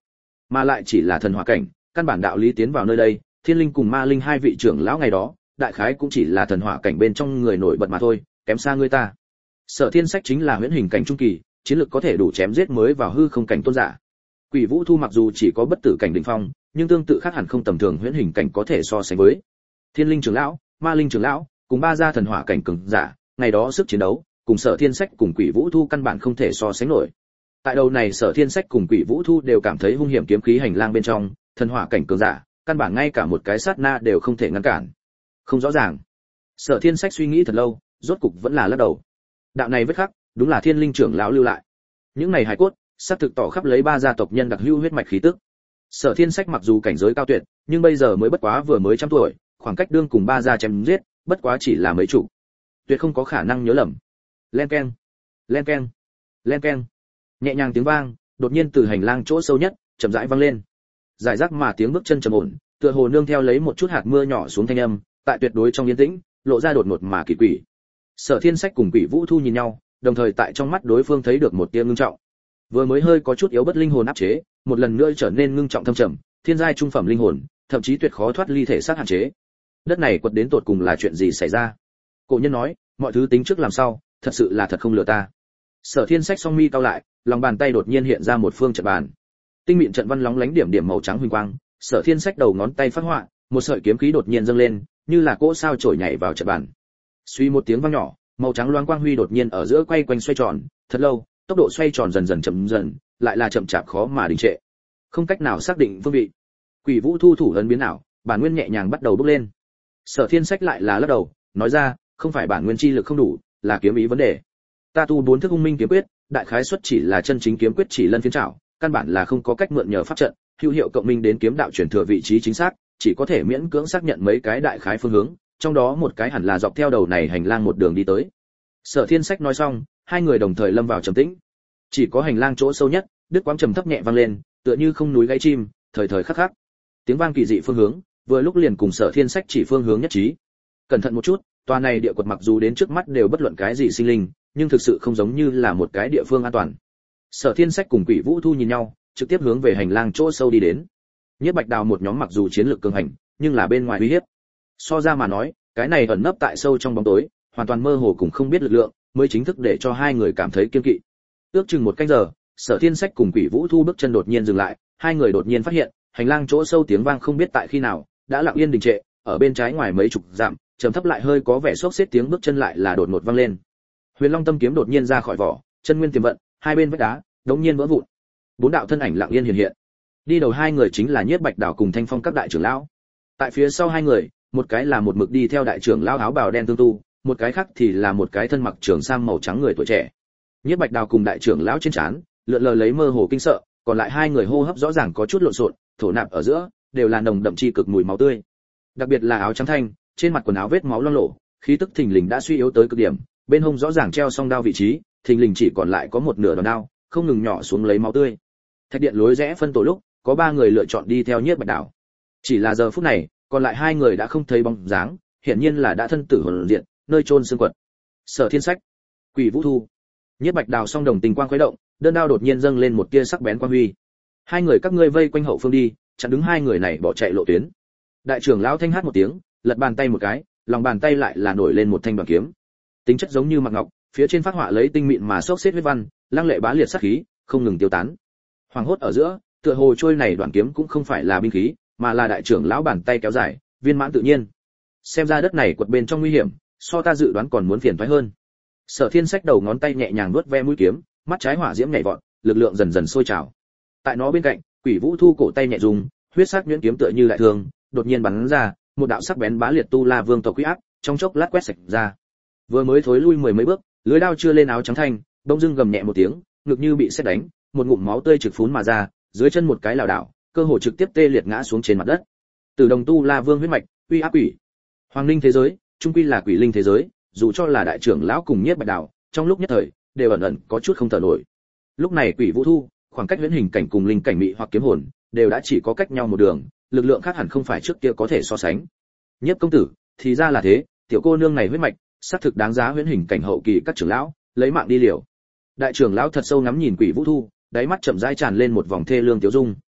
mà lại chỉ là thần hỏa cảnh, căn bản đạo lý tiến vào nơi đây, thiên linh cùng ma linh hai vị trưởng lão ngày đó, đại khái cũng chỉ là thần hỏa cảnh bên trong người nổi bật mà thôi, kém xa người ta. Sở Thiên Sách chính là huyễn hình cảnh trung kỳ, chiến lực có thể đủ chém giết mới vào hư không cảnh tôn giả. Quỷ Vũ Thu mặc dù chỉ có bất tử cảnh đỉnh phong, nhưng tương tự khác hẳn không tầm thường huyễn hình cảnh có thể so sánh với. Thiên linh trưởng lão, ma linh trưởng lão, cùng ba gia thần hỏa cảnh cường giả, ngày đó sức chiến đấu, cùng Sở Thiên Sách cùng Quỷ Vũ Thu căn bản không thể so sánh nổi. Tại đầu này Sở Thiên Sách cùng Quỷ Vũ Thu đều cảm thấy hung hiểm kiếm khí hành lang bên trong, thần hỏa cảnh cường giả, căn bản ngay cả một cái sát na đều không thể ngăn cản. Không rõ ràng. Sở Thiên Sách suy nghĩ thật lâu, rốt cục vẫn là lắc đầu. Đạo này vết khắc, đúng là Thiên Linh trưởng lão lưu lại. Những này hài cốt, xác thực tỏ khắp lấy ba gia tộc nhân đặc hữu huyết mạch khí tức. Sở Thiên Sách mặc dù cảnh giới cao tuyệt, nhưng bây giờ mới bất quá vừa mới trăm tuổi, khoảng cách đương cùng ba gia chém giết, bất quá chỉ là mấy chục. Tuyệt không có khả năng nhớ lầm. Len keng, len keng, len keng. Nhẹ nhàng tiếng vang, đột nhiên từ hành lang chỗ sâu nhất, chậm rãi vang lên. Giải rác mà tiếng bước chân trầm ổn, tựa hồ nương theo lấy một chút hạt mưa nhỏ xuống thanh âm, tại tuyệt đối trong yên tĩnh, lộ ra đột ngột mà kỳ quỷ. Sở Thiên Sách cùng Quỷ Vũ Thu nhìn nhau, đồng thời tại trong mắt đối phương thấy được một tia ngưng trọng. Vừa mới hơi có chút yếu bất linh hồn áp chế, một lần nữa trở nên ngưng trọng thâm trầm, thiên giai trung phẩm linh hồn, thậm chí tuyệt khó thoát ly thể xác hạn chế. Đất này quật đến tột cùng là chuyện gì xảy ra? Cổ nhân nói, mọi thứ tính trước làm sao, thật sự là thật không lừa ta. Sở Thiên Sách song mi cau lại, lòng bàn tay đột nhiên hiện ra một phương trận bàn. Tinh mịn trận văn lóng lánh điểm điểm màu trắng huỳnh quang, Sở Thiên Sách đầu ngón tay phát họa, một sợi kiếm khí đột nhiên dâng lên, như là cỗ sao trổi nhảy vào trận bàn. Suy một tiếng vang nhỏ, màu trắng loáng quang huy đột nhiên ở giữa quay quanh xoay tròn, thật lâu, tốc độ xoay tròn dần dần chậm dần, lại là chậm chạp khó mà đình trệ. Không cách nào xác định phương vị. Quỷ Vũ Thu thủ ấn biến ảo, bản nguyên nhẹ nhàng bắt đầu bốc lên. Sở Thiên Sách lại là lắc đầu, nói ra, không phải bản nguyên chi lực không đủ, là kiếm ý vấn đề. Ta tu bốn thức hung minh kiếm quyết, đại khái xuất chỉ là chân chính kiếm quyết chỉ lân phiến trảo, căn bản là không có cách mượn nhờ pháp trận, hữu hiệu cộng minh đến kiếm đạo chuyển thừa vị trí chính xác, chỉ có thể miễn cưỡng xác nhận mấy cái đại khái phương hướng, trong đó một cái hẳn là dọc theo đầu này hành lang một đường đi tới. Sở Thiên Sách nói xong, hai người đồng thời lâm vào trầm tĩnh. Chỉ có hành lang chỗ sâu nhất, đứt quãng trầm thấp nhẹ vang lên, tựa như không núi gãy chim, thời thời khắc khắc. Tiếng vang kỳ dị phương hướng, vừa lúc liền cùng Sở Thiên Sách chỉ phương hướng nhất trí. Cẩn thận một chút, tòa này địa quật mặc dù đến trước mắt đều bất luận cái gì sinh linh, nhưng thực sự không giống như là một cái địa phương an toàn. Sở Thiên Sách cùng Quỷ Vũ Thu nhìn nhau, trực tiếp hướng về hành lang chỗ sâu đi đến. Nhất Bạch Đào một nhóm mặc dù chiến lược cường hành, nhưng là bên ngoài uy hiếp. So ra mà nói, cái này ẩn nấp tại sâu trong bóng tối, hoàn toàn mơ hồ cùng không biết lực lượng, mới chính thức để cho hai người cảm thấy kiêng kỵ. Ước chừng một canh giờ, Sở Thiên Sách cùng Quỷ Vũ Thu bước chân đột nhiên dừng lại, hai người đột nhiên phát hiện, hành lang chỗ sâu tiếng vang không biết tại khi nào đã lặng yên đình trệ, ở bên trái ngoài mấy chục dặm, trầm thấp lại hơi có vẻ xốc xếp tiếng bước chân lại là đột ngột vang lên. Huyền Long Tâm kiếm đột nhiên ra khỏi vỏ, chân nguyên tiềm vận, hai bên vách đá đột nhiên vỡ vụn. Bốn đạo thân ảnh lặng yên hiện hiện. Đi đầu hai người chính là Nhiếp Bạch Đào cùng Thanh Phong các đại trưởng lão. Tại phía sau hai người, một cái là một mực đi theo đại trưởng lão áo bào đen tương tu, một cái khác thì là một cái thân mặc trường sam màu trắng người tuổi trẻ. Nhiếp Bạch Đào cùng đại trưởng lão trên trán lượn lờ lấy mơ hồ kinh sợ, còn lại hai người hô hấp rõ ràng có chút lộn xộn, thổ nạp ở giữa đều là nồng đậm chi cực mùi máu tươi. Đặc biệt là áo trắng thanh, trên mặt quần áo vết máu loang lổ, khí tức thình lình đã suy yếu tới cực điểm, bên hông rõ ràng treo song đao vị trí, thình lình chỉ còn lại có một nửa đòn đao, không ngừng nhỏ xuống lấy máu tươi. Thạch điện lối rẽ phân tổ lúc, có ba người lựa chọn đi theo Nhiếp Bạch Đào. Chỉ là giờ phút này, còn lại hai người đã không thấy bóng dáng, hiển nhiên là đã thân tử hồn diệt, nơi chôn xương quật. Sở Thiên Sách, Quỷ Vũ Thu, Nhiếp Bạch Đào song đồng tình quang khuấy động, đơn đao đột nhiên dâng lên một tia sắc bén quang huy. Hai người các ngươi vây quanh hậu phương đi, chặn đứng hai người này bỏ chạy lộ tuyến. Đại trưởng lão thanh hát một tiếng, lật bàn tay một cái, lòng bàn tay lại là nổi lên một thanh đoàn kiếm. Tính chất giống như mặc ngọc, phía trên phát họa lấy tinh mịn mà xốc xếp huyết văn, lăng lệ bá liệt sát khí, không ngừng tiêu tán. Hoàng hốt ở giữa, tựa hồ trôi này đoàn kiếm cũng không phải là binh khí, mà là đại trưởng lão bàn tay kéo dài, viên mãn tự nhiên. Xem ra đất này quật bên trong nguy hiểm, so ta dự đoán còn muốn phiền toái hơn. Sở Thiên Sách đầu ngón tay nhẹ nhàng nuốt ve mũi kiếm, mắt trái hỏa diễm nhảy vọt, lực lượng dần dần sôi trào. Tại nó bên cạnh, Quỷ Vũ Thu cổ tay nhẹ rung, huyết sắc nhuyễn kiếm tựa như đại thương, đột nhiên bắn ra, một đạo sắc bén bá liệt tu la vương tộc uy áp, trong chốc lát quét sạch ra. Vừa mới thối lui mười mấy bước, lưới đao chưa lên áo trắng thanh, bỗng dưng gầm nhẹ một tiếng, ngực như bị sét đánh, một ngụm máu tươi trực phún mà ra, dưới chân một cái lảo đảo, cơ hồ trực tiếp tê liệt ngã xuống trên mặt đất. Từ đồng tu la vương huyết mạch, uy áp quỷ. Hoàng linh thế giới, trung quy là quỷ linh thế giới, dù cho là đại trưởng lão cùng Nhiếp Bạch Đào, trong lúc nhất thời đều ẩn ẩn có chút không thở nổi. Lúc này Quỷ Vũ Thu, khoảng cách huyễn hình cảnh cùng linh cảnh mị hoặc kiếm hồn, đều đã chỉ có cách nhau một đường, lực lượng khác hẳn không phải trước kia có thể so sánh. Nhiếp công tử, thì ra là thế, tiểu cô nương này huyết mạch, xác thực đáng giá huyễn hình cảnh hậu kỳ các trưởng lão lấy mạng đi liều. Đại trưởng lão thật sâu ngắm nhìn Quỷ Vũ Thu, đáy mắt chậm rãi tràn lên một vòng thê lương tiêu dung.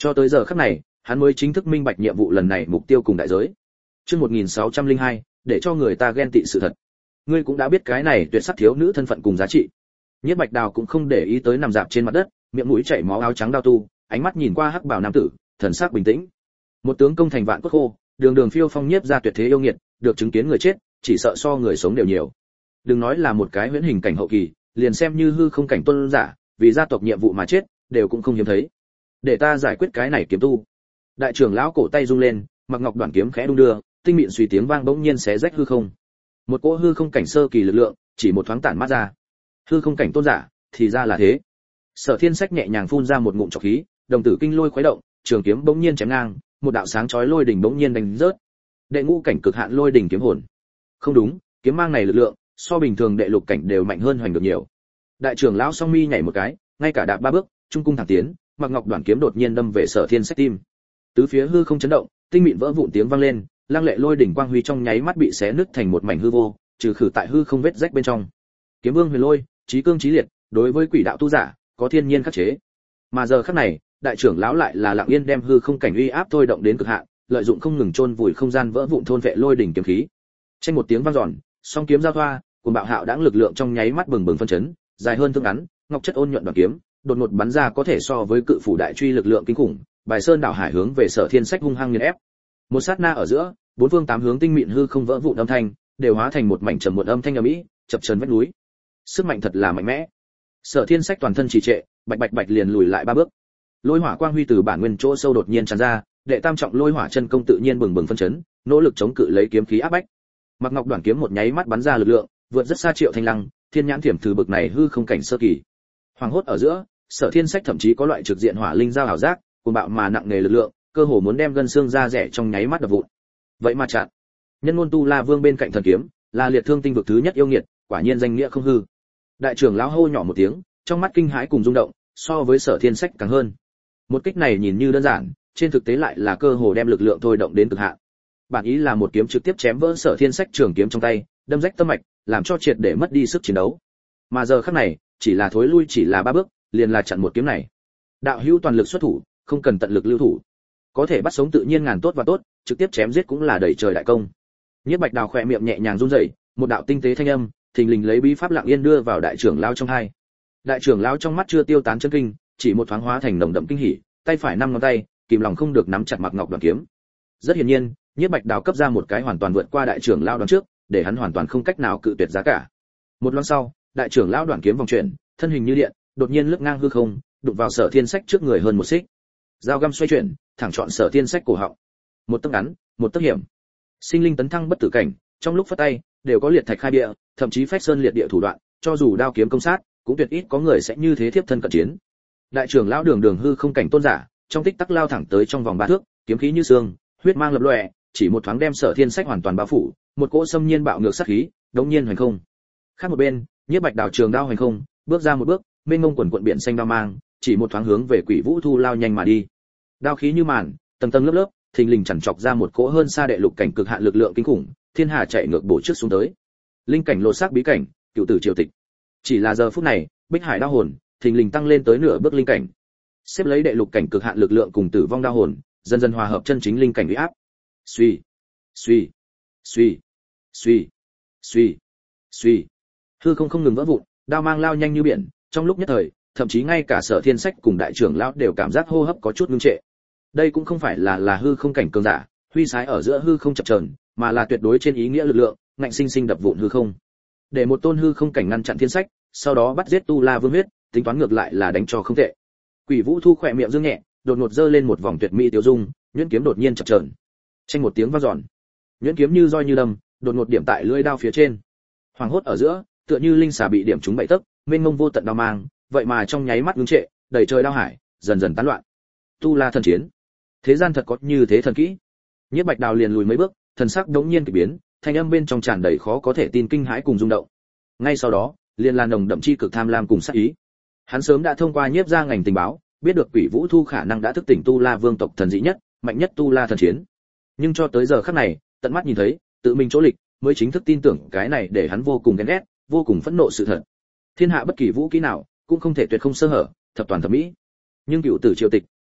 Cho tới giờ khắc này, hắn mới chính thức minh bạch nhiệm vụ lần này mục tiêu cùng đại giới. Chương một nghìn sáu trăm lẻ hai, để cho người ta ghen tị sự thật. Ngươi cũng đã biết cái này tuyệt sắc thiếu nữ thân phận cùng giá trị. Nhiếp Bạch Đào cũng không để ý tới nằm dạp trên mặt đất, miệng mũi chảy máu áo trắng đao tu, ánh mắt nhìn qua hắc bào nam tử, thần sắc bình tĩnh. Một tướng công thành vạn cốt khô, đường đường phiêu phong nhiếp ra tuyệt thế yêu nghiệt, được chứng kiến người chết, chỉ sợ so người sống đều nhiều. Đừng nói là một cái huyễn hình cảnh hậu kỳ, liền xem như hư không cảnh tuân giả, vì gia tộc nhiệm vụ mà chết, đều cũng không hiếm thấy. Để ta giải quyết cái này kiếm tu. Đại trưởng lão cổ tay rung lên, mặc ngọc đoạn kiếm khẽ đung đưa, tinh mịn suy tiếng vang bỗng nhiên xé rách hư không. Một cỗ hư không cảnh sơ kỳ lực lượng, chỉ một thoáng tản mát ra. Hư không cảnh tôn giả, thì ra là thế. Sở Thiên Sách nhẹ nhàng phun ra một ngụm trọc khí, đồng tử kinh lôi khuấy động, trường kiếm bỗng nhiên chém ngang, một đạo sáng chói lôi đỉnh bỗng nhiên đánh rớt. Đệ ngũ cảnh cực hạn lôi đỉnh kiếm hồn. Không đúng, kiếm mang này lực lượng, so bình thường đệ lục cảnh đều mạnh hơn hoành được nhiều. Đại trưởng lão song mi nhảy một cái, ngay cả đạp ba bước, trung cung thẳng tiến, mặc ngọc đoạn kiếm đột nhiên đâm về Sở Thiên Sách tim. Tứ phía hư không chấn động, tinh mịn vỡ vụn tiếng vang lên, lăng lệ lôi đỉnh quang huy trong nháy mắt bị xé nứt thành một mảnh hư vô, trừ khử tại hư không vết rách bên trong. Kiếm vương huyền lôi, chí cương chí liệt, đối với quỷ đạo tu giả, có thiên nhiên khắc chế. Mà giờ khắc này, đại trưởng lão lại là lặng yên đem hư không cảnh uy áp thôi động đến cực hạn, lợi dụng không ngừng chôn vùi không gian vỡ vụn thôn vệ lôi đỉnh kiếm khí. Trên một tiếng vang dọn, song kiếm giao thoa, cuồng bạo hạo đãng lực lượng trong nháy mắt bừng bừng phân chấn, dài hơn thương ngắn, ngọc chất ôn nhuận đoạn kiếm, đột ngột bắn ra có thể so với cự phủ đại truy lực lượng kinh khủng, bài sơn đảo hải hướng về Sở Thiên Sách hung hăng nghiền ép. Một sát na ở giữa, bốn phương tám hướng tinh mịn hư không vỡ vụn âm thanh, đều hóa thành một mảnh trầm muộn âm thanh ầm ĩ, chập chờn vách núi. Sức mạnh thật là mạnh mẽ. Sở Thiên Sách toàn thân trì trệ, bạch bạch bạch liền lùi lại ba bước. Lôi hỏa quang huy từ bản nguyên chỗ sâu đột nhiên tràn ra, đệ tam trọng lôi hỏa chân công tự nhiên bừng bừng phân chấn, nỗ lực chống cự lấy kiếm khí áp bách. Mặc ngọc đoạn kiếm một nháy mắt bắn ra lực lượng, vượt rất xa Triệu Thanh Lăng, thiên nhãn thiểm thử bực này hư không cảnh sơ kỳ. Hoàng hốt ở giữa, Sở Thiên Sách thậm chí có loại trực diện hỏa linh giao ảo giác, cuồng bạo mà nặng nề lực lượng, cơ hồ muốn đem gân xương da rẻ trong nháy mắt đập vụn. Vậy mà chặn. Nhân ngôn tu La Vương bên cạnh thần kiếm, là liệt thương tinh vực thứ nhất yêu nghiệt, quả nhiên danh nghĩa không hư. Đại trưởng lão hô nhỏ một tiếng, trong mắt kinh hãi cùng rung động, so với Sở Thiên Sách càng hơn. Một kích này nhìn như đơn giản, trên thực tế lại là cơ hồ đem lực lượng thôi động đến cực hạn. Bản ý là một kiếm trực tiếp chém vỡ Sở Thiên Sách trường kiếm trong tay, đâm rách tâm mạch, làm cho triệt để mất đi sức chiến đấu. Mà giờ khắc này, chỉ là thối lui chỉ là ba bước, liền là chặn một kiếm này. Đạo hữu toàn lực xuất thủ, không cần tận lực lưu thủ. Có thể bắt sống tự nhiên ngàn tốt và tốt, trực tiếp chém giết cũng là đẩy trời đại công. Nhiếp Bạch Đào khẽ miệng nhẹ nhàng run rẩy, một đạo tinh tế thanh âm, thình lình lấy bí pháp lặng yên đưa vào đại trưởng lão trong hai. Đại trưởng lão trong mắt chưa tiêu tán chân kinh, chỉ một thoáng hóa thành nồng đậm kinh hỉ, tay phải năm ngón tay, kìm lòng không được nắm chặt mặc ngọc đoạn kiếm. Rất hiển nhiên, Nhiếp Bạch Đào cấp ra một cái hoàn toàn vượt qua đại trưởng lão đoán trước, để hắn hoàn toàn không cách nào cự tuyệt giá cả. Một loáng sau, đại trưởng lão đoạn kiếm vòng chuyển, thân hình như điện, đột nhiên lướt ngang hư không, đụng vào Sở Thiên Sách trước người hơn một xích. Dao găm xoay chuyển, thẳng chọn Sở Thiên Sách cổ họng. Một tấc ngắn, một tấc hiểm. Sinh linh tấn thăng bất tử cảnh, trong lúc phất tay, đều có liệt thạch khai địa, thậm chí phách sơn liệt địa thủ đoạn, cho dù đao kiếm công sát, cũng tuyệt ít có người sẽ như thế tiếp thân cận chiến. Đại trưởng lão đường đường hư không cảnh tôn giả, trong tích tắc lao thẳng tới trong vòng ba thước, kiếm khí như xương, huyết mang lập lòe, chỉ một thoáng đem Sở Thiên Sách hoàn toàn bao phủ, một cỗ xâm nhiên bạo ngược sát khí, đống nhiên hoành không. Khác một bên, Nhiếp Bạch Đào trường đao hoành không, bước ra một bước, mênh mông quần quần biển xanh đao mang, chỉ một thoáng hướng về Quỷ Vũ Thu lao nhanh mà đi. Đao khí như màn, tầng tầng lớp lớp, thình lình chằn chọc ra một cỗ hơn xa đệ lục cảnh cực hạn lực lượng kinh khủng, thiên hà chạy ngược bổ trước xuống tới. Linh cảnh lột xác bí cảnh, cựu tử triều tịch. Chỉ là giờ phút này, Bích Hải đao hồn, thình lình tăng lên tới nửa bước linh cảnh. Xếp lấy đệ lục cảnh cực hạn lực lượng cùng tử vong đao hồn, dần dần hòa hợp chân chính linh cảnh uy áp. Suy, suy, suy, suy, suy, suy. Hư không không ngừng vỡ vụn, đao mang lao nhanh như biển, trong lúc nhất thời, thậm chí ngay cả Sở Thiên Sách cùng đại trưởng lão đều cảm giác hô hấp có chút ngưng trệ. Đây cũng không phải là là hư không cảnh cường giả, huy sái ở giữa hư không chập chờn, mà là tuyệt đối trên ý nghĩa lực lượng, ngạnh sinh sinh đập vụn hư không. Để một tôn hư không cảnh ngăn chặn Thiên Sách, sau đó bắt giết Tu La Vương huyết, tính toán ngược lại là đánh cho không tệ. Quỷ Vũ Thu khỏe miệng dương nhẹ, đột ngột giơ lên một vòng tuyệt mỹ tiêu dung, nhuyễn kiếm đột nhiên chập chờn. Chanh một tiếng vang dọn, nhuyễn kiếm như roi như đâm, đột ngột điểm tại lưỡi đao phía trên. Hoàng hốt ở giữa, tựa như linh xà bị điểm trúng bảy tấc, mênh mông vô tận đao mang, vậy mà trong nháy mắt ngưng trệ, đầy trời đao hải, dần dần tán loạn. Tu La thần chiến, thế gian thật có như thế thần kỹ. Nhiếp Bạch Đào liền lùi mấy bước, thần sắc đống nhiên kỳ biến, thanh âm bên trong tràn đầy khó có thể tin kinh hãi cùng rung động. Ngay sau đó, liền là nồng đậm chi cực tham lam cùng sát ý. Hắn sớm đã thông qua nhiếp gia ngành tình báo, biết được Quỷ Vũ Thu khả năng đã thức tỉnh Tu La Vương tộc thần dị nhất, mạnh nhất Tu La thần chiến. Nhưng cho tới giờ khắc này, tận mắt nhìn thấy, tự mình chỗ lịch, mới chính thức tin tưởng cái này để hắn vô cùng ghen ghét, vô cùng phẫn nộ sự thật. Thiên hạ bất kỳ vũ kỹ nào, cũng không thể tuyệt không sơ hở, thập toàn thập mỹ. Nhưng cựu tử triều tịch,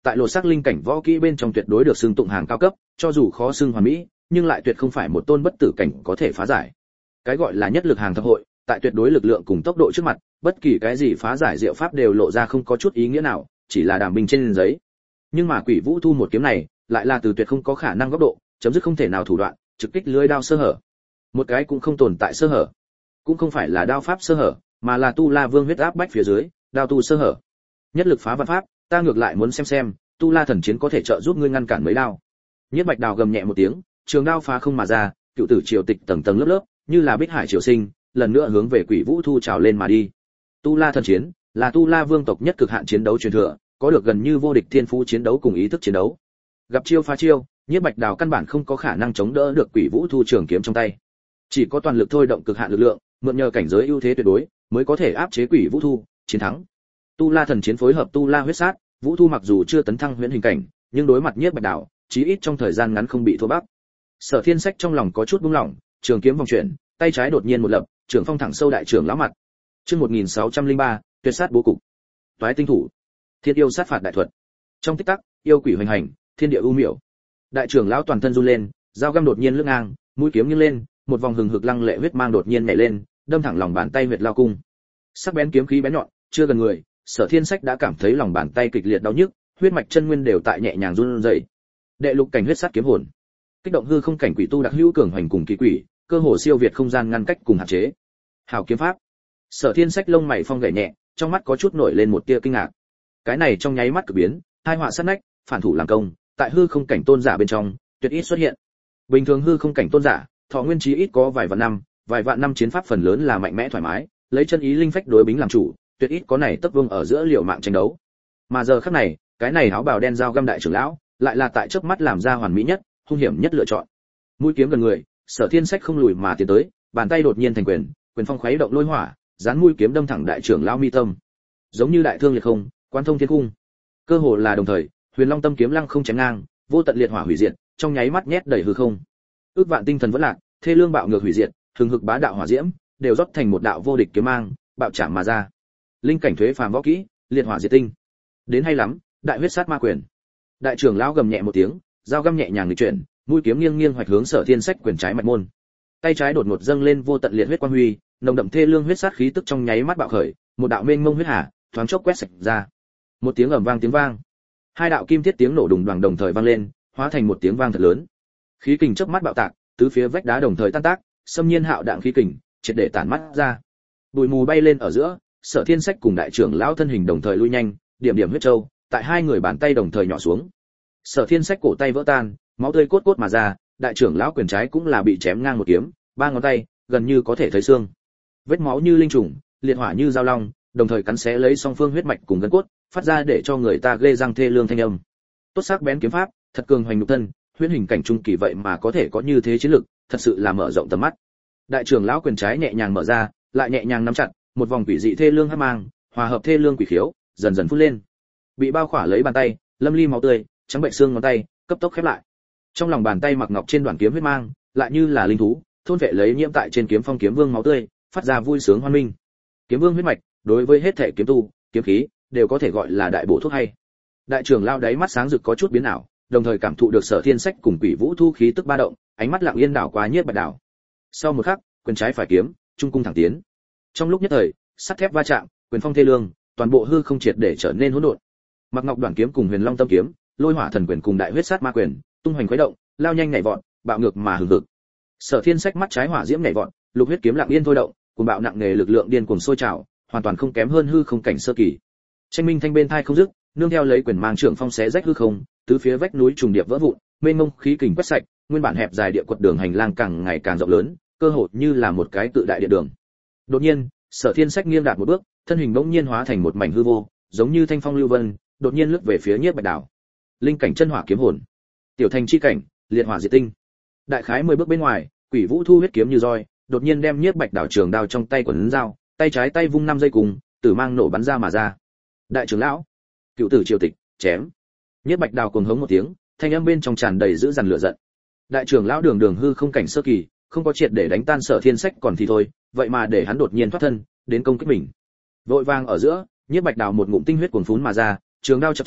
tại lột xác linh cảnh võ kỹ bên trong tuyệt đối được xưng tụng hàng cao cấp, cho dù khó xưng hoàn mỹ, nhưng lại tuyệt không phải một tôn bất tử cảnh có thể phá giải. Cái gọi là nhất lực hàng thập hội, tại tuyệt đối lực lượng cùng tốc độ trước mặt, bất kỳ cái gì phá giải diệu pháp đều lộ ra không có chút ý nghĩa nào, chỉ là đàm binh trên giấy. Nhưng mà Quỷ Vũ Thu một kiếm này, lại là từ tuyệt không có khả năng góc độ, chấm dứt không thể nào thủ đoạn, trực kích lưỡi đao sơ hở. Một cái cũng không tồn tại sơ hở, cũng không phải là đao pháp sơ hở, mà là Tu La Vương huyết áp bách phía dưới, đao tu sơ hở. Nhất lực phá vạn pháp, ta ngược lại muốn xem xem, Tu La thần chiến có thể trợ giúp ngươi ngăn cản mấy đao. Nhất Bạch Đào gầm nhẹ một tiếng, trường đao phá không mà ra, cựu tử triều tịch tầng tầng lớp lớp, như là bích hải triều sinh, lần nữa hướng về Quỷ Vũ Thu trào lên mà đi. Tu La thần chiến là Tu La Vương tộc nhất cực hạn chiến đấu truyền thừa, có được gần như vô địch thiên phú chiến đấu cùng ý thức chiến đấu. Gặp chiêu phá chiêu, Nhiếp Bạch Đào căn bản không có khả năng chống đỡ được Quỷ Vũ Thu trường kiếm trong tay. Chỉ có toàn lực thôi động cực hạn lực lượng, mượn nhờ cảnh giới ưu thế tuyệt đối, mới có thể áp chế Quỷ Vũ Thu, chiến thắng. Tu La thần chiến phối hợp Tu La huyết sát, Vũ Thu mặc dù chưa tấn thăng huyễn hình cảnh, nhưng đối mặt Nhiếp Bạch Đào, chí ít trong thời gian ngắn không bị thua bắc. Sở Thiên Sách trong lòng có chút buông lỏng, trường kiếm vòng chuyển, tay trái đột nhiên một lập, trường phong thẳng sâu đại trưởng lão mặt. Chương một nghìn sáu trăm lẻ ba, tuyệt sát bố cục. Toái tinh thủ. Thiên yêu sát phạt đại thuật. Trong tích tắc, yêu quỷ hoành hành, thiên địa u miểu. Đại trưởng lão toàn thân run lên, dao găm đột nhiên lướt ngang, mũi kiếm nghiêng lên, một vòng hừng hực lăng lệ huyết mang đột nhiên nhảy lên, đâm thẳng lòng bàn tay huyệt lao cung. Sắc bén kiếm khí bén nhọn, chưa gần người, Sở Thiên Sách đã cảm thấy lòng bàn tay kịch liệt đau nhức, huyết mạch chân nguyên đều tại nhẹ nhàng run rẩy. Đệ lục cảnh huyết sát kiếm hồn. Kích động hư không cảnh quỷ tu đặc hữu cường hoành cùng kỳ quỷ, cơ hồ siêu việt không gian ngăn cách cùng hạn chế. Hảo kiếm pháp. Sở Thiên Sách lông mày phong gảy nhẹ, trong mắt có chút nổi lên một tia kinh ngạc. Cái này trong nháy mắt cực biến, hai họa sát nách, phản thủ làm công, tại hư không cảnh tôn giả bên trong, tuyệt ít xuất hiện. Bình thường hư không cảnh tôn giả, thọ nguyên chí ít có vài vạn năm, vài vạn năm chiến pháp phần lớn là mạnh mẽ thoải mái, lấy chân ý linh phách đối bính làm chủ, tuyệt ít có này tấp vương ở giữa liều mạng tranh đấu. Mà giờ khắc này, cái này áo bào đen dao găm đại trưởng lão, lại là tại chớp mắt làm ra hoàn mỹ nhất, hung hiểm nhất lựa chọn. Mũi kiếm gần người, Sở Thiên Sách không lùi mà tiến tới, bàn tay đột nhiên thành quyền, quyền phong khuấy động lôi hỏa, dán mũi kiếm đâm thẳng đại trưởng lão mi tâm. Giống như đại thương liệt không, quan thông thiên cung. Cơ hồ là đồng thời, Huyền Long tâm kiếm lăng không chém ngang, vô tận liệt hỏa hủy diệt, trong nháy mắt nhét đầy hư không. Ước vạn tinh thần vẫn lạc, thê lương bạo ngược hủy diệt, hừng hực bá đạo hỏa diễm, đều rót thành một đạo vô địch kiếm mang, bạo chạm mà ra. Linh cảnh thuế phàm võ kỹ, liệt hỏa diệt tinh. Đến hay lắm, đại huyết sát ma quyền. Đại trưởng lão gầm nhẹ một tiếng, dao găm nhẹ nhàng nghịch chuyển, mũi kiếm nghiêng nghiêng hoạch hướng Sở Thiên Sách quyền trái mạch môn. Tay trái đột ngột dâng lên vô tận liệt huyết quang huy, nồng đậm thê lương huyết sát khí tức trong nháy mắt bạo khởi, một đạo mênh mông huyết hà, thoáng chốc quét sạch ra. Một tiếng ầm vang tiếng vang, hai đạo kim thiết tiếng nổ đùng đoàng đồng thời vang lên, hóa thành một tiếng vang thật lớn. Khí kình chớp mắt bạo tạc, tứ phía vách đá đồng thời tan tác, xâm nhiên hạo đạn khí kình, triệt để tản mắt ra. Bụi mù bay lên ở giữa, Sở Thiên Sách cùng đại trưởng lão thân hình đồng thời lui nhanh, điểm điểm huyết châu, tại hai người bàn tay đồng thời nhỏ xuống. Sở Thiên Sách cổ tay vỡ tan, máu tươi cốt cốt mà ra, đại trưởng lão quyền trái cũng là bị chém ngang một kiếm, ba ngón tay gần như có thể thấy xương. Vết máu như linh trùng, liệt hỏa như dao long, đồng thời cắn xé lấy song phương huyết mạch cùng gân cốt, phát ra để cho người ta ghê răng thê lương thanh âm. Tốt sắc bén kiếm pháp, thật cường hoành nhục thân, huyễn hình cảnh trung kỳ vậy mà có thể có như thế chiến lực, thật sự là mở rộng tầm mắt. Đại trưởng lão quyền trái nhẹ nhàng mở ra, lại nhẹ nhàng nắm chặt, một vòng quỷ dị thê lương hắc mang, hòa hợp thê lương quỷ khiếu, dần dần phun lên. Bị bao khỏa lấy bàn tay, lâm ly máu tươi, trắng bệnh xương ngón tay, cấp tốc khép lại. Trong lòng bàn tay mặc ngọc trên đoạn kiếm huyết mang, lại như là linh thú, thôn vệ lấy nhiễm tại trên kiếm phong kiếm vương máu tươi, phát ra vui sướng hoan minh. Kiếm vương huyết mạch, đối với hết thể kiếm tu, kiếm khí, đều có thể gọi là đại bổ thuốc hay. Đại trưởng lao đáy mắt sáng rực có chút biến ảo, đồng thời cảm thụ được Sở Thiên Sách cùng Quỷ Vũ Thu khí tức ba động, ánh mắt lặng yên đảo qua Nhiếp Bạch Đào. Sau một khắc, quyền trái phải kiếm, trung cung thẳng tiến. Trong lúc nhất thời, sắt thép va chạm, quyền phong thê lương, toàn bộ hư không triệt để trở nên hỗn độn. Mặc Ngọc Đoạn kiếm cùng Huyền Long tâm kiếm, Lôi Hỏa thần quyền cùng Đại huyết sát ma quyền, tung hoành khuấy động, lao nhanh nhảy vọt, bạo ngược mà hừng hực. Sở Thiên Sách mắt trái hỏa diễm nhảy vọt, lục huyết kiếm lặng yên thôi động, cùng bạo nặng nề lực lượng điên cuồng sôi trào, hoàn toàn không kém hơn hư không cảnh sơ kỳ. Tranh minh thanh bên thai không dứt, nương theo lấy quyền mang trưởng phong xé rách hư không, tứ phía vách núi trùng điệp vỡ vụn, mênh mông khí kình quét sạch, nguyên bản hẹp dài địa quật đường hành lang càng ngày càng rộng lớn, cơ hồ như là một cái cự đại địa đường. Đột nhiên, Sở Thiên Sách nghiêng đạt một bước, thân hình bỗng nhiên hóa thành một mảnh hư vô, giống như thanh phong lưu vân, đột nhiên lướt về phía Nhiếp Bạch Đào. Linh cảnh chân hỏa kiếm hồn, tiểu thành chi cảnh, liệt hỏa diệt tinh. Đại khái mười bước bên ngoài, Quỷ Vũ Thu huyết kiếm như roi, đột nhiên đem Nhiếp Bạch Đào trường đao trong tay quấn dao, tay trái tay vung năm giây cùng, tử mang nổ bắn ra mà ra. Đại trưởng lão, cựu tử triều tịch, chém. Nhiếp Bạch Đào cuồng hống một tiếng, thanh âm bên trong tràn đầy dữ dằn lửa giận. Đại trưởng lão đường đường hư không cảnh sơ kỳ, không có triệt để đánh tan Sở Thiên Sách còn thì thôi, vậy mà để hắn đột nhiên thoát thân, đến công kích mình. Vội vàng ở giữa, Nhiếp Bạch Đào một ngụm tinh huyết cuồn phún mà ra, trường đao chập chờn,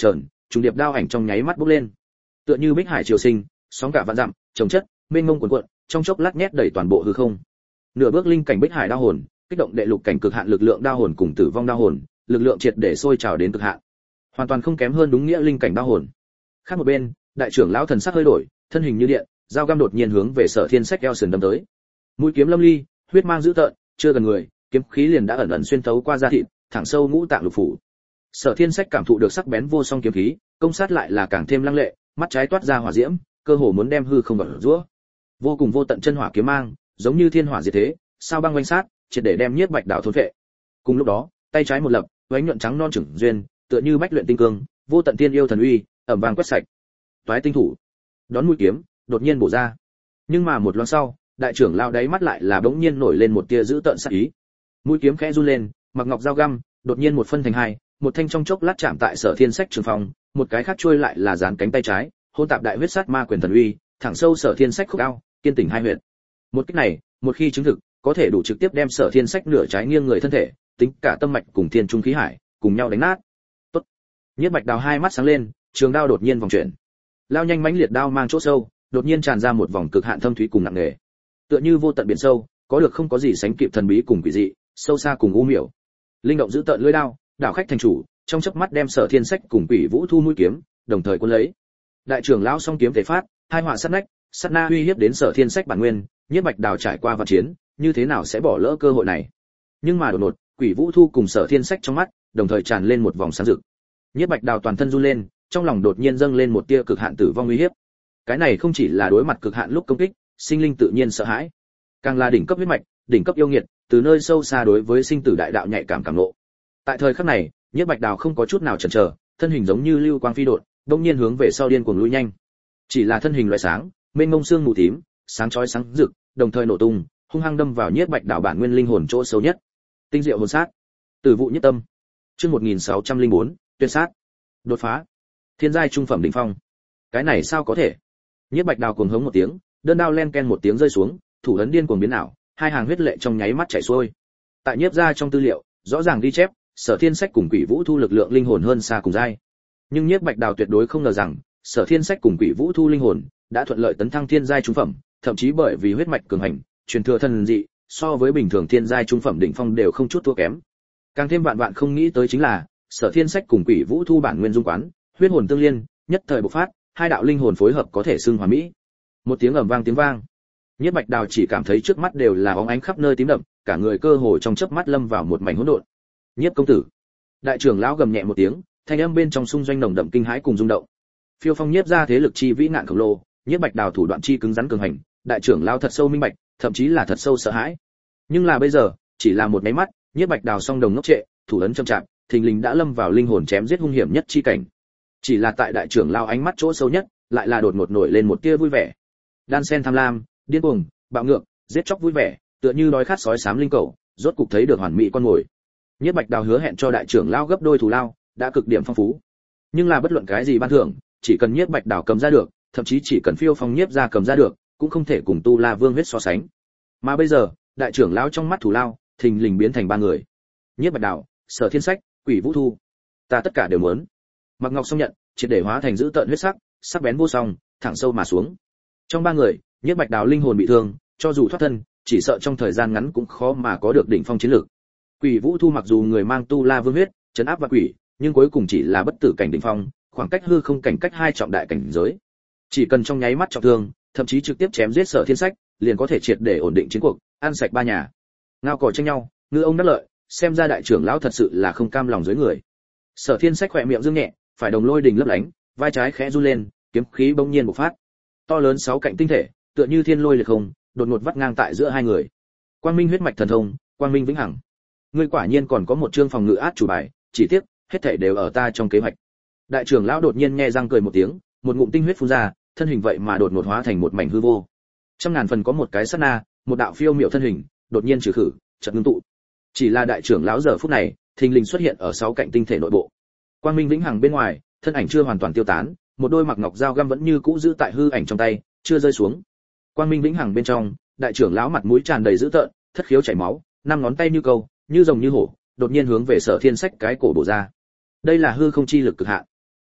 trùng điệp đao ảnh trong nháy mắt bốc lên, tựa như bích hải triều sinh, sóng cả vạn dặm, chồng chất, mênh mông cuồn cuộn, trong chốc lát nhét đầy toàn bộ hư không. Nửa bước linh cảnh bích hải đao hồn, kích động đệ lục cảnh cực hạn lực lượng đao hồn cùng tử vong đao hồn, lực lượng triệt để sôi trào đến cực hạn, hoàn toàn không kém hơn đúng nghĩa linh cảnh đao hồn. Khác một bên, đại trưởng lão thần sắc hơi đổi, thân hình như điện, dao găm đột nhiên hướng về Sở Thiên Sách eo sườn đâm tới. Mũi kiếm lâm ly, huyết mang dữ tợn, chưa gần người, kiếm khí liền đã ẩn ẩn xuyên thấu qua da thịt, thẳng sâu ngũ tạng lục phủ. Sở Thiên Sách cảm thụ được sắc bén vô song kiếm khí, công sát lại là càng thêm lăng lệ, mắt trái toát ra hỏa diễm, cơ hồ muốn đem hư không bật rũa. Vô cùng vô tận chân hỏa kiếm mang, giống như thiên hỏa diệt thế, sao băng quanh sát, triệt để đem Nhiếp Bạch Đào thôn phệ. Cùng lúc đó, tay trái một lập, ánh nhuận trắng non trưởng duyên, tựa như bách luyện tinh cương, vô tận tiên yêu thần uy, ầm vang quét sạch. Toái tinh thủ, đón mũi kiếm, đột nhiên bổ ra. Nhưng mà một loáng sau, đại trưởng lao đáy mắt lại là bỗng nhiên nổi lên một tia dữ tợn sát ý. Mũi kiếm khẽ run lên, mặc ngọc dao găm, đột nhiên một phân thành hai, một thanh trong chốc lát chạm tại Sở Thiên Sách trường phòng, một cái khác trôi lại là dán cánh tay trái, hôn tạp đại huyết sát ma quyền thần uy, thẳng sâu Sở Thiên Sách khúc ao, kiên tỉnh hai huyệt. Một kích này, một khi chứng thực, có thể đủ trực tiếp đem Sở Thiên Sách nửa trái nghiêng người thân thể, tính cả tâm mạch cùng thiên trung khí hải, cùng nhau đánh nát. Tốt. Nhiếp Bạch Đào hai mắt sáng lên, trường đao đột nhiên vòng chuyển. Lao nhanh mãnh liệt đao mang chỗ sâu, đột nhiên tràn ra một vòng cực hạn thâm thúy cùng nặng nề. Tựa như vô tận biển sâu, có được không có gì sánh kịp thần bí cùng quỷ dị, sâu xa cùng u miểu. Linh động giữ tợn lưỡi đao, đảo khách thành chủ, trong chớp mắt đem Sở Thiên Sách cùng Quỷ Vũ Thu mũi kiếm, đồng thời cuốn lấy. Đại trưởng lão song kiếm thể phát, hai họa sát nách, sát na uy hiếp đến Sở Thiên Sách bản nguyên, Nhiếp Bạch Đào trải qua vạn chiến, như thế nào sẽ bỏ lỡ cơ hội này. Nhưng mà đột ngột, Quỷ Vũ Thu cùng Sở Thiên Sách trong mắt, đồng thời tràn lên một vòng sáng rực. Nhiếp Bạch Đào toàn thân run lên, trong lòng đột nhiên dâng lên một tia cực hạn tử vong uy hiếp. Cái này không chỉ là đối mặt cực hạn lúc công kích, sinh linh tự nhiên sợ hãi, càng là đỉnh cấp huyết mạch, đỉnh cấp yêu nghiệt, từ nơi sâu xa đối với sinh tử đại đạo nhạy cảm cảm ngộ. Tại thời khắc này, Nhiếp Bạch Đào không có chút nào chần chờ, thân hình giống như lưu quang phi độn, đột nhiên hướng về sau điên cuồng lùi nhanh. Chỉ là thân hình loại sáng, mênh mông xương mù tím, sáng chói sáng rực, đồng thời nổ tung, hung hăng đâm vào Nhiếp Bạch Đào bản nguyên linh hồn chỗ sâu nhất. Tinh diệu hồn sát, tử vụ nhất tâm. Chương một nghìn sáu trăm lẻ bốn, tuyệt sát. Đột phá. Thiên giai trung phẩm đỉnh phong. Cái này sao có thể? Nhiếp Bạch Đào cuồng hống một tiếng, đơn đao len ken một tiếng rơi xuống, thủ ấn điên cuồng biến ảo, hai hàng huyết lệ trong nháy mắt chảy xuôi. Tại Nhiếp gia trong tư liệu, rõ ràng ghi chép, Sở Thiên Sách cùng Quỷ Vũ Thu lực lượng linh hồn hơn xa cùng giai. Nhưng Nhiếp Bạch Đào tuyệt đối không ngờ rằng, Sở Thiên Sách cùng Quỷ Vũ Thu linh hồn đã thuận lợi tấn thăng thiên giai trung phẩm, thậm chí bởi vì huyết mạch cường hành, truyền thừa thần dị, so với bình thường thiên giai trung phẩm đỉnh phong đều không chút thua kém. Càng thêm vạn vạn không nghĩ tới chính là, Sở Thiên Sách cùng Quỷ Vũ Thu bản nguyên dung quán, huyết hồn tương liên, nhất thời bộc phát, hai đạo linh hồn phối hợp có thể xưng hòa mỹ. Một tiếng ầm vang tiếng vang, Nhiếp Bạch Đào chỉ cảm thấy trước mắt đều là óng ánh khắp nơi tím đậm, cả người cơ hồ trong chớp mắt lâm vào một mảnh hỗn độn. Nhiếp công tử. Đại trưởng lão gầm nhẹ một tiếng, thanh âm bên trong xung doanh nồng đậm kinh hãi cùng rung động. Phiêu Phong Nhiếp gia thế lực chi vĩ ngạn khổng lồ, Nhiếp Bạch Đào thủ đoạn chi cứng rắn cường hành, đại trưởng lão thật sâu minh bạch, thậm chí là thật sâu sợ hãi. Nhưng là bây giờ, chỉ là một cái mắt, Nhiếp Bạch Đào song đồng ngốc trệ, thủ ấn chậm chạp, thình lình đã lâm vào linh hồn chém giết hung hiểm nhất chi cảnh. Chỉ là tại đại trưởng lão ánh mắt chỗ sâu nhất, lại là đột ngột nổi lên một tia vui vẻ. Đan sen tham lam, điên cuồng, bạo ngược, giết chóc vui vẻ, tựa như đói khát sói xám linh cầu, rốt cục thấy được hoàn mỹ con mồi. Nhiếp Bạch Đào hứa hẹn cho đại trưởng lão gấp đôi thù lao, đã cực điểm phong phú. Nhưng là bất luận cái gì ban thưởng, chỉ cần Nhiếp Bạch Đào cầm ra được, thậm chí chỉ cần Phiêu Phong Nhiếp gia cầm ra được, cũng không thể cùng Tu La Vương huyết so sánh. Mà bây giờ, đại trưởng lão trong mắt thù lao, thình lình biến thành ba người. Nhiếp Bạch Đào, Sở Thiên Sách, Quỷ Vũ Thu. Ta tất cả đều muốn. Mặc Ngọc song nhận, triệt để hóa thành dữ tợn huyết sắc, sắc bén vô song, thẳng sâu mà xuống. Trong ba người, Nhiếp Bạch Đào linh hồn bị thương, cho dù thoát thân, chỉ sợ trong thời gian ngắn cũng khó mà có được đỉnh phong chiến lược. Quỷ Vũ Thu mặc dù người mang Tu La Vương huyết, trấn áp và quỷ, nhưng cuối cùng chỉ là bất tử cảnh đỉnh phong, khoảng cách hư không cảnh cách hai trọng đại cảnh giới. Chỉ cần trong nháy mắt trọng thương, thậm chí trực tiếp chém giết Sở Thiên Sách, liền có thể triệt để ổn định chiến cuộc, ăn sạch ba nhà. Ngao cò tranh nhau, ngư ông đắc lợi, xem ra đại trưởng lão thật sự là không cam lòng dưới người. Sở Thiên Sách khỏe miệng dương nhẹ, phải đồng lôi đình lấp lánh, vai trái khẽ run lên, kiếm khí bỗng nhiên bộc phát. To lớn sáu cạnh tinh thể, tựa như thiên lôi liệt không, đột ngột vắt ngang tại giữa hai người. Quang Minh huyết mạch thần thông, Quang Minh vĩnh hằng. Ngươi quả nhiên còn có một chương phòng ngự át chủ bài, chỉ tiếc, hết thảy đều ở ta trong kế hoạch. Đại trưởng lão đột nhiên nghe răng cười một tiếng, một ngụm tinh huyết phun ra, thân hình vậy mà đột ngột hóa thành một mảnh hư vô. Trăm ngàn phần có một cái sát na, một đạo phiêu miệu thân hình, đột nhiên trừ khử, chợt ngưng tụ. Chỉ là đại trưởng lão giờ phút này, thình lình xuất hiện ở sáu cạnh tinh thể nội bộ. Quang Minh vĩnh hằng bên ngoài, thân ảnh chưa hoàn toàn tiêu tán, một đôi mặc ngọc dao găm vẫn như cũ giữ tại hư ảnh trong tay, chưa rơi xuống. Quang Minh vĩnh hằng bên trong, đại trưởng lão mặt mũi tràn đầy dữ tợn, thất khiếu chảy máu, năm ngón tay như câu, như rồng như hổ, đột nhiên hướng về Sở Thiên Sách cái cổ bổ ra. Đây là hư không chi lực cực hạn.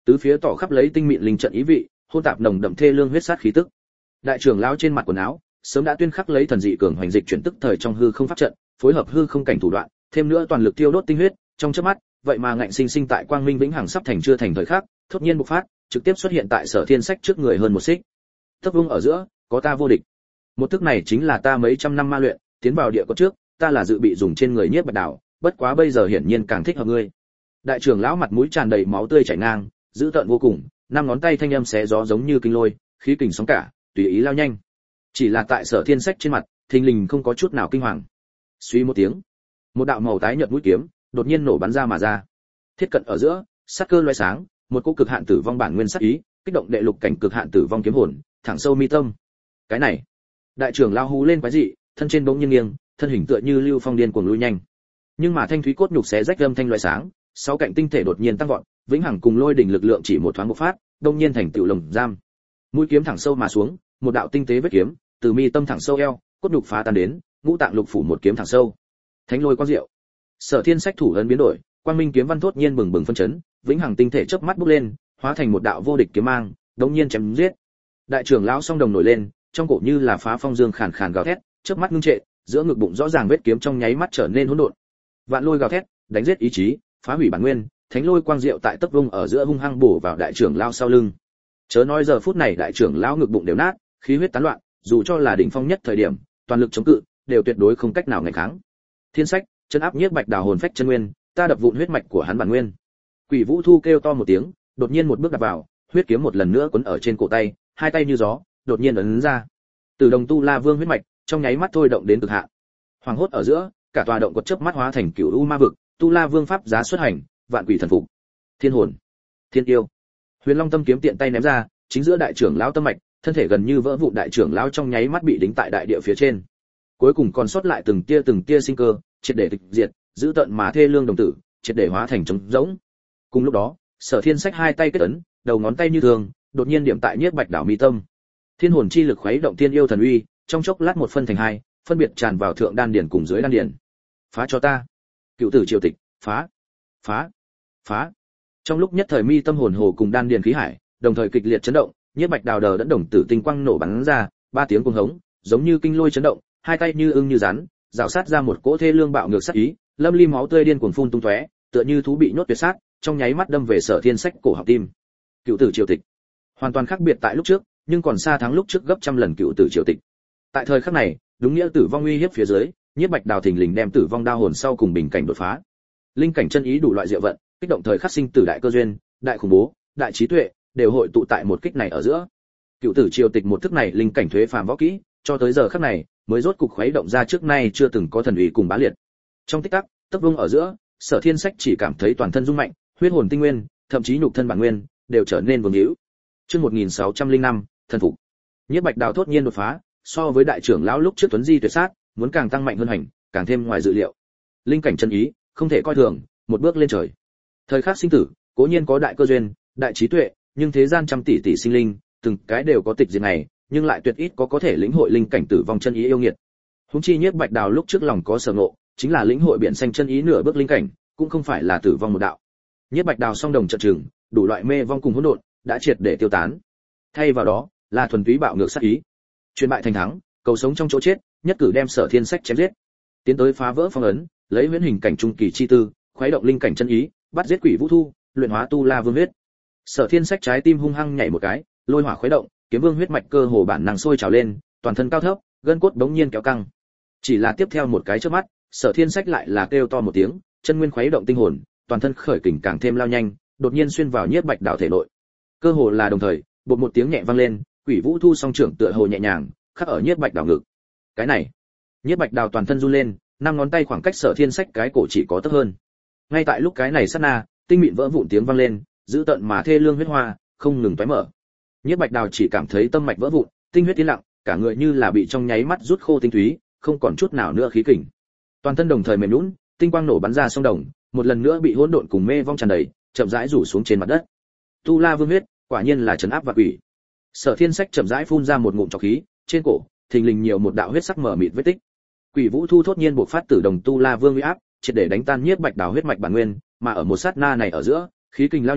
tứ phía tỏ khắp lấy tinh mịn linh trận ý vị, hôn tạp nồng đậm thê lương huyết sát khí tức. Đại trưởng lão trên mặt quần áo sớm đã tuyên khắc lấy thần dị cường hoành dịch chuyển tức thời trong hư không pháp trận, phối hợp hư không cảnh thủ đoạn, thêm nữa toàn lực tiêu đốt tinh huyết, trong chớp mắt, vậy mà ngạnh sinh sinh tại quang minh vĩnh hằng sắp thành chưa thành thời khắc, thốt nhiên bộc phát, trực tiếp xuất hiện tại Sở Thiên Sách trước người hơn một xích. Tấp vung ở giữa, có ta vô địch. Một thức này chính là ta mấy trăm năm ma luyện, tiến vào địa cốt trước, ta là dự bị dùng trên người Nhiếp Bạch Đào, bất quá bây giờ hiển nhiên càng thích hợp ngươi. Đại trưởng lão mặt mũi tràn đầy máu tươi chảy ngang, dữ tợn vô cùng, năm ngón tay thanh âm xé gió giống như kinh lôi, khí kình sóng cả, tùy ý lao nhanh. Chỉ là tại Sở Thiên Sách trên mặt, thình lình không có chút nào kinh hoàng. Suy một tiếng, một đạo màu tái nhợt mũi kiếm đột nhiên nổ bắn ra mà ra. Thiết cận ở giữa, sát cơ loé sáng, một cỗ cực hạn tử vong bản nguyên sát ý, kích động đệ lục cảnh cực hạn tử vong kiếm hồn, thẳng sâu mi tâm. Cái này, đại trưởng lao hú lên quái dị, thân trên bỗng nhiên nghiêng, thân hình tựa như lưu phong điên cuồng lui nhanh. Nhưng mà thanh thúy cốt nhục xé rách âm thanh loé sáng, sáu cạnh tinh thể đột nhiên tăng vọt, vĩnh hằng cùng lôi đỉnh lực lượng chỉ một thoáng bộc phát, đông nhiên thành tựu lồng giam. Mũi kiếm thẳng sâu mà xuống, một đạo tinh tế vết kiếm, từ mi tâm thẳng sâu eo, cốt nhục phá tan đến, ngũ tạng lục phủ một kiếm thẳng sâu. Thánh lôi quang diệu. Sở Thiên Sách thủ ấn biến đổi, quang minh kiếm văn thốt nhiên bừng bừng phân chấn, vĩnh hằng tinh thể chớp mắt bốc lên, hóa thành một đạo vô địch kiếm mang, đống nhiên chém giết. Đại trưởng lão song đồng nổi lên, trong cổ như là phá phong dương khàn khàn gào thét, chớp mắt ngưng trệ, giữa ngực bụng rõ ràng vết kiếm trong nháy mắt trở nên hỗn độn. Vạn lôi gào thét, đánh giết ý chí, phá hủy bản nguyên, thánh lôi quang diệu tại tấc vung ở giữa hung hăng bổ vào đại trưởng lão sau lưng. Chớ nói giờ phút này đại trưởng lão ngực bụng đều nát, khí huyết tán loạn, dù cho là đỉnh phong nhất thời điểm, toàn lực chống cự, đều tuyệt đối không cách nào nghịch kháng. Thiên Sách, chân áp Nhiếp Bạch Đào hồn phách chân nguyên, ta đập vụn huyết mạch của hắn bản nguyên. Quỷ Vũ Thu kêu to một tiếng, đột nhiên một bước đạp vào, huyết kiếm một lần nữa quấn ở trên cổ tay, hai tay như gió, đột nhiên ấn ra. Từ đồng tu La Vương huyết mạch, trong nháy mắt thôi động đến cực hạn. Hoàng hốt ở giữa, cả tòa động quật chớp mắt hóa thành cửu u ma vực, tu La Vương pháp giá xuất hành, vạn quỷ thần phục. Thiên hồn, thiên yêu. Huyền Long tâm kiếm tiện tay ném ra, chính giữa đại trưởng lão tâm mạch, thân thể gần như vỡ vụn đại trưởng lão trong nháy mắt bị đính tại đại địa phía trên. Cuối cùng còn sót lại từng tia từng tia sinh cơ, triệt để tịch diệt, giữ tận mà thê lương đồng tử, triệt để hóa thành trống rỗng. Cùng lúc đó, Sở Thiên Sách hai tay kết ấn, đầu ngón tay như thường, đột nhiên điểm tại Nhiếp Bạch Đảo mi tâm. Thiên hồn chi lực khuấy động thiên yêu thần uy, trong chốc lát một phân thành hai, phân biệt tràn vào thượng đan điền cùng dưới đan điền. Phá cho ta! Cựu tử triều tịch, phá! Phá! Phá! Trong lúc nhất thời mi tâm hồn hồ cùng đan điền khí hải, đồng thời kịch liệt chấn động, Nhiếp Bạch Đào đờ đẫn đồng tử tinh quang nổ bắn ra, ba tiếng cuồng hống, giống như kinh lôi chấn động, hai tay như ưng như rắn, rào sát ra một cỗ thê lương bạo ngược sát ý, lâm ly máu tươi điên cuồng phun tung tóe, tựa như thú bị nhốt tuyệt sát, trong nháy mắt đâm về Sở Thiên Sách cổ họng tim. Cựu tử triều tịch, hoàn toàn khác biệt tại lúc trước, nhưng còn xa thắng lúc trước gấp trăm lần cựu tử triều tịch. Tại thời khắc này, đúng nghĩa tử vong uy hiếp phía dưới, Nhiếp Bạch Đào thình lình đem tử vong đao hồn sau cùng bình cảnh đột phá. Linh cảnh chân ý đủ loại diệu vận, kích động thời khắc sinh tử đại cơ duyên, đại khủng bố, đại trí tuệ, đều hội tụ tại một kích này ở giữa. Cựu tử triều tịch một thức này linh cảnh thuế phàm võ kỹ, cho tới giờ khắc này, mới rốt cục khuấy động ra trước nay chưa từng có thần uy cùng bá liệt. Trong tích tắc, tấp vung ở giữa, Sở Thiên Sách chỉ cảm thấy toàn thân rung mạnh, huyết hồn tinh nguyên, thậm chí nhục thân bản nguyên đều trở nên vương hữu. Chương một nghìn sáu trăm lẻ năm, thần phục. Nhiếp Bạch Đào thốt nhiên đột phá, so với đại trưởng lão lúc trước tuấn di tuyệt sát, muốn càng tăng mạnh hơn hành, càng thêm ngoài dự liệu. Linh cảnh chân ý, không thể coi thường, một bước lên trời. Thời khắc sinh tử, cố nhiên có đại cơ duyên, đại trí tuệ, nhưng thế gian trăm tỷ tỷ sinh linh, từng cái đều có tịch diệt này, nhưng lại tuyệt ít có có thể lĩnh hội linh cảnh tử vong chân ý yêu nghiệt. Huống chi Nhiếp Bạch Đào lúc trước lòng có sở ngộ, chính là lĩnh hội biển xanh chân ý nửa bước linh cảnh, cũng không phải là tử vong một đạo. Nhiếp Bạch Đào song đồng trận trường, đủ loại mê vong cùng hỗn độn, đã triệt để tiêu tán. Thay vào đó, là thuần túy bạo ngược sát ý. Chuyên bại thành thắng, cầu sống trong chỗ chết, nhất cử đem Sở Thiên Sách chém giết. Tiến tới phá vỡ phong ấn, lấy huyễn hình cảnh trung kỳ chi tư, khuấy động linh cảnh chân ý, bắt giết Quỷ Vũ Thu, luyện hóa tu La Vương huyết. Sở Thiên Sách trái tim hung hăng nhảy một cái, lôi hỏa khuấy động, kiếm vương huyết mạch cơ hồ bản năng sôi trào lên, toàn thân cao thấp, gân cốt bỗng nhiên kéo căng. Chỉ là tiếp theo một cái chớp mắt, Sở Thiên Sách lại là kêu to một tiếng, chân nguyên khuấy động tinh hồn, toàn thân khởi kình càng thêm lao nhanh, đột nhiên xuyên vào Nhiếp Bạch Đào thể nội. Cơ hồ là đồng thời, bột một tiếng nhẹ vang lên, Quỷ Vũ Thu song trưởng tựa hồ nhẹ nhàng, khắc ở Nhiếp Bạch Đào ngực. Cái này, Nhiếp Bạch Đào toàn thân run lên, năm ngón tay khoảng cách Sở Thiên Sách cái cổ chỉ có tấc hơn. Ngay tại lúc cái này sát na, tinh mịn vỡ vụn tiếng vang lên, dữ tợn mà thê lương huyết hoa, không ngừng tóe mở. Nhiếp Bạch Đào chỉ cảm thấy tâm mạch vỡ vụn, tinh huyết tiến lặng, cả người như là bị trong nháy mắt rút khô tinh túy, không còn chút nào nữa khí kình. Toàn thân đồng thời mềm nhũn, tinh quang nổ bắn ra song đồng, một lần nữa bị hỗn độn cùng mê vong tràn đầy, chậm rãi rủ xuống trên mặt đất. Tu La Vương huyết, quả nhiên là trấn áp vạn quỷ. Sở Thiên Sách chậm rãi phun ra một ngụm trọc khí, trên cổ thình lình nhiều một đạo huyết sắc mở mịt vết tích. Quỷ Vũ Thu thốt nhiên bộc phát tử đồng Tu La Vương uy áp, triệt để đánh tan Nhiếp Bạch Đào huyết mạch bản nguyên, mà ở một sát na này ở giữa, khí kình lao nhanh,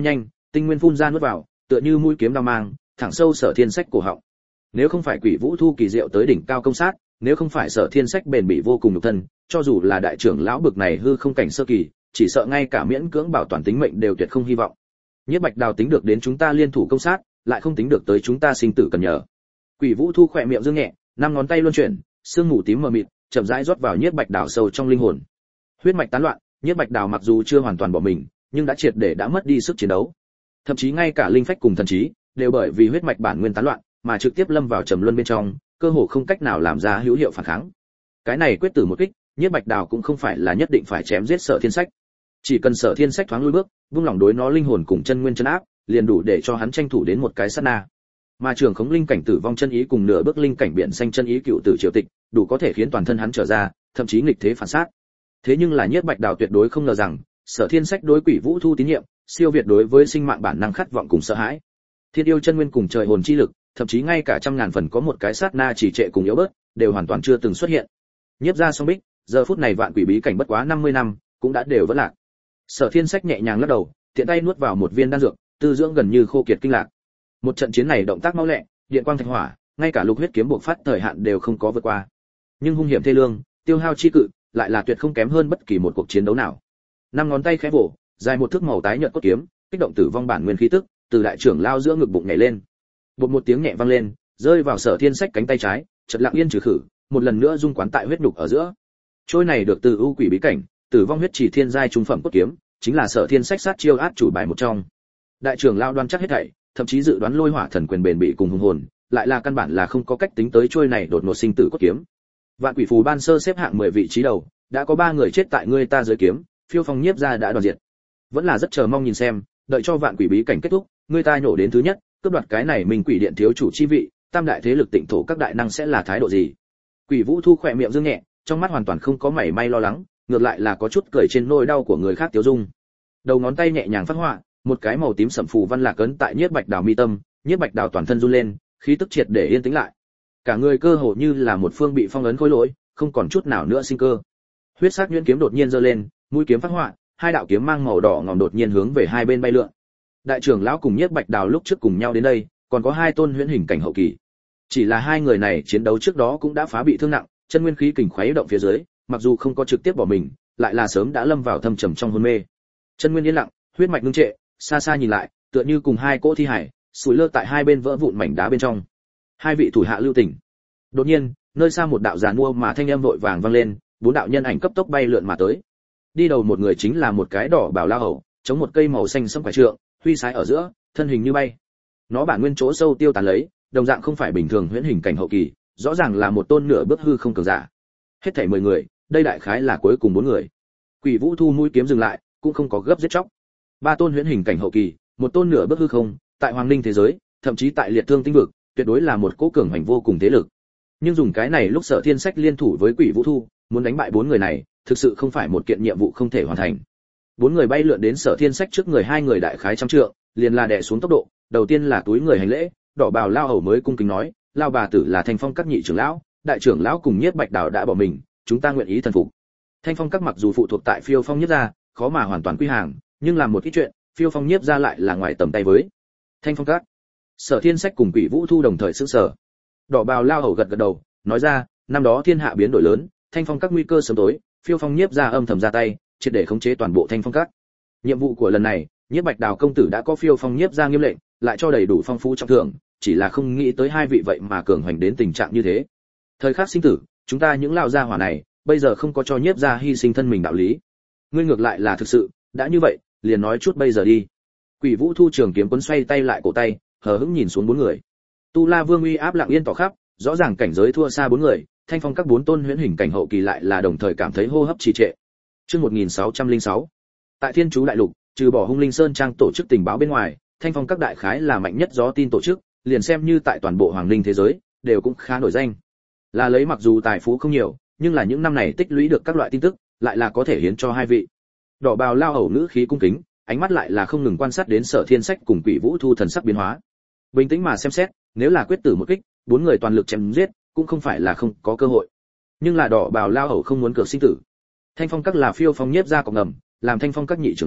tinh nguyên phun ra nuốt vào, tựa như mũi kiếm đao mang, thẳng sâu Sở Thiên Sách cổ họng. Nếu không phải Quỷ Vũ Thu kỳ diệu tới đỉnh cao công sát, nếu không phải Sở Thiên Sách bền bỉ vô cùng nhục thân, cho dù là đại trưởng lão bực này hư không cảnh sơ kỳ, chỉ sợ ngay cả miễn cưỡng bảo toàn tính mệnh đều tuyệt không hy vọng. Nhiếp Bạch Đào tính được đến chúng ta liên thủ công sát, lại không tính được tới chúng ta sinh tử cần nhờ. Quỷ Vũ Thu khỏe miệng dương nhẹ, năm ngón tay luân chuyển, sương mù tím mờ mịt, chậm rãi rót vào Nhiếp Bạch Đào sâu trong linh hồn. Huyết mạch tán loạn, Nhiếp Bạch Đào mặc dù chưa hoàn toàn bỏ mình, nhưng đã triệt để đã mất đi sức chiến đấu. Thậm chí ngay cả linh phách cùng thần trí đều bởi vì huyết mạch bản nguyên tán loạn, mà trực tiếp lâm vào trầm luân bên trong, cơ hồ không cách nào làm ra hữu hiệu phản kháng. Cái này quyết tử một kích, Nhiếp Bạch Đào cũng không phải là nhất định phải chém giết Sở Thiên Sách. Chỉ cần Sở Thiên Sách thoáng lùi bước, buông lỏng đối nó linh hồn cùng chân nguyên chân áp, liền đủ để cho hắn tranh thủ đến một cái sát na. Mà trường khống linh cảnh tử vong chân ý cùng nửa bước linh cảnh biển xanh chân ý cựu tử triều tịch, đủ có thể khiến toàn thân hắn trở ra, thậm chí nghịch thế phản sát. Thế nhưng là Nhiếp Bạch Đào tuyệt đối không ngờ rằng, Sở Thiên Sách đối Quỷ Vũ Thu tín nhiệm, siêu việt đối với sinh mạng bản năng khát vọng cùng sợ hãi. Thiên yêu chân nguyên cùng trời hồn chi lực, thậm chí ngay cả trăm ngàn phần có một cái sát na chỉ trệ cùng yếu bớt, đều hoàn toàn chưa từng xuất hiện. Nhiếp ra song bích, giờ phút này vạn quỷ bí cảnh bất quá năm mươi năm, cũng đã đều vẫn lạc. Sở Thiên Sách nhẹ nhàng lắc đầu, tiện tay nuốt vào một viên đan dược, tư dưỡng gần như khô kiệt kinh lạc. Một trận chiến này động tác mau lẹ, điện quang thạch hỏa, ngay cả lục huyết kiếm buộc phát thời hạn đều không có vượt qua. Nhưng hung hiểm thê lương, tiêu hao chi cự, lại là tuyệt không kém hơn bất kỳ một cuộc chiến đấu nào. Năm ngón tay khẽ vỗ, dài một thước màu tái nhợt cốt kiếm, kích động tử vong bản nguyên khí tức, từ đại trưởng lao giữa ngực bụng nhảy lên. Bột một tiếng nhẹ vang lên, rơi vào Sở Thiên Sách cánh tay trái, chợt lặng yên trừ khử, một lần nữa dung quán tại huyết nhục ở giữa. Trôi này được từ ưu quỷ bí cảnh, tử vong huyết chỉ thiên giai trung phẩm cốt kiếm, chính là Sở Thiên Sách sát chiêu át chủ bài một trong. Đại trưởng lao đoán chắc hết thảy, thậm chí dự đoán lôi hỏa thần quyền bền bỉ cùng hùng hồn, lại là căn bản là không có cách tính tới trôi này đột ngột sinh tử cốt kiếm. Vạn quỷ phù ban sơ xếp hạng mười vị trí đầu, đã có ba người chết tại ngươi ta dưới kiếm, Phiêu Phong Nhiếp gia đã đoàn diệt. Vẫn là rất chờ mong nhìn xem, đợi cho vạn quỷ bí cảnh kết thúc, ngươi ta nhổ đến thứ nhất, cướp đoạt cái này mình quỷ điện thiếu chủ chi vị, tam đại thế lực tịnh thổ các đại năng sẽ là thái độ gì? Quỷ Vũ Thu khỏe miệng dương nhẹ, trong mắt hoàn toàn không có mảy may lo lắng, ngược lại là có chút cười trên nỗi đau của người khác tiêu dung. Đầu ngón tay nhẹ nhàng phát họa, một cái màu tím sẫm phù văn lạc ấn tại Nhiếp Bạch Đào mi tâm, Nhiếp Bạch Đào toàn thân run lên, khí tức triệt để yên tĩnh lại. Cả người cơ hồ như là một phương bị phong ấn khối lỗi, không còn chút nào nữa sinh cơ. Huyết sắc nhuyễn kiếm đột nhiên giơ lên, mũi kiếm phát họa, hai đạo kiếm mang màu đỏ ngòm đột nhiên hướng về hai bên bay lượn. Đại trưởng lão cùng Nhiếp Bạch Đào lúc trước cùng nhau đến đây, còn có hai tôn huyễn hình cảnh hậu kỳ. Chỉ là hai người này chiến đấu trước đó cũng đã phá bị thương nặng, chân nguyên khí kình khuấy động phía dưới, mặc dù không có trực tiếp bỏ mình, lại là sớm đã lâm vào thâm trầm trong hôn mê. Chân nguyên yên lặng, huyết mạch ngưng trệ, xa xa nhìn lại, tựa như cùng hai cỗ thi hải, sủi lơ tại hai bên vỡ vụn mảnh đá bên trong. Hai vị thủ hạ lưu tình. Đột nhiên, nơi xa một đạo giàn mua mà thanh âm vội vàng vang lên, bốn đạo nhân ảnh cấp tốc bay lượn mà tới. Đi đầu một người chính là một cái đỏ bảo la hầu, chống một cây màu xanh sẫm quải trượng, huy sái ở giữa, thân hình như bay. Nó bản nguyên chỗ sâu tiêu tán lấy, đồng dạng không phải bình thường huyễn hình cảnh hậu kỳ, rõ ràng là một tôn nửa bước hư không cường giả. Hết thảy mười người, đây đại khái là cuối cùng bốn người. Quỷ Vũ Thu mũi kiếm dừng lại, cũng không có gấp giết chóc. Ba tôn huyễn hình cảnh hậu kỳ, một tôn nửa bước hư không, tại Hoàng Linh thế giới, thậm chí tại Liệt Thương tinh vực, tuyệt đối là một cỗ cường hành vô cùng thế lực. Nhưng dùng cái này lúc Sở Thiên Sách liên thủ với Quỷ Vũ Thu, muốn đánh bại bốn người này, thực sự không phải một kiện nhiệm vụ không thể hoàn thành. Bốn người bay lượn đến Sở Thiên Sách trước người hai người đại khái trăm trượng, liền là đè xuống tốc độ, đầu tiên là túi người hành lễ, đỏ bào lao hầu mới cung kính nói, lao bà tử là Thanh Phong các nhị trưởng lão, đại trưởng lão cùng Nhiếp Bạch Đào đã bỏ mình, chúng ta nguyện ý thần phục. Thanh Phong các mặc dù phụ thuộc tại Phiêu Phong Nhiếp gia, khó mà hoàn toàn quy hàng, nhưng làm một ít chuyện, Phiêu Phong Nhiếp gia lại là ngoài tầm tay với. Thanh Phong các. Sở Thiên Sách cùng Quỷ Vũ Thu đồng thời sững sờ. Đỏ bào lao hầu gật gật đầu, nói ra, năm đó thiên hạ biến đổi lớn, Thanh Phong các nguy cơ sớm tối, Phiêu Phong Nhiếp gia âm thầm ra tay, triệt để khống chế toàn bộ Thanh Phong các. Nhiệm vụ của lần này, Nhiếp Bạch Đào công tử đã có Phiêu Phong Nhiếp gia nghiêm lệnh, lại cho đầy đủ phong phú trọng thưởng, chỉ là không nghĩ tới hai vị vậy mà cường hành đến tình trạng như thế. Thời khắc sinh tử, chúng ta những lão gia hỏa này, bây giờ không có cho Nhiếp gia hy sinh thân mình đạo lý. Ngươi ngược lại là thực sự, đã như vậy, liền nói chút bây giờ đi. Quỷ Vũ Thu trường kiếm quấn xoay tay lại cổ tay, hờ hững nhìn xuống bốn người. Tu La Vương uy áp lặng yên tỏ khắp, rõ ràng cảnh giới thua xa bốn người, Thanh Phong các bốn tôn huyễn hình cảnh hậu kỳ lại là đồng thời cảm thấy hô hấp trì trệ. Chương một nghìn sáu trăm lẻ sáu. Tại Thiên Chú đại lục, trừ bỏ Hung Linh Sơn trang tổ chức tình báo bên ngoài, Thanh Phong các đại khái là mạnh nhất gió tin tổ chức, liền xem như tại toàn bộ Hoàng Linh thế giới, đều cũng khá nổi danh. Là lấy mặc dù tài phú không nhiều, nhưng là những năm này tích lũy được các loại tin tức, lại là có thể hiến cho hai vị. Đỏ bào lao hầu ngữ khí cung kính, ánh mắt lại là không ngừng quan sát đến Sở Thiên Sách cùng Quỷ Vũ Thu thần sắc biến hóa. Bình tĩnh mà xem xét, nếu là quyết tử một kích, bốn người toàn lực chém giết, cũng không phải là không có cơ hội. Nhưng là đỏ bào lao hầu không muốn cược sinh tử. Thanh Phong các là Phiêu Phong Nhiếp gia cộng ngầm, làm Thanh Phong các nhị trưởng lão,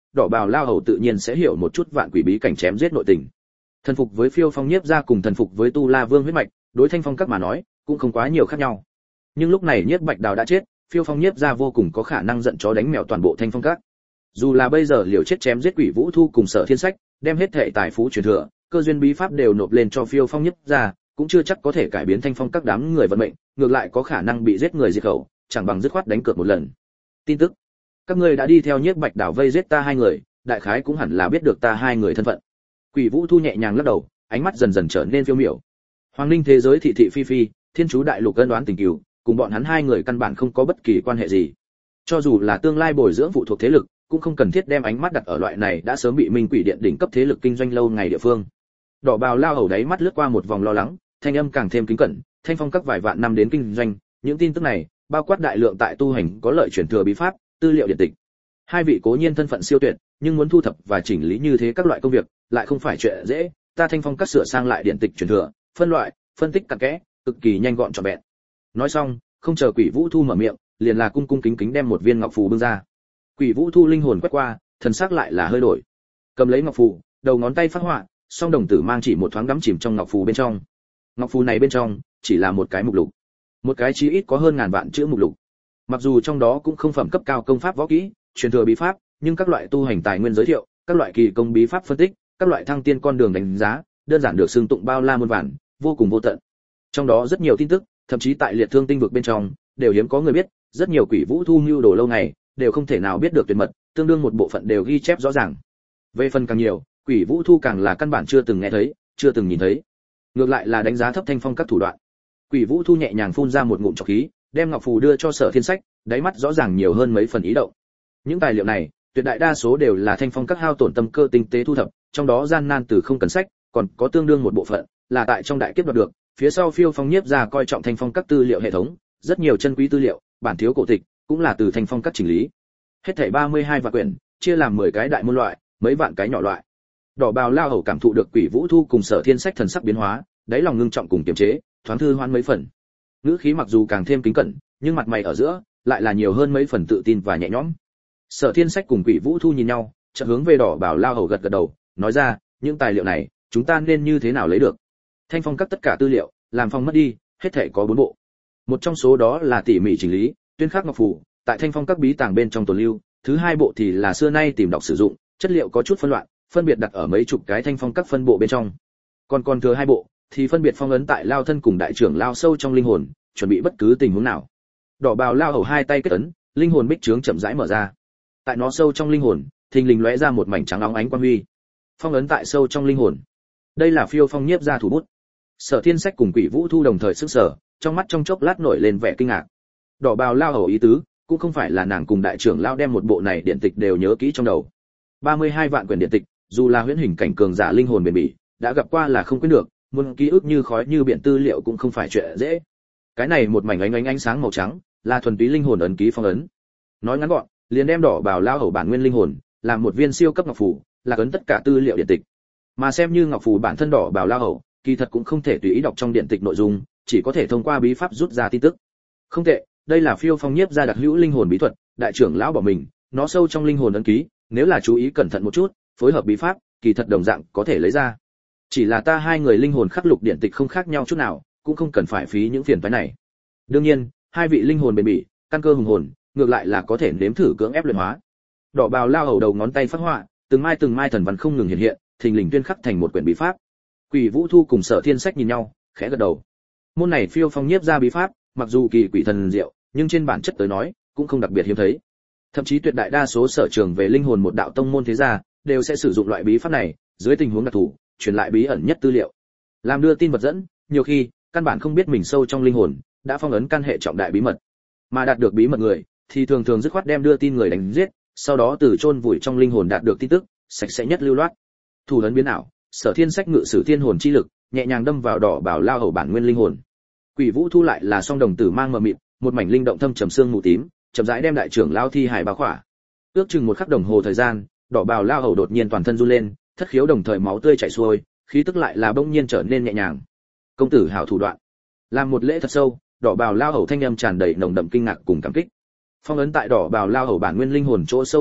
đỏ bào lao hầu tự nhiên sẽ hiểu một chút vạn quỷ bí cảnh chém giết nội tình. Thần phục với Phiêu Phong Nhiếp gia cùng thần phục với Tu La Vương huyết mạch, đối Thanh Phong các mà nói, cũng không quá nhiều khác nhau. Nhưng lúc này Nhiếp Bạch Đào đã chết, Phiêu Phong Nhiếp gia vô cùng có khả năng giận chó đánh mèo toàn bộ Thanh Phong các. Dù là bây giờ liều chết chém giết Quỷ Vũ Thu cùng Sở Thiên Sách, đem hết thệ tài phú truyền thừa, cơ duyên bí pháp đều nộp lên cho Phiêu Phong Nhiếp gia, cũng chưa chắc có thể cải biến Thanh Phong các đám người vận mệnh, ngược lại có khả năng bị giết người diệt khẩu, chẳng bằng dứt khoát đánh cược một lần. Tin tức: các ngươi đã đi theo Nhiếp Bạch Đào vây giết ta hai người, đại khái cũng hẳn là biết được ta hai người thân phận. Quỷ Vũ Thu nhẹ nhàng lắc đầu, ánh mắt dần dần trở nên phiêu miểu. Hoàng Linh thế giới thị thị phi phi, Thiên Chú đại lục ân oán tình cừu, cùng bọn hắn hai người căn bản không có bất kỳ quan hệ gì. Cho dù là tương lai bồi dưỡng phụ thuộc thế lực, cũng không cần thiết đem ánh mắt đặt ở loại này đã sớm bị Minh Quỷ Điện đỉnh cấp thế lực kinh doanh lâu ngày địa phương. Đỏ bào lao hầu đáy mắt lướt qua một vòng lo lắng, thanh âm càng thêm kính cẩn, Thanh Phong các vài vạn năm đến kinh doanh, những tin tức này bao quát đại lượng tại tu hành có lợi truyền thừa bí pháp, tư liệu điện tịch. Hai vị cố nhiên thân phận siêu tuyệt, nhưng muốn thu thập và chỉnh lý như thế các loại công việc, lại không phải chuyện dễ, ta Thanh Phong các sửa sang lại điện tịch truyền thừa, phân loại, phân tích cặn kẽ, cực kỳ nhanh gọn trọn vẹn. Nói xong, không chờ Quỷ Vũ Thu mở miệng, liền là cung cung kính kính đem một viên ngọc phù bưng ra. Quỷ Vũ Thu linh hồn quét qua, thần sắc lại là hơi đổi. Cầm lấy ngọc phù, đầu ngón tay phát họa, song đồng tử mang chỉ một thoáng đắm chìm trong ngọc phù bên trong. Ngọc phù này bên trong chỉ là một cái mục lục, một cái chí ít có hơn ngàn vạn chữ mục lục. Mặc dù trong đó cũng không phẩm cấp cao công pháp võ kỹ, truyền thừa bí pháp, nhưng các loại tu hành tài nguyên giới thiệu, các loại kỳ công bí pháp phân tích, các loại thăng tiên con đường đánh giá, đơn giản được xưng tụng bao la muôn vàn, vô cùng vô tận. Trong đó rất nhiều tin tức, thậm chí tại liệt thương tinh vực bên trong, đều hiếm có người biết, rất nhiều Quỷ Vũ Thu mưu đồ lâu ngày, đều không thể nào biết được tuyệt mật, tương đương một bộ phận đều ghi chép rõ ràng. Về phần càng nhiều, Quỷ Vũ Thu càng là căn bản chưa từng nghe thấy, chưa từng nhìn thấy. Ngược lại là đánh giá thấp Thanh Phong các thủ đoạn. Quỷ Vũ Thu nhẹ nhàng phun ra một ngụm trọc khí, đem ngọc phù đưa cho Sở Thiên Sách, đáy mắt rõ ràng nhiều hơn mấy phần ý động. Những tài liệu này, tuyệt đại đa số đều là Thanh Phong các hao tổn tâm cơ tinh tế thu thập, trong đó gian nan từ không cần sách, còn có tương đương một bộ phận là tại trong đại kiếp đoạt được, phía sau Phiêu Phong Nhiếp gia coi trọng Thanh Phong các tư liệu hệ thống, rất nhiều chân quý tư liệu, bản thiếu cổ tịch, cũng là từ Thanh Phong các chỉnh lý. Hết thảy ba mươi hai vạn quyển, chia làm mười cái đại môn loại, mấy vạn cái nhỏ loại. Đỏ bào lao hầu cảm thụ được Quỷ Vũ Thu cùng Sở Thiên Sách thần sắc biến hóa, đáy lòng ngưng trọng cùng kiềm chế, thoáng thư hoan mấy phần. Ngữ khí mặc dù càng thêm kính cẩn, nhưng mặt mày ở giữa lại là nhiều hơn mấy phần tự tin và nhẹ nhõm. Sở Thiên Sách cùng Quỷ Vũ Thu nhìn nhau, chợt hướng về đỏ bào lao hầu gật gật đầu, nói ra, những tài liệu này, chúng ta nên như thế nào lấy được? Thanh Phong các tất cả tư liệu, làm phong mất đi, hết thảy có bốn bộ. Một trong số đó là tỉ mỉ chỉnh lý, tuyên khắc ngọc phù, tại Thanh Phong các bí tàng bên trong tồn lưu, thứ hai bộ thì là xưa nay tìm đọc sử dụng, chất liệu có chút phân loạn, phân biệt đặt ở mấy chục cái Thanh Phong các phân bộ bên trong. Còn còn thừa hai bộ thì phân biệt phong ấn tại lao thân cùng đại trưởng lao sâu trong linh hồn, chuẩn bị bất cứ tình huống nào. Đỏ bào lao hầu hai tay kết ấn, linh hồn bích trướng chậm rãi mở ra. Tại nó sâu trong linh hồn, thình lình lóe ra một mảnh trắng óng ánh quang huy. Phong ấn tại sâu trong linh hồn. Đây là Phiêu Phong Nhiếp gia thủ bút. Sở Thiên Sách cùng Quỷ Vũ Thu đồng thời sức sở, trong mắt trong chốc lát nổi lên vẻ kinh ngạc. Đỏ bào lao hầu ý tứ, cũng không phải là nàng cùng đại trưởng lao đem một bộ này điện tịch đều nhớ kỹ trong đầu. ba mươi hai vạn quyển điện tịch, dù là huyễn hình cảnh cường giả linh hồn bền bỉ, đã gặp qua là không quên được, muốn ký ức như khói như biển tư liệu cũng không phải chuyện dễ. Cái này một mảnh ánh ánh ánh sáng màu trắng, là thuần túy linh hồn ấn ký phong ấn. Nói ngắn gọn, liền đem đỏ bào lao hầu bản nguyên linh hồn, làm một viên siêu cấp ngọc phù, là ấn tất cả tư liệu điện tịch. Mà xem như ngọc phù bản thân đỏ bào lao hầu, kỳ thật cũng không thể tùy ý đọc trong điện tịch nội dung, chỉ có thể thông qua bí pháp rút ra tin tức. Không tệ, đây là Phiêu Phong Nhiếp gia đặc hữu linh hồn bí thuật, đại trưởng lão bảo mình, nó sâu trong linh hồn ấn ký, nếu là chú ý cẩn thận một chút, phối hợp bí pháp, kỳ thật đồng dạng có thể lấy ra. Chỉ là ta hai người linh hồn khắc lục điện tịch không khác nhau chút nào, cũng không cần phải phí những phiền toái này. Đương nhiên, hai vị linh hồn bền bỉ, căn cơ hùng hồn, ngược lại là có thể nếm thử cưỡng ép luyện hóa. Đỏ bào lao hầu đầu ngón tay phát họa, từng mai từng mai thần văn không ngừng hiện hiện, thình lình tuyên khắc thành một quyển bí pháp. Quỷ Vũ Thu cùng Sở Thiên Sách nhìn nhau, khẽ gật đầu. Môn này Phiêu Phong Nhiếp gia bí pháp, mặc dù kỳ quỷ thần diệu, nhưng trên bản chất tới nói, cũng không đặc biệt hiếm thấy. Thậm chí tuyệt đại đa số sở trường về linh hồn một đạo tông môn thế gia, đều sẽ sử dụng loại bí pháp này, dưới tình huống đặc thù, truyền lại bí ẩn nhất tư liệu. Làm đưa tin vật dẫn, nhiều khi, căn bản không biết mình sâu trong linh hồn đã phong ấn căn hệ trọng đại bí mật. Mà đạt được bí mật người, thì thường thường dứt khoát đem đưa tin người đánh giết, sau đó từ chôn vùi trong linh hồn đạt được tin tức, sạch sẽ nhất lưu loát. Thủ ấn biến ảo, Sở Thiên Sách ngự sử thiên hồn chi lực, nhẹ nhàng đâm vào đỏ bảo lao hầu bản nguyên linh hồn. Quỷ Vũ Thu lại là song đồng tử mang mờ mịt, một mảnh linh động thâm trầm xương mù tím, chậm rãi đem đại trưởng lao thi hải bao khỏa. Ước chừng một khắc đồng hồ thời gian, đỏ bào lao hầu đột nhiên toàn thân run lên, thất khiếu đồng thời máu tươi chảy xuôi, khí tức lại là bỗng nhiên trở nên nhẹ nhàng. Công tử hảo thủ đoạn. Làm một lễ thật sâu, đỏ bào lao hầu thanh âm tràn đầy nồng đậm kinh ngạc cùng cảm kích. Phong ấn tại đỏ bào lao hầu bản nguyên linh hồn chỗ sâu điện tịch,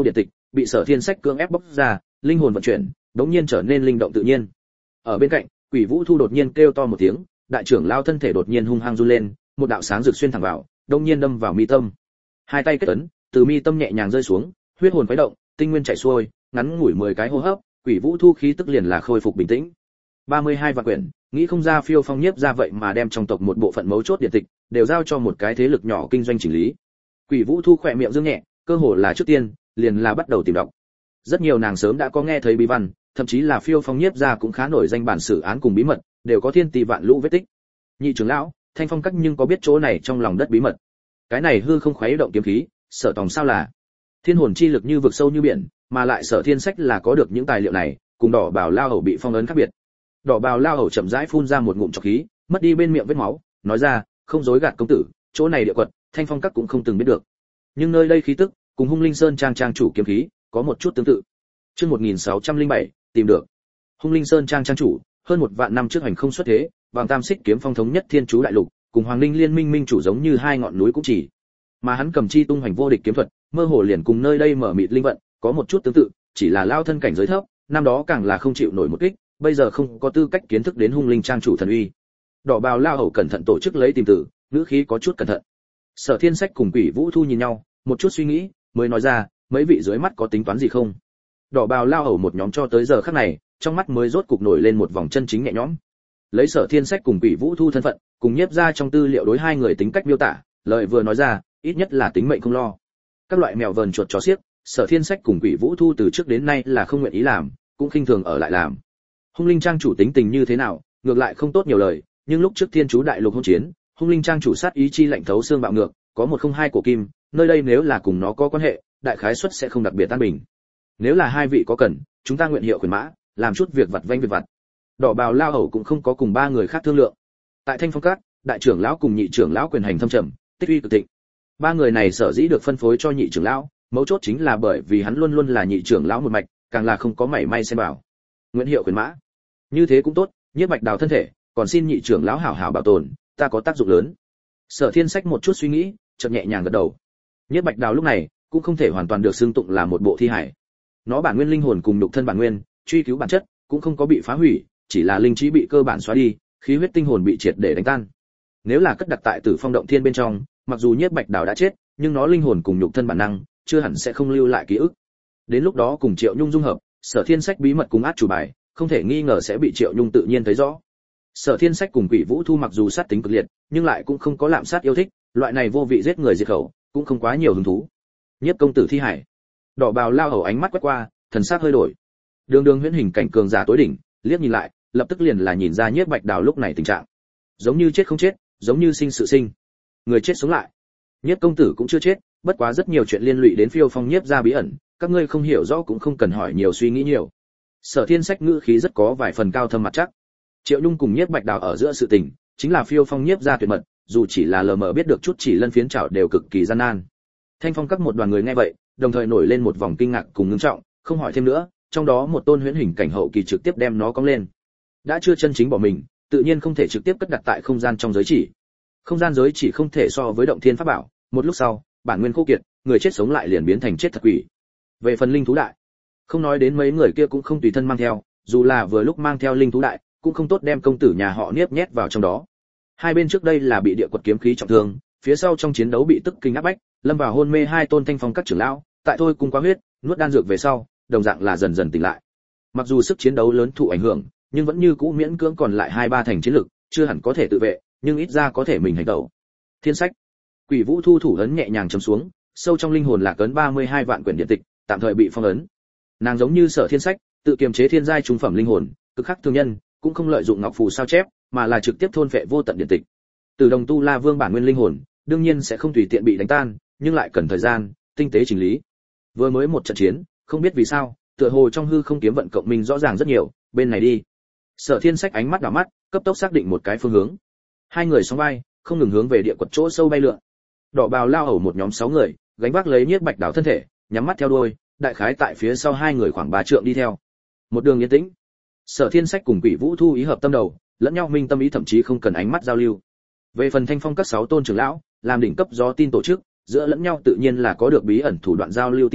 bị Sở Thiên Sách cưỡng ép bóc ra, linh hồn vận chuyển, đống nhiên trở nên linh động tự nhiên. Ở bên cạnh, Quỷ Vũ Thu đột nhiên kêu to một tiếng, đại trưởng lao thân thể đột nhiên hung hăng run lên, một đạo sáng rực xuyên thẳng vào, đống nhiên đâm vào mi tâm. Hai tay kết ấn, từ mi tâm nhẹ nhàng rơi xuống, huyết hồn khuấy động, tinh nguyên chảy xuôi, ngắn ngủi mười cái hô hấp, Quỷ Vũ Thu khí tức liền là khôi phục bình tĩnh. ba mươi hai vạn quyển, nghĩ không ra Phiêu Phong Nhiếp ra vậy mà đem trong tộc một bộ phận mấu chốt điện tịch đều giao cho một cái thế lực nhỏ kinh doanh chỉnh lý. Quỷ Vũ Thu khỏe miệng dương nhẹ, cơ hồ là trước tiên, liền là bắt đầu tìm đọc. Rất nhiều nàng sớm đã có nghe thấy bí văn, thậm chí là Phiêu Phong Nhiếp ra cũng khá nổi danh bản sử án cùng bí mật, đều có thiên tỷ vạn lũ vết tích. Nhị trưởng lão, Thanh Phong Các nhưng có biết chỗ này trong lòng đất bí mật. Cái này hư không khuấy động kiếm khí, Sở Tòng sao là? Thiên hồn chi lực như vực sâu như biển, mà lại Sở Thiên Sách là có được những tài liệu này, cùng Đỏ Bào Lao Hầu bị phong ấn khác biệt. Đỏ Bào Lao Hầu chậm rãi phun ra một ngụm trọc khí, mất đi bên miệng vết máu, nói ra, không dối gạt công tử, chỗ này địa quật, Thanh Phong Các cũng không từng biết được. Nhưng nơi đây khí tức, cùng Hung Linh Sơn trang trang chủ kiếm khí, có một chút tương tự. Chương một nghìn sáu trăm lẻ bảy, tìm được. Hung Linh Sơn trang trang chủ, hơn một vạn năm trước hành không xuất thế, Vàng Tam Xích kiếm phong thống nhất Thiên Chú đại lục, cùng Hoàng Linh Liên minh minh chủ giống như hai ngọn núi cũng chỉ. Mà hắn cầm chi tung hoành vô địch kiếm thuật, mơ hồ liền cùng nơi đây mở mịt linh vận, có một chút tương tự, chỉ là lao thân cảnh giới thấp, năm đó càng là không chịu nổi một kích, bây giờ không có tư cách kiến thức đến Hung Linh trang chủ thần uy. Đỏ Bào Lao Hầu cẩn thận tổ chức lấy tìm tử, ngữ khí có chút cẩn thận. Sở Thiên Sách cùng Quỷ Vũ Thu nhìn nhau, một chút suy nghĩ, mới nói ra, mấy vị dưới mắt có tính toán gì không? Đỏ Bào Lao Hầu một nhóm cho tới giờ khắc này, trong mắt mới rốt cục nổi lên một vòng chân chính nhẹ nhõm. Lấy Sở Thiên Sách cùng Quỷ Vũ Thu thân phận, cùng nhiếp ra trong tư liệu đối hai người tính cách miêu tả, lời vừa nói ra, ít nhất là tính mệnh không lo. Các loại mèo vờn chuột chó xiếc, Sở Thiên Sách cùng Quỷ Vũ Thu từ trước đến nay là không nguyện ý làm, cũng khinh thường ở lại làm. Hung Linh trang chủ tính tình như thế nào, ngược lại không tốt nhiều lời, nhưng lúc trước Thiên Chú đại lục hỗn chiến, Hung Linh trang chủ sát ý chi lạnh thấu xương bạo ngược, có một không hai của kim, nơi đây nếu là cùng nó có quan hệ, đại khái suất sẽ không đặc biệt tan bình. Nếu là hai vị có cần, chúng ta nguyện hiệu khuyến mã, làm chút việc vặt vãnh việc vặt. Đỏ Bào Lao Hầu cũng không có cùng ba người khác thương lượng. Tại Thanh Phong Các, đại trưởng lão cùng nhị trưởng lão quyền hành thâm trầm, tích uy cực thịnh. Ba người này sở dĩ được phân phối cho nhị trưởng lão, mấu chốt chính là bởi vì hắn luôn luôn là nhị trưởng lão một mạch, càng là không có mảy may xen vào. Nguyện hiệu quyền mã. Như thế cũng tốt, Nhiếp Bạch Đào thân thể, còn xin nhị trưởng lão hảo hảo bảo tồn, ta có tác dụng lớn. Sở Thiên Sách một chút suy nghĩ, chợt nhẹ nhàng gật đầu. Nhiếp Bạch Đào lúc này cũng không thể hoàn toàn được xưng tụng là một bộ thi hải. Nó bản nguyên linh hồn cùng nhục thân bản nguyên, truy cứu bản chất, cũng không có bị phá hủy, chỉ là linh trí bị cơ bản xóa đi, khí huyết tinh hồn bị triệt để đánh tan. Nếu là cất đặt tại Tử Phong động thiên bên trong, mặc dù Nhiếp Bạch Đào đã chết, nhưng nó linh hồn cùng nhục thân bản năng, chưa hẳn sẽ không lưu lại ký ức. Đến lúc đó cùng Triệu Nhung dung hợp, Sở Thiên Sách bí mật cùng át chủ bài, không thể nghi ngờ sẽ bị Triệu Nhung tự nhiên thấy rõ. Sở Thiên Sách cùng Quỷ Vũ Thu mặc dù sát tính cực liệt, nhưng lại cũng không có lạm sát yêu thích, loại này vô vị giết người diệt khẩu, cũng không quá nhiều hứng thú. Nhiếp công tử thi hải. Đỏ Bào Lao Hầu ánh mắt quét qua, thần sắc hơi đổi. Đường Đường huyễn hình cảnh cường giả tối đỉnh, liếc nhìn lại, lập tức liền là nhìn ra Nhiếp Bạch Đào lúc này tình trạng. Giống như chết không chết, giống như sinh sự sinh. Người chết sống lại. Nhiếp công tử cũng chưa chết, bất quá rất nhiều chuyện liên lụy đến Phiêu Phong Nhiếp gia bí ẩn, các ngươi không hiểu rõ cũng không cần hỏi nhiều suy nghĩ nhiều. Sở Thiên Sách ngữ khí rất có vài phần cao thâm mặt chắc. Triệu Nhung cùng Nhiếp Bạch Đào ở giữa sự tình, chính là Phiêu Phong Nhiếp gia tuyệt mật, dù chỉ là lờ mờ biết được chút chỉ lân phiến trảo đều cực kỳ gian nan. Thanh Phong Các một đoàn người nghe vậy, đồng thời nổi lên một vòng kinh ngạc cùng ngưng trọng, không hỏi thêm nữa, trong đó một tôn huyễn hình cảnh hậu kỳ trực tiếp đem nó cong lên. Đã chưa chân chính bỏ mình, tự nhiên không thể trực tiếp cất đặt tại không gian trong giới chỉ. Không gian giới chỉ không thể so với động thiên pháp bảo, một lúc sau, bản nguyên khô kiệt, người chết sống lại liền biến thành chết thật quỷ. Về phần linh thú đại, không nói đến mấy người kia cũng không tùy thân mang theo, dù là vừa lúc mang theo linh thú đại, cũng không tốt đem công tử nhà họ Niếp nhét vào trong đó. Hai bên trước đây là bị địa quật kiếm khí trọng thương, phía sau trong chiến đấu bị tức kinh áp bách, lâm vào hôn mê hai tôn Thanh Phong Các trưởng lão, tại thôi cung quá huyết, nuốt đan dược về sau, đồng dạng là dần dần tỉnh lại. Mặc dù sức chiến đấu lớn thụ ảnh hưởng, nhưng vẫn như cũ miễn cưỡng còn lại hai ba thành chiến lực, chưa hẳn có thể tự vệ, nhưng ít ra có thể mình hành động. Thiên Sách, Quỷ Vũ Thu thủ ấn nhẹ nhàng chấm xuống, sâu trong linh hồn lạc ấn ba mươi hai vạn quyển điện tịch, tạm thời bị phong ấn. Nàng giống như Sở Thiên Sách, tự kiềm chế thiên giai trung phẩm linh hồn, cực khắc thương nhân, cũng không lợi dụng ngọc phù sao chép, mà là trực tiếp thôn phệ vô tận điện tịch. Từ Đồng Tu La Vương bản nguyên linh hồn, đương nhiên sẽ không tùy tiện bị đánh tan, nhưng lại cần thời gian, tinh tế chỉnh lý. Vừa mới một trận chiến, không biết vì sao, tựa hồ trong hư không kiếm vận cộng minh rõ ràng rất nhiều, bên này đi. Sở Thiên Sách ánh mắt đảo mắt, cấp tốc xác định một cái phương hướng. Hai người song vai, không ngừng hướng về địa quật chỗ sâu bay lượn. Đỏ Bào Lao Hầu một nhóm sáu người, gánh vác lấy Nhiếp Bạch Đào thân thể, nhắm mắt theo đuôi, đại khái tại phía sau hai người khoảng ba trượng đi theo. Một đường yên tĩnh. Sở Thiên Sách cùng Quỷ Vũ Thu ý hợp tâm đầu, lẫn nhau minh tâm ý, thậm chí không cần ánh mắt giao lưu. Về phần Thanh Phong Các sáu tôn trưởng lão, làm đỉnh cấp gió tin tổ chức, giữa lẫn nhau tự nhiên là có được bí ẩn thủ đoạn giao lưu tin tức,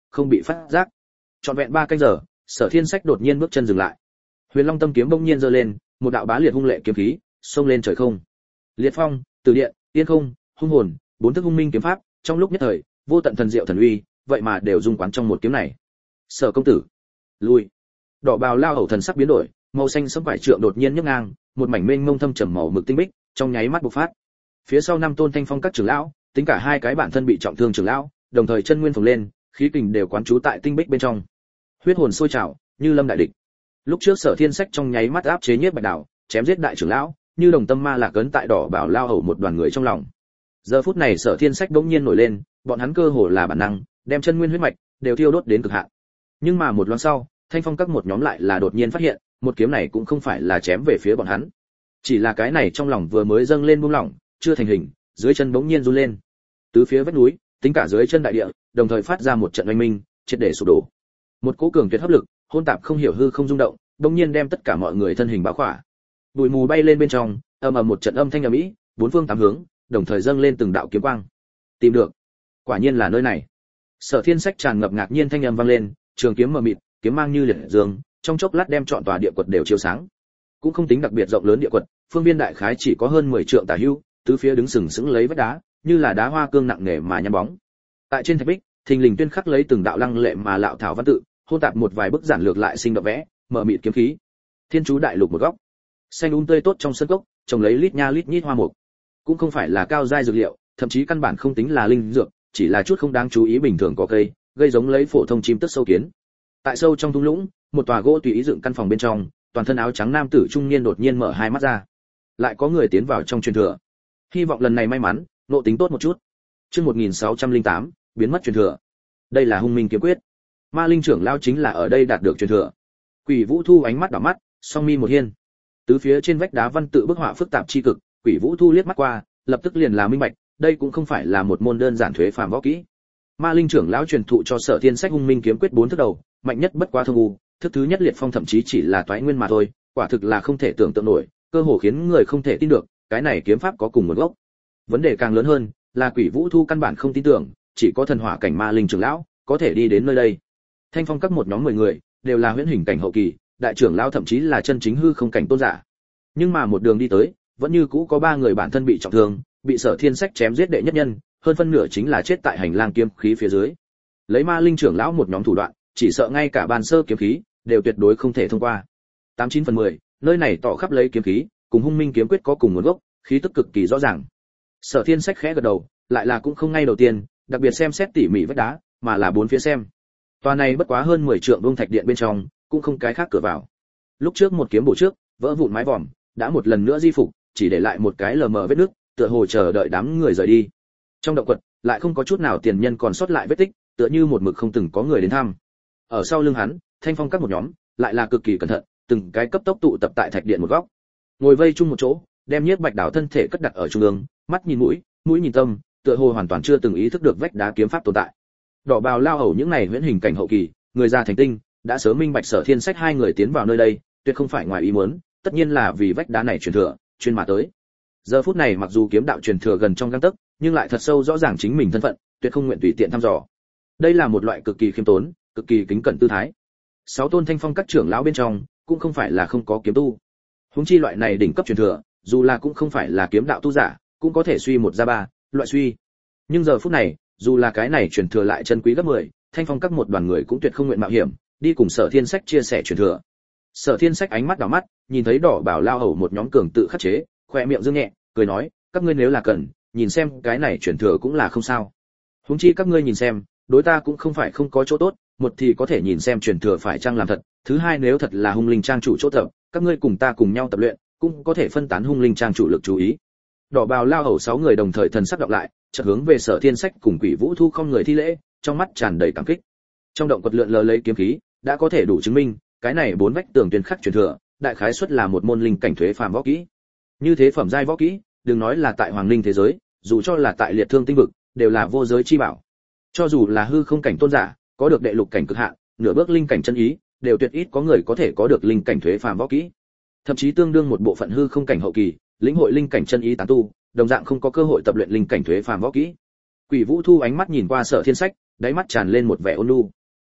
không bị phát giác. Trọn vẹn ba canh giờ, Sở Thiên Sách đột nhiên bước chân dừng lại. Huyền Long Tâm kiếm bỗng nhiên giơ lên, một đạo bá liệt hung lệ kiếm khí, xông lên trời không. Liệt phong, Từ điện, Tiên không, hung hồn, bốn thức hung minh kiếm pháp, trong lúc nhất thời, vô tận thần diệu thần uy, vậy mà đều dung quán trong một kiếm này. Sở công tử, lui. Đỏ bào lao hầu thần sắc biến đổi, màu xanh sẫm vải trượng đột nhiên nhấc ngang, một mảnh mênh mông thâm trầm màu mực tinh bích, trong nháy mắt bộc phát. Phía sau năm tôn thanh phong các trưởng lão, tính cả hai cái bản thân bị trọng thương trưởng lão, đồng thời chân nguyên phồng lên, khí kình đều quán trú tại tinh bích bên trong. Huyết hồn sôi trào, như lâm đại địch. Lúc trước Sở Thiên Sách trong nháy mắt áp chế Nhiếp Bạch Đảo, chém giết đại trưởng lão, như đồng tâm ma lạc cấn tại đỏ bảo lao hầu một đoàn người trong lòng. Giờ phút này Sở Thiên Sách bỗng nhiên nổi lên, bọn hắn cơ hồ là bản năng, đem chân nguyên huyết mạch đều thiêu đốt đến cực hạn. Nhưng mà một loáng sau, thanh phong các một nhóm lại là đột nhiên phát hiện, một kiếm này cũng không phải là chém về phía bọn hắn, chỉ là cái này trong lòng vừa mới dâng lên buông lỏng, chưa thành hình, dưới chân bỗng nhiên run lên. Tứ phía vách núi, tính cả dưới chân đại địa, đồng thời phát ra một trận oanh minh, triệt để sụp đổ. Một cỗ cường tuyệt hấp lực, hôn tạp không hiểu hư không rung động, bỗng nhiên đem tất cả mọi người thân hình bao khỏa. Bụi mù bay lên bên trong, ầm ầm một trận âm thanh ầm ĩ, bốn phương tám hướng, đồng thời dâng lên từng đạo kiếm quang. Tìm được, quả nhiên là nơi này. Sở Thiên Sách tràn ngập ngạc nhiên thanh âm vang lên, trường kiếm mờ mịt, kiếm mang như liệt dương, trong chốc lát đem trọn tòa địa quật đều chiếu sáng. Cũng không tính đặc biệt rộng lớn địa quật, phương viên đại khái chỉ có hơn mười trượng tả hữu, tứ phía đứng sừng sững lấy vách đá, như là đá hoa cương nặng nề mà nhắm bóng. Tại trên thạch bích, thình lình tuyên khắc lấy từng đạo lăng lệ mà lạo thảo văn tự, hôn tạp một vài bức giản lược lại sinh động vẽ, mở mịt kiếm khí. Thiên chú đại lục một góc, xanh um tươi tốt trong sân cốc, trồng lấy lít nha lít nhít hoa mục. Cũng không phải là cao giai dược liệu, thậm chí căn bản không tính là linh dược, chỉ là chút không đáng chú ý bình thường có cây, gây giống lấy phổ thông chim tức sâu kiến. Tại sâu trong thung lũng, một tòa gỗ tùy ý dựng căn phòng bên trong, toàn thân áo trắng nam tử trung niên đột nhiên mở hai mắt ra. Lại có người tiến vào trong truyền thừa. Hy vọng lần này may mắn, nộ tính tốt một chút. Chương một nghìn sáu trăm lẻ tám, biến mất truyền thừa. Đây là hung minh kiếm quyết. Ma linh trưởng lao chính là ở đây đạt được truyền thừa. Quỷ Vũ Thu ánh mắt đảo mắt, song mi một hiên. Tứ phía trên vách đá văn tự bức họa phức tạp chi cực, Quỷ Vũ Thu liếc mắt qua, lập tức liền là minh bạch, đây cũng không phải là một môn đơn giản thuế phàm võ kỹ. Ma linh trưởng lão truyền thụ cho Sở Thiên Sách hung minh kiếm quyết bốn thức đầu, mạnh nhất bất quá thông u, thức thứ nhất liệt phong thậm chí chỉ là toái nguyên mà thôi, quả thực là không thể tưởng tượng nổi, cơ hồ khiến người không thể tin được, cái này kiếm pháp có cùng nguồn gốc. Vấn đề càng lớn hơn, là Quỷ Vũ Thu căn bản không tin tưởng, chỉ có thần hỏa cảnh ma linh trưởng lão có thể đi đến nơi đây. Thanh phong các một nhóm mười người, đều là huyễn hình cảnh hậu kỳ, đại trưởng lão thậm chí là chân chính hư không cảnh tôn giả. Nhưng mà một đường đi tới, vẫn như cũ có ba người bản thân bị trọng thương, bị Sở Thiên Sách chém giết đệ nhất nhân, hơn phân nửa chính là chết tại hành lang kiếm khí phía dưới. Lấy ma linh trưởng lão một nhóm thủ đoạn, chỉ sợ ngay cả bàn sơ kiếm khí đều tuyệt đối không thể thông qua. tám chín phần mười, nơi này tỏ khắp lấy kiếm khí, cùng hung minh kiếm quyết có cùng nguồn gốc, khí tức cực kỳ rõ ràng. Sở Thiên Sách khẽ gật đầu, lại là cũng không ngay đầu tiên, đặc biệt xem xét tỉ mỉ vách đá, mà là bốn phía xem. Tòa này bất quá hơn mười trượng vuông thạch điện bên trong, cũng không cái khác cửa vào. Lúc trước một kiếm bổ trước, vỡ vụn mái vòm, đã một lần nữa di phục, chỉ để lại một cái lờ mờ vết nước, tựa hồ chờ đợi đám người rời đi. Trong động quật, lại không có chút nào tiền nhân còn sót lại vết tích, tựa như một mực không từng có người đến thăm. Ở sau lưng hắn, thanh phong các một nhóm, lại là cực kỳ cẩn thận, từng cái cấp tốc tụ tập tại thạch điện một góc. Ngồi vây chung một chỗ, đem Nhiếp Bạch Đảo thân thể cất đặt ở trung ương, mắt nhìn mũi, mũi nhìn tâm, tựa hồ hoàn toàn chưa từng ý thức được vách đá kiếm pháp tồn tại. Đỏ bào lao hầu những này huyễn hình cảnh hậu kỳ, người già thành tinh, đã sớm minh bạch Sở Thiên Sách hai người tiến vào nơi đây, tuyệt không phải ngoài ý muốn, tất nhiên là vì vách đá này truyền thừa, chuyên mà tới. Giờ phút này mặc dù kiếm đạo truyền thừa gần trong gang tấc, nhưng lại thật sâu rõ ràng chính mình thân phận, tuyệt không nguyện tùy tiện thăm dò. Đây là một loại cực kỳ khiêm tốn, cực kỳ kính cẩn tư thái. Sáu tôn thanh phong các trưởng lão bên trong, cũng không phải là không có kiếm tu. Huống chi loại này đỉnh cấp truyền thừa, dù là cũng không phải là kiếm đạo tu giả, cũng có thể suy một ra ba, loại suy. Nhưng giờ phút này, dù là cái này truyền thừa lại chân quý gấp mười, thanh phong các một đoàn người cũng tuyệt không nguyện mạo hiểm, đi cùng Sở Thiên Sách chia sẻ truyền thừa. Sở Thiên Sách ánh mắt đảo mắt, nhìn thấy đỏ bảo lao hầu một nhóm cường tự khắc chế, khóe miệng dương nhẹ, cười nói, các ngươi nếu là cần, nhìn xem cái này truyền thừa cũng là không sao. Huống chi các ngươi nhìn xem, đối ta cũng không phải không có chỗ tốt, một thì có thể nhìn xem truyền thừa phải chăng làm thật, thứ hai nếu thật là hung linh trang chủ chỗ tập, các ngươi cùng ta cùng nhau tập luyện, cũng có thể phân tán hung linh trang chủ lực chú ý. Đỏ bào lao hầu sáu người đồng thời thần sắc đọc lại, chợt hướng về Sở Thiên Sách cùng Quỷ Vũ Thu không người thi lễ, trong mắt tràn đầy cảm kích. Trong động quật lượn lờ lấy kiếm khí, đã có thể đủ chứng minh, cái này bốn vách tường tuyên khắc truyền thừa, đại khái xuất là một môn linh cảnh thuế phàm võ kỹ. Như thế phẩm giai võ kỹ, đừng nói là tại hoàng linh thế giới, dù cho là tại liệt thương tinh vực, đều là vô giới chi bảo. Cho dù là hư không cảnh tôn giả, có được đệ lục cảnh cực hạn, nửa bước linh cảnh chân ý, đều tuyệt ít có người có thể có được linh cảnh thuế phàm võ kỹ. Thậm chí tương đương một bộ phận hư không cảnh hậu kỳ, lĩnh hội linh cảnh chân ý tán tu, đồng dạng không có cơ hội tập luyện linh cảnh thuế phàm võ kỹ. Quỷ Vũ Thu ánh mắt nhìn qua Sở Thiên Sách, đáy mắt tràn lên một vẻ ôn nhu.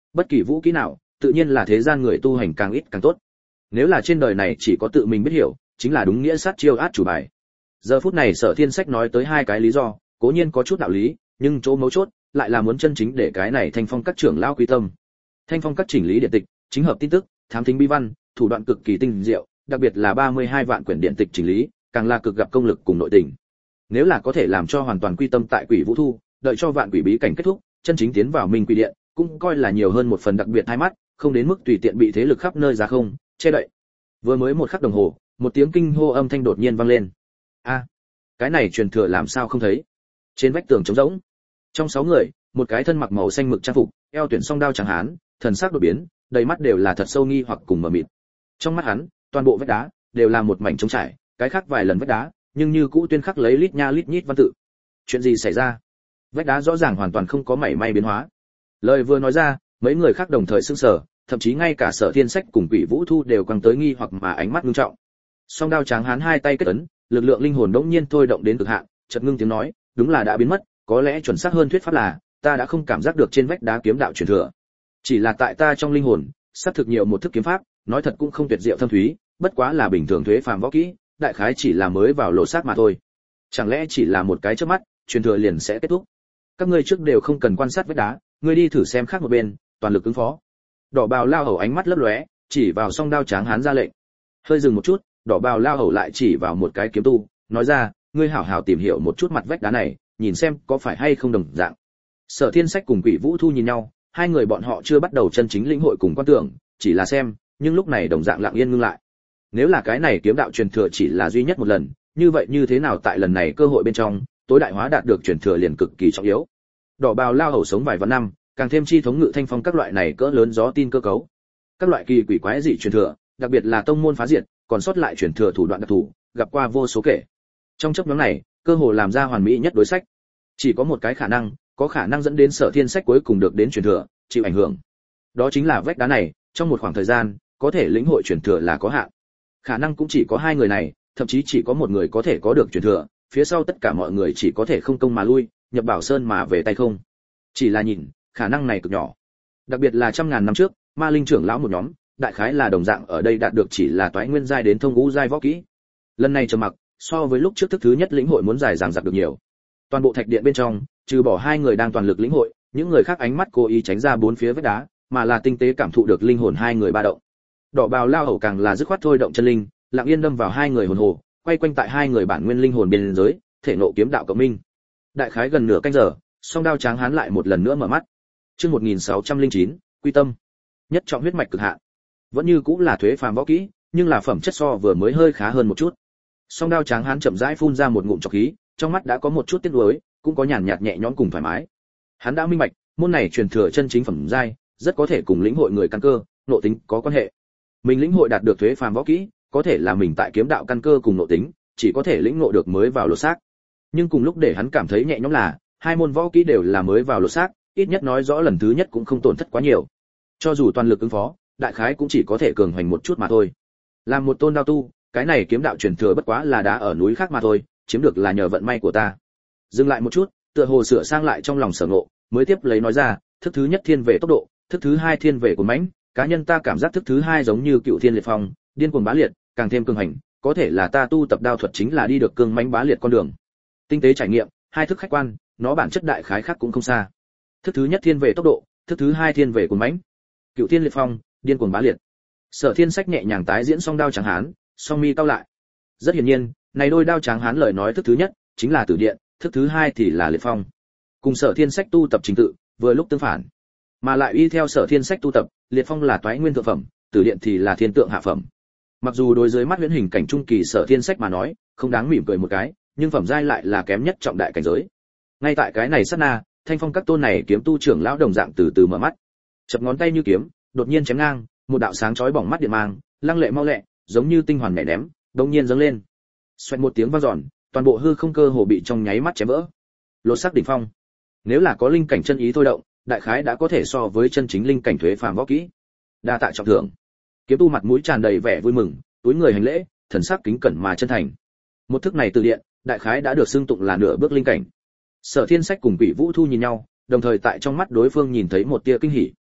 Bất kỳ vũ kỹ nào, tự nhiên là thế gian người tu hành càng ít càng tốt. Nếu là trên đời này chỉ có tự mình biết hiểu, chính là đúng nghĩa sát chiêu át chủ bài. Giờ phút này Sở Thiên Sách nói tới hai cái lý do, cố nhiên có chút đạo lý, nhưng chỗ mấu chốt lại là muốn chân chính để cái này Thanh Phong các trưởng lão quý tâm. Thanh Phong các chỉnh lý điện tịch, chính hợp tin tức, thám thính bí văn, thủ đoạn cực kỳ tinh diệu, đặc biệt là ba mươi hai vạn quyển điện tịch chỉnh lý, càng là cực gặp công lực cùng nội tình. Nếu là có thể làm cho hoàn toàn quy tâm tại Quỷ Vũ Thu, đợi cho vạn quỷ bí cảnh kết thúc, chân chính tiến vào Minh Quỷ Điện, cũng coi là nhiều hơn một phần đặc biệt hai mắt, không đến mức tùy tiện bị thế lực khắp nơi giá không che đậy. Vừa mới một khắc đồng hồ, một tiếng kinh hô âm thanh đột nhiên vang lên. A, cái này truyền thừa làm sao không thấy? Trên vách tường trống rỗng. Trong sáu người, một cái thân mặc màu xanh mực trang phục, eo tuyển song đao trắng hán, thần sắc đột biến, đầy mắt đều là thật sâu nghi hoặc cùng mờ mịt. Trong mắt hắn, toàn bộ vách đá đều là một mảnh trống trải, cái khác vài lần vách đá, nhưng như cũ tuyên khắc lấy lít nha lít nhít văn tự. Chuyện gì xảy ra? Vách đá rõ ràng hoàn toàn không có mảy may biến hóa. Lời vừa nói ra, mấy người khác đồng thời sững sờ, thậm chí ngay cả Sở Thiên Sách cùng Quỷ Vũ Thu đều quăng tới nghi hoặc mà ánh mắt nghiêm trọng. Song đao trắng hán hai tay kết ấn, lực lượng linh hồn đống nhiên thôi động đến cực hạn, chợt ngưng tiếng nói, đúng là đã biến mất, có lẽ chuẩn xác hơn thuyết pháp là, ta đã không cảm giác được trên vách đá kiếm đạo truyền thừa. Chỉ là tại ta trong linh hồn, xác thực nhiều một thức kiếm pháp, nói thật cũng không tuyệt diệu thâm thúy, bất quá là bình thường thuế phàm võ kỹ, đại khái chỉ là mới vào lộ xác mà thôi. Chẳng lẽ chỉ là một cái chớp mắt, truyền thừa liền sẽ kết thúc? Các ngươi trước đều không cần quan sát vách đá, ngươi đi thử xem khác một bên, toàn lực ứng phó. Đỏ bào lao hầu ánh mắt lấp lóe, chỉ vào song đao tráng hán ra lệnh. Hơi dừng một chút, đỏ bào lao hầu lại chỉ vào một cái kiếm tu, nói ra, ngươi hảo hảo tìm hiểu một chút mặt vách đá này, nhìn xem có phải hay không đồng dạng. Sở Thiên Sách cùng Quỷ Vũ Thu nhìn nhau, hai người bọn họ chưa bắt đầu chân chính lĩnh hội cùng quan tưởng, chỉ là xem, nhưng lúc này đồng dạng lặng yên ngưng lại. Nếu là cái này kiếm đạo truyền thừa chỉ là duy nhất một lần, như vậy như thế nào tại lần này cơ hội bên trong, tối đại hóa đạt được truyền thừa liền cực kỳ trọng yếu. Đỏ bào lao hầu sống vài vạn năm, càng thêm chi thống ngự thanh phong các loại này cỡ lớn gió tin cơ cấu. Các loại kỳ quỷ quái dị truyền thừa, đặc biệt là tông môn phá diệt, còn sót lại truyền thừa thủ đoạn đặc thù, gặp qua vô số kể. Trong chốc ngắn này, cơ hồ làm ra hoàn mỹ nhất đối sách. Chỉ có một cái khả năng, có khả năng dẫn đến Sở Thiên Sách cuối cùng được đến truyền thừa, chịu ảnh hưởng. Đó chính là vách đá này, trong một khoảng thời gian, có thể lĩnh hội truyền thừa là có hạn. Khả năng cũng chỉ có hai người này, thậm chí chỉ có một người có thể có được truyền thừa, phía sau tất cả mọi người chỉ có thể không công mà lui, nhập Bảo Sơn mà về tay không. Chỉ là nhìn, khả năng này cực nhỏ. Đặc biệt là trăm ngàn năm trước, Ma Linh trưởng lão một nhóm, đại khái là đồng dạng ở đây đạt được chỉ là toái nguyên giai đến thông ngũ giai võ kỹ. Lần này trầm mặc, so với lúc trước thức thứ nhất lĩnh hội muốn dài dằng dặc được nhiều. Toàn bộ thạch điện bên trong, trừ bỏ hai người đang toàn lực lĩnh hội, những người khác ánh mắt cố ý tránh ra bốn phía vách đá, mà là tinh tế cảm thụ được linh hồn hai người ba động. Đỏ bào lao hầu càng là dứt khoát thôi động chân linh, lặng yên đâm vào hai người hồn hồ, quay quanh tại hai người bản nguyên linh hồn biên giới, thể nộ kiếm đạo cộng minh. Đại khái gần nửa canh giờ, song đao tráng hán lại một lần nữa mở mắt. Chương một nghìn sáu trăm lẻ chín, quy tâm. Nhất trọng huyết mạch cực hạn. Vẫn như cũng là thuế phàm võ kỹ, nhưng là phẩm chất so vừa mới hơi khá hơn một chút. Song đao tráng hán chậm rãi phun ra một ngụm trọc khí, trong mắt đã có một chút tiếc nuối, cũng có nhàn nhạt nhẹ nhõm cùng thoải mái. Hắn đã minh bạch, môn này truyền thừa chân chính phẩm giai, rất có thể cùng lĩnh hội người căn cơ, nội tính có quan hệ. Mình lĩnh hội đạt được thuế phàm võ kỹ, có thể là mình tại kiếm đạo căn cơ cùng nội tính, chỉ có thể lĩnh ngộ được mới vào lột xác. Nhưng cùng lúc để hắn cảm thấy nhẹ nhõm là, hai môn võ kỹ đều là mới vào lột xác, ít nhất nói rõ lần thứ nhất cũng không tổn thất quá nhiều. Cho dù toàn lực ứng phó, đại khái cũng chỉ có thể cường hoành một chút mà thôi. Làm một tôn đao tu, cái này kiếm đạo truyền thừa bất quá là đá ở núi khác mà thôi, chiếm được là nhờ vận may của ta. Dừng lại một chút, tựa hồ sửa sang lại trong lòng sở ngộ, mới tiếp lấy nói ra, thức thứ nhất thiên về tốc độ, thức thứ hai thiên về cuồng mãnh, cá nhân ta cảm giác thức thứ hai giống như cựu thiên liệt phong, điên cuồng bá liệt, càng thêm cường hành, có thể là ta tu tập đao thuật chính là đi được cường mãnh bá liệt con đường. Tinh tế trải nghiệm, hai thức khách quan, nó bản chất đại khái khác cũng không xa. Thức thứ nhất thiên về tốc độ, thức thứ hai thiên về cuồng mãnh. Cựu thiên liệt phong, điên cuồng bá liệt. Sở Thiên Sách nhẹ nhàng tái diễn song đao trắng hán, song mi cau lại. Rất hiển nhiên, này đôi đao trắng hán lời nói thức thứ nhất chính là tử điện, thức thứ hai thì là liệt phong. Cùng Sở Thiên Sách tu tập trình tự, vừa lúc tương phản. Mà lại y theo Sở Thiên Sách tu tập, liệt phong là toái nguyên thượng phẩm, tử điện thì là thiên tượng hạ phẩm. Mặc dù đối với mắt huyễn hình cảnh trung kỳ Sở Thiên Sách mà nói, không đáng mỉm cười một cái, nhưng phẩm giai lại là kém nhất trọng đại cảnh giới. Ngay tại cái này sát na, thanh phong các tôn này kiếm tu trưởng lão đồng dạng từ từ mở mắt, chập ngón tay như kiếm, đột nhiên chém ngang, một đạo sáng chói bỏng mắt điện mang, lăng lệ mau lẹ, giống như tinh hoàn nhảy ném, đột nhiên giáng lên. Xoẹt một tiếng vang dọn, toàn bộ hư không cơ hồ bị trong nháy mắt chém vỡ. Lột xác đỉnh phong. Nếu là có linh cảnh chân ý thôi động, đại khái đã có thể so với chân chính linh cảnh thuế phàm võ kỹ. Đa tạ trọng thưởng. Kiếm tu mặt mũi tràn đầy vẻ vui mừng, túi người hành lễ, thần sắc kính cẩn mà chân thành. Một thức này từ điện, đại khái đã được xưng tụng là nửa bước linh cảnh. Sở Thiên Sách cùng Quỷ Vũ Thu nhìn nhau, đồng thời tại trong mắt đối phương nhìn thấy một tia kinh hỉ.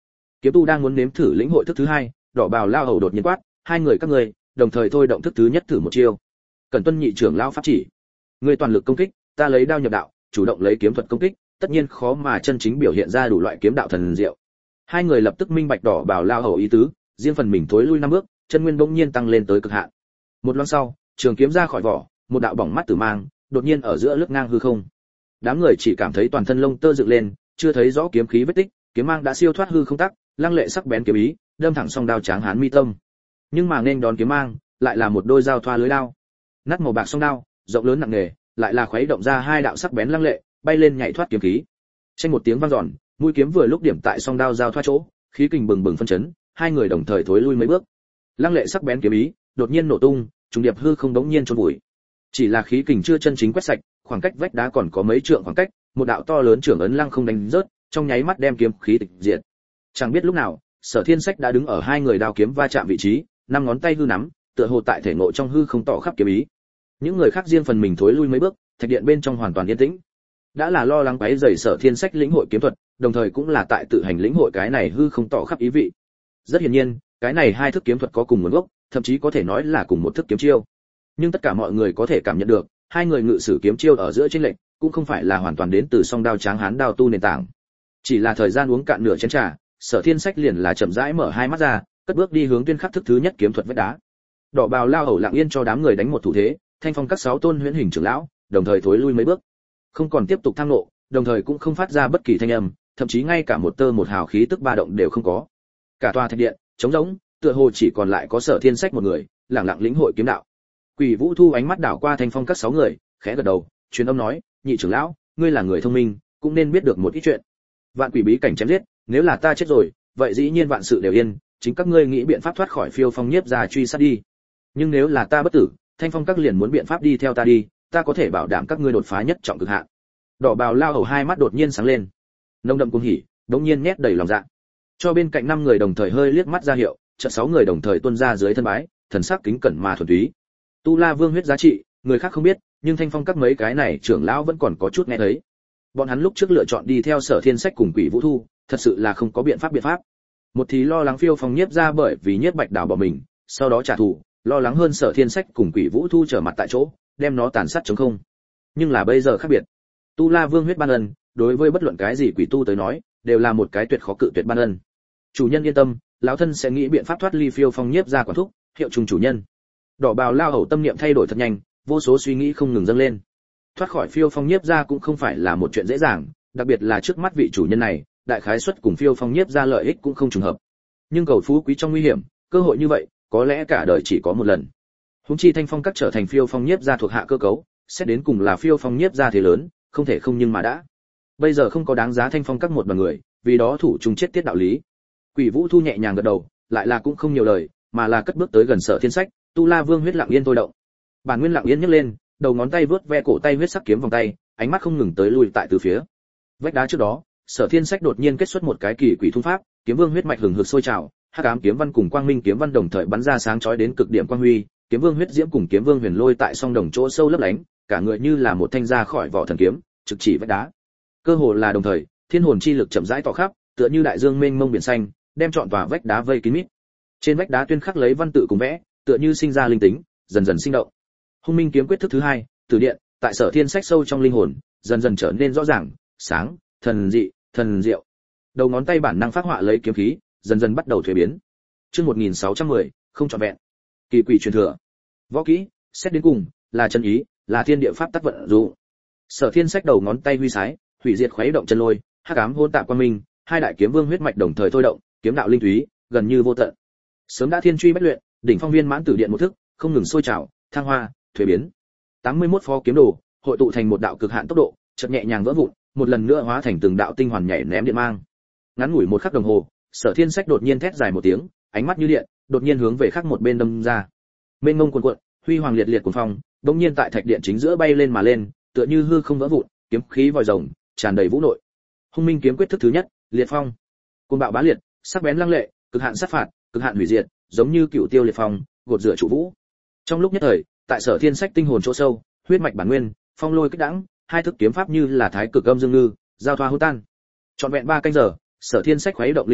Kiếm tu đang muốn nếm thử lĩnh hội thức thứ hai, đỏ bào lao hầu đột nhiên quát, hai người các ngươi đồng thời thôi động thức thứ nhất thử một chiêu. Cần tuân nhị trưởng lao pháp chỉ. Ngươi toàn lực công kích, ta lấy đao nhập đạo, chủ động lấy kiếm thuật công kích, tất nhiên khó mà chân chính biểu hiện ra đủ loại kiếm đạo thần diệu. Hai người lập tức minh bạch đỏ bào lao hầu ý tứ, riêng phần mình thối lui năm bước, chân nguyên bỗng nhiên tăng lên tới cực hạn. Một loáng sau, trường kiếm ra khỏi vỏ, một đạo bỏng mắt tử mang, đột nhiên ở giữa lướt ngang hư không. Đám người chỉ cảm thấy toàn thân lông tơ dựng lên, chưa thấy rõ kiếm khí vết tích, kiếm mang đã siêu thoát hư không tắc, lăng lệ sắc bén kiếm ý, đâm thẳng song đao tráng hán mi tâm. Nhưng mà nên đón kiếm mang, lại là một đôi dao thoa lưới đao. Nát màu bạc song đao, rộng lớn nặng nề, lại là khuấy động ra hai đạo sắc bén lăng lệ, bay lên nhảy thoát kiếm khí. Trên một tiếng vang dọn, mũi kiếm vừa lúc điểm tại song đao giao thoa chỗ, khí kình bừng bừng phân chấn, hai người đồng thời thối lui mấy bước. Lăng lệ sắc bén kiếm ý, đột nhiên nổ tung, trùng điệp hư không đống nhiên chôn vùi. Chỉ là khí kình chưa chân chính quét sạch, khoảng cách vách đá còn có mấy trượng khoảng cách, một đạo to lớn trưởng ấn lăng không đánh rớt, trong nháy mắt đem kiếm khí tịch diệt. Chẳng biết lúc nào, Sở Thiên Sách đã đứng ở hai người đao kiếm va chạm vị trí, năm ngón tay hư nắm, tựa hồ tại thể ngộ trong hư không tỏ khắp kiếm ý. Những người khác riêng phần mình thối lui mấy bước, thạch điện bên trong hoàn toàn yên tĩnh. Đã là lo lắng quấy rầy Sở Thiên Sách lĩnh hội kiếm thuật, đồng thời cũng là tại tự hành lĩnh hội cái này hư không tỏ khắp ý vị. Rất hiển nhiên, cái này hai thức kiếm thuật có cùng nguồn gốc, thậm chí có thể nói là cùng một thức kiếm chiêu. Nhưng tất cả mọi người có thể cảm nhận được, hai người ngự sử kiếm chiêu ở giữa chênh lệch, cũng không phải là hoàn toàn đến từ song đao tráng hán đao tu nền tảng. Chỉ là thời gian uống cạn nửa chén trà, Sở Thiên Sách liền là chậm rãi mở hai mắt ra, cất bước đi hướng tuyên khắc thức thứ nhất kiếm thuật vách đá. Đỏ bào lao hầu lặng yên cho đám người đánh một thủ thế, thanh phong các sáu tôn huyễn hình trưởng lão, đồng thời thối lui mấy bước, không còn tiếp tục tham nộ, đồng thời cũng không phát ra bất kỳ thanh âm, thậm chí ngay cả một tơ một hào khí tức ba động đều không có. Cả tòa thạch điện trống rỗng, tựa hồ chỉ còn lại có Sở Thiên Sách một người, lặng lặng lĩnh hội kiếm đạo. Quỷ Vũ Thu ánh mắt đảo qua thanh phong các sáu người, khẽ gật đầu, truyền âm nói, nhị trưởng lão, ngươi là người thông minh, cũng nên biết được một ít chuyện. Vạn quỷ bí cảnh chém giết, nếu là ta chết rồi, vậy dĩ nhiên vạn sự đều yên, chính các ngươi nghĩ biện pháp thoát khỏi phiêu phong nhiếp ra truy sát đi. Nhưng nếu là ta bất tử, thanh phong các liền muốn biện pháp đi theo ta đi, ta có thể bảo đảm các ngươi đột phá nhất trọng cực hạn. Đỏ bào lao hầu hai mắt đột nhiên sáng lên, nồng đậm cuồng hỉ, đống nhiên nhét đầy lòng dạ. Cho bên cạnh năm người đồng thời hơi liếc mắt ra hiệu, chợt sáu người đồng thời tuôn ra dưới thân bái, thần sắc kính cẩn mà thuần túy. Tu La Vương huyết giá trị, người khác không biết, nhưng thanh phong các mấy cái này trưởng lão vẫn còn có chút nghe thấy. Bọn hắn lúc trước lựa chọn đi theo Sở Thiên Sách cùng Quỷ Vũ Thu, thật sự là không có biện pháp biện pháp. Một thì lo lắng phiêu phong nhiếp ra bởi vì nhiếp bạch đảo bỏ mình, sau đó trả thù, lo lắng hơn Sở Thiên Sách cùng Quỷ Vũ Thu trở mặt tại chỗ, đem nó tàn sát chống không. Nhưng là bây giờ khác biệt. Tu La Vương huyết ban ân, đối với bất luận cái gì quỷ tu tới nói, đều là một cái tuyệt khó cự tuyệt ban ân. Chủ nhân yên tâm, lão thân sẽ nghĩ biện pháp thoát ly phiêu phong nhiếp ra quản thúc, hiệu trùng chủ nhân. Đỏ bào lao hầu tâm niệm thay đổi thật nhanh, vô số suy nghĩ không ngừng dâng lên. Thoát khỏi phiêu phong nhiếp ra cũng không phải là một chuyện dễ dàng, đặc biệt là trước mắt vị chủ nhân này, đại khái suất cùng phiêu phong nhiếp ra lợi ích cũng không trùng hợp. Nhưng cầu phú quý trong nguy hiểm, cơ hội như vậy, có lẽ cả đời chỉ có một lần. Huống chi thanh phong các trở thành phiêu phong nhiếp ra thuộc hạ cơ cấu, xét đến cùng là phiêu phong nhiếp ra thế lớn, không thể không nhưng mà đã. Bây giờ không có đáng giá thanh phong các một bằng người, vì đó thủ chung chết tiết đạo lý. Quỷ Vũ Thu nhẹ nhàng gật đầu, lại là cũng không nhiều lời, mà là cất bước tới gần Sở Thiên Sách. Tu La Vương huyết lặng yên thôi động. Bản Nguyên lặng yên nhấc lên, đầu ngón tay vướt ve cổ tay huyết sắc kiếm vòng tay, ánh mắt không ngừng tới lui tại từ phía. Vách đá trước đó, Sở Thiên Sách đột nhiên kết xuất một cái kỳ quỷ thung pháp, kiếm vương huyết mạch hừng hực sôi trào, hắc ám kiếm văn cùng quang minh kiếm văn đồng thời bắn ra sáng chói đến cực điểm quang huy, kiếm vương huyết diễm cùng kiếm vương huyền lôi tại song đồng chỗ sâu lấp lánh, cả người như là một thanh ra khỏi vỏ thần kiếm, trực chỉ vách đá. Cơ hồ là đồng thời, thiên hồn chi lực chậm rãi tỏ khắp, tựa như đại dương mênh mông biển xanh, đem trọn tòa vách đá vây kín mít. Trên vách đá tuyên khắc lấy văn tự cùng vẽ, tựa như sinh ra linh tính, dần dần sinh động. Hung minh kiếm quyết thức thứ hai, từ điện, tại Sở Thiên Sách sâu trong linh hồn, dần dần trở nên rõ ràng, sáng, thần dị, thần diệu. Đầu ngón tay bản năng phát họa lấy kiếm khí, dần dần bắt đầu thuế biến. Chương một nghìn sáu trăm mười, không trọn vẹn. Kỳ quỷ truyền thừa. Võ kỹ, xét đến cùng, là chân ý, là thiên địa pháp tắc vận dụng. Sở Thiên Sách đầu ngón tay huy sái, hủy diệt khuấy động chân lôi, hắc ám hỗn tạp quang minh, hai đại kiếm vương huyết mạch đồng thời thôi động, kiếm đạo linh túy, gần như vô tận. Sớm đã thiên truy bách luyện, đỉnh phong viên mãn tử điện một thức, không ngừng sôi trào, thăng hoa, thuế biến. tám mươi mốt phó kiếm đồ, hội tụ thành một đạo cực hạn tốc độ, chợt nhẹ nhàng vỡ vụn, một lần nữa hóa thành từng đạo tinh hoàn nhảy ném điện mang. Ngắn ngủi một khắc đồng hồ, Sở Thiên Sách đột nhiên thét dài một tiếng, ánh mắt như điện, đột nhiên hướng về khác một bên đâm ra. Mênh mông cuồn cuộn, huy hoàng liệt liệt cuồng phong, đột nhiên tại thạch điện chính giữa bay lên mà lên, tựa như hư không vỡ vụn, kiếm khí vòi rồng, tràn đầy vũ nội. Hung minh kiếm quyết thức thứ nhất, liệt phong. Cuồng bạo bá liệt, sắc bén lăng lệ, cực hạn sát phạt, cực hạn hủy diệt, giống như cựu tiêu liệt phong, gột rửa trụ vũ. Trong lúc nhất thời, tại Sở Thiên Sách tinh hồn chỗ sâu, huyết mạch bản nguyên, phong lôi kích đãng, hai thức kiếm pháp như là thái cực âm dương ngư, giao thoa hỗn tan. Trọn vẹn ba canh giờ, Sở Thiên Sách khuấy động linh hồn,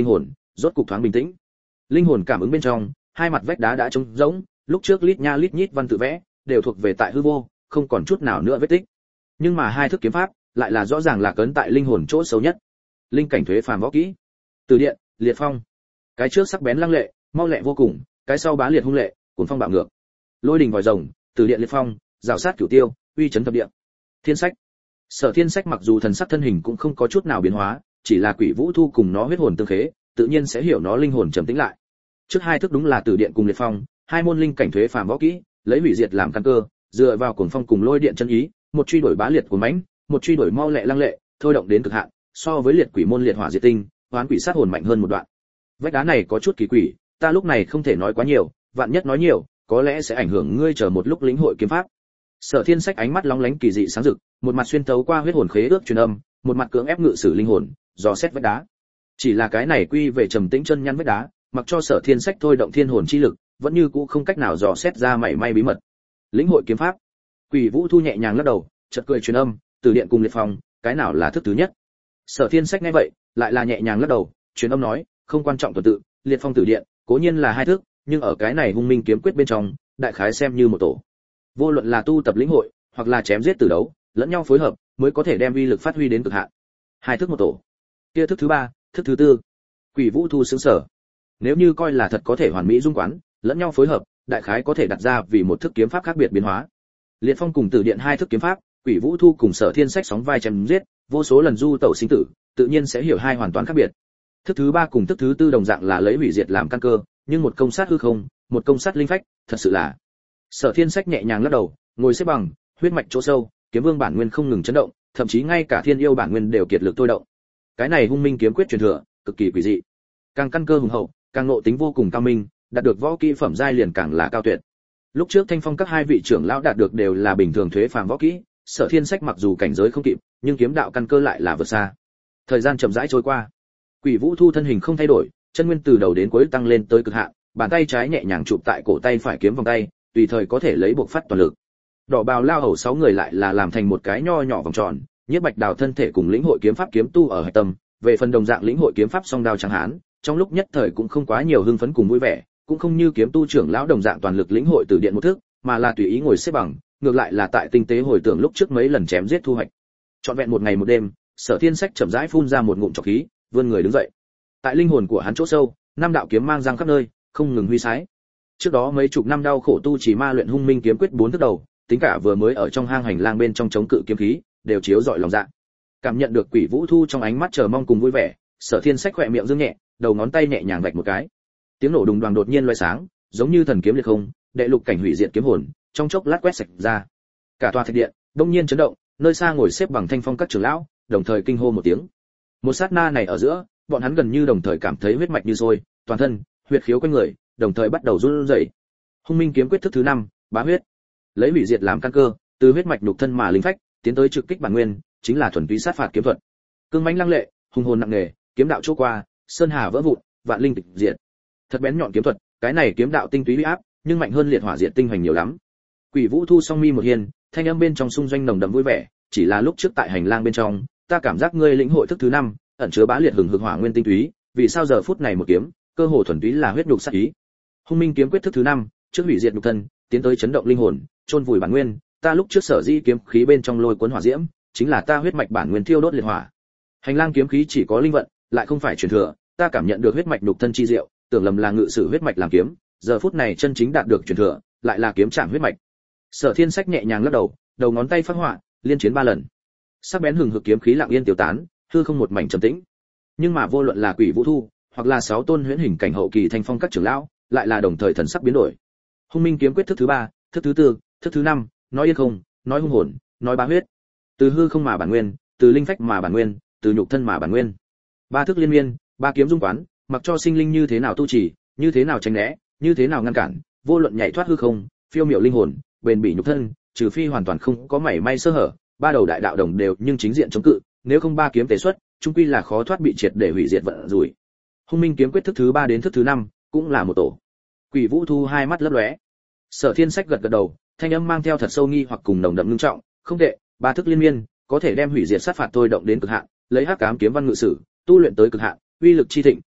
rốt cục thoáng bình tĩnh. Linh hồn cảm ứng bên trong, hai mặt vách đá đã trống rỗng, lúc trước lít nha lít nhít văn tự vẽ đều thuộc về tại hư vô, không còn chút nào nữa vết tích. Nhưng mà hai thức kiếm pháp lại là rõ ràng là cấn tại linh hồn chỗ xấu nhất. Linh cảnh thuế phàm võ kỹ. Từ điện, liệt phong. Cái trước sắc bén lăng lệ, mau lẹ vô cùng, cái sau bá liệt hung lệ, cuồng phong bạo ngược. Lôi đình vòi rồng, từ điện liệt phong, rào sát cửu tiêu, uy chấn thập địa. Thiên sách. Sở Thiên Sách mặc dù thần sắc thân hình cũng không có chút nào biến hóa, chỉ là Quỷ Vũ Thu cùng nó huyết hồn tương khế, tự nhiên sẽ hiểu nó linh hồn trầm tĩnh lại. Trước hai thức đúng là Tử Điện cùng Liệt Phong, hai môn linh cảnh thuế phàm võ kỹ, lấy hủy diệt làm căn cơ, dựa vào cuồng phong cùng lôi điện chân ý, một truy đuổi bá liệt của mãnh, một truy đuổi mau lẹ lăng lệ, thôi động đến cực hạn, so với liệt quỷ môn liệt hỏa diệt tinh, hoán quỷ sát hồn mạnh hơn một đoạn. Vách đá này có chút kỳ quỷ, ta lúc này không thể nói quá nhiều, vạn nhất nói nhiều, có lẽ sẽ ảnh hưởng ngươi chờ một lúc lĩnh hội kiếm pháp. Sở Thiên Sách ánh mắt lóng lánh kỳ dị sáng rực, một mặt xuyên thấu qua huyết hồn khế ước truyền âm, một mặt cưỡng ép ngự sử linh hồn, dò xét vách đá. Chỉ là cái này quy về trầm tĩnh chân nhăn vách đá, mặc cho Sở Thiên Sách thôi động thiên hồn chi lực, vẫn như cũ không cách nào dò xét ra mảy may bí mật. Lĩnh hội kiếm pháp. Quỷ Vũ Thu nhẹ nhàng lắc đầu, chợt cười truyền âm, Từ Điện cùng Liệt Phong, cái nào là thức thứ nhất? Sở Thiên Sách nghe vậy, lại là nhẹ nhàng lắc đầu, truyền âm nói, không quan trọng tuần tự, Liệt Phong Tử Điện, cố nhiên là hai thức, nhưng ở cái này hung minh kiếm quyết bên trong, đại khái xem như một tổ. Vô luận là tu tập lĩnh hội, hoặc là chém giết tử đấu, lẫn nhau phối hợp, mới có thể đem uy lực phát huy đến cực hạn. Hai thức một tổ. Kia thức thứ ba, thức thứ tư. Quỷ Vũ Thu sững sờ. Nếu như coi là thật có thể hoàn mỹ dung quán, lẫn nhau phối hợp, đại khái có thể đặt ra vì một thức kiếm pháp khác biệt biến hóa. Liệt Phong cùng Tử Điện hai thức kiếm pháp, Quỷ Vũ Thu cùng Sở Thiên Sách sóng vai chém giết, vô số lần du tẩu sinh tử, tự nhiên sẽ hiểu hai hoàn toàn khác biệt. Thức thứ ba cùng thức thứ tư đồng dạng là lấy hủy diệt làm căn cơ, nhưng một công sát hư không, một công sát linh phách, thật sự là. Sở Thiên Sách nhẹ nhàng lắc đầu, ngồi xếp bằng, huyết mạch chỗ sâu, kiếm vương bản nguyên không ngừng chấn động, thậm chí ngay cả thiên yêu bản nguyên đều kiệt lực thôi động. Cái này hung minh kiếm quyết truyền thừa, cực kỳ quỷ dị. Càng căn cơ hùng hậu, càng ngộ tính vô cùng cao minh, đạt được võ kỹ phẩm giai liền càng là cao tuyệt. Lúc trước Thanh Phong các hai vị trưởng lão đạt được đều là bình thường thuế phàm võ kỹ, Sở Thiên Sách mặc dù cảnh giới không kịp, nhưng kiếm đạo căn cơ lại là vượt xa. Thời gian chậm rãi trôi qua, Quỷ Vũ Thu thân hình không thay đổi, chân nguyên từ đầu đến cuối tăng lên tới cực hạn, bàn tay trái nhẹ nhàng chụp tại cổ tay phải kiếm vòng tay, tùy thời có thể lấy buộc phát toàn lực. Đỏ bào lao hầu sáu người lại là làm thành một cái nho nhỏ vòng tròn, Nhiếp Bạch Đào thân thể cùng lĩnh hội kiếm pháp kiếm tu ở hải tâm, về phần đồng dạng lĩnh hội kiếm pháp song đao trắng hán, trong lúc nhất thời cũng không quá nhiều hưng phấn cùng vui vẻ, cũng không như kiếm tu trưởng lão đồng dạng toàn lực lĩnh hội từ điện một thức, mà là tùy ý ngồi xếp bằng, ngược lại là tại tinh tế hồi tưởng lúc trước mấy lần chém giết thu hoạch. Trọn vẹn một ngày một đêm, Sở Thiên Sách chậm rãi phun ra một ngụm trọc khí, vươn người đứng dậy. Tại linh hồn của hắn chỗ sâu, năm đạo kiếm mang răng khắp nơi, không ngừng huy sái. Trước đó mấy chục năm đau khổ tu chỉ ma luyện hung minh kiếm quyết bốn thức đầu, tính cả vừa mới ở trong hang hành lang bên trong chống cự kiếm khí, đều chiếu rọi lòng dạ. Cảm nhận được Quỷ Vũ Thu trong ánh mắt chờ mong cùng vui vẻ, Sở Thiên Sách khẽ miệng dương nhẹ, đầu ngón tay nhẹ nhàng vạch một cái. Tiếng nổ đùng đoàng đột nhiên loé sáng, giống như thần kiếm liệt không, đệ lục cảnh hủy diệt kiếm hồn, trong chốc lát quét sạch ra. Cả tòa thạch điện đông nhiên chấn động, nơi xa ngồi xếp bằng Thanh Phong các trưởng lão, đồng thời kinh hô một tiếng. Một sát na này ở giữa, bọn hắn gần như đồng thời cảm thấy huyết mạch như sôi, toàn thân, huyết khiếu quanh người, đồng thời bắt đầu run rẩy. Hung minh kiếm quyết thức thứ năm, bá huyết. Lấy hủy diệt làm căn cơ, từ huyết mạch nhục thân mà linh phách, tiến tới trực kích bản nguyên, chính là thuần túy sát phạt kiếm thuật. Cương mãnh lăng lệ, hùng hồn nặng nề, kiếm đạo chỗ qua, sơn hà vỡ vụn, vạn linh tịch diệt. Thật bén nhọn kiếm thuật, cái này kiếm đạo tinh túy uy áp, nhưng mạnh hơn liệt hỏa diệt tinh hoành nhiều lắm. Quỷ Vũ Thu song mi một hiên, thanh âm bên trong xung doanh nồng đậm vui vẻ, chỉ là lúc trước tại hành lang bên trong, ta cảm giác ngươi lĩnh hội thức thứ năm, ẩn chứa bá liệt hừng hực hỏa nguyên tinh túy, vì sao giờ phút này một kiếm, cơ hồ thuần túy là huyết nhục sát ý. Hung minh kiếm quyết thức thứ năm, trước hủy diệt nhục thân, tiến tới chấn động linh hồn, chôn vùi bản nguyên, ta lúc trước sở di kiếm khí bên trong lôi cuốn hỏa diễm, chính là ta huyết mạch bản nguyên thiêu đốt liệt hỏa. Hành lang kiếm khí chỉ có linh vận, lại không phải truyền thừa, ta cảm nhận được huyết mạch nhục thân chi diệu, tưởng lầm là ngự sử huyết mạch làm kiếm, giờ phút này chân chính đạt được truyền thừa, lại là kiếm trạng huyết mạch. Sở Thiên Sách nhẹ nhàng lắc đầu, đầu ngón tay phát họa, liên chiến ba lần. Sắc bén hừng hực kiếm khí lặng yên tiêu tán, hư không một mảnh trầm tĩnh. Nhưng mà vô luận là Quỷ Vũ Thu, hoặc là sáu tôn huyễn hình cảnh hậu kỳ Thanh Phong các trưởng lão, lại là đồng thời thần sắc biến đổi. Hung minh kiếm quyết thức thứ ba, thức thứ tư, thức thứ năm, nói yên không, nói hung hồn, nói bá huyết. Từ hư không mà bản nguyên, từ linh phách mà bản nguyên, từ nhục thân mà bản nguyên. Ba thức liên miên, ba kiếm dung quán, mặc cho sinh linh như thế nào tu trì, như thế nào tránh né, như thế nào ngăn cản, vô luận nhảy thoát hư không, phiêu miểu linh hồn, bền bỉ nhục thân, trừ phi hoàn toàn không có mảy may sơ hở, ba đầu đại đạo đồng đều nhưng chính diện chống cự, nếu không ba kiếm tế xuất, chung quy là khó thoát bị triệt để hủy diệt vận rủi. Hung minh kiếm quyết thức thứ ba đến thức thứ năm, cũng là một tổ. Quỷ Vũ Thu hai mắt lấp lóe. Sở Thiên Sách gật gật đầu, thanh âm mang theo thật sâu nghi hoặc cùng nồng đậm ngưng trọng, không tệ, ba thức liên miên, có thể đem hủy diệt sát phạt tôi động đến cực hạn, lấy hắc ám kiếm văn ngự sử, tu luyện tới cực hạn, uy lực chi thịnh,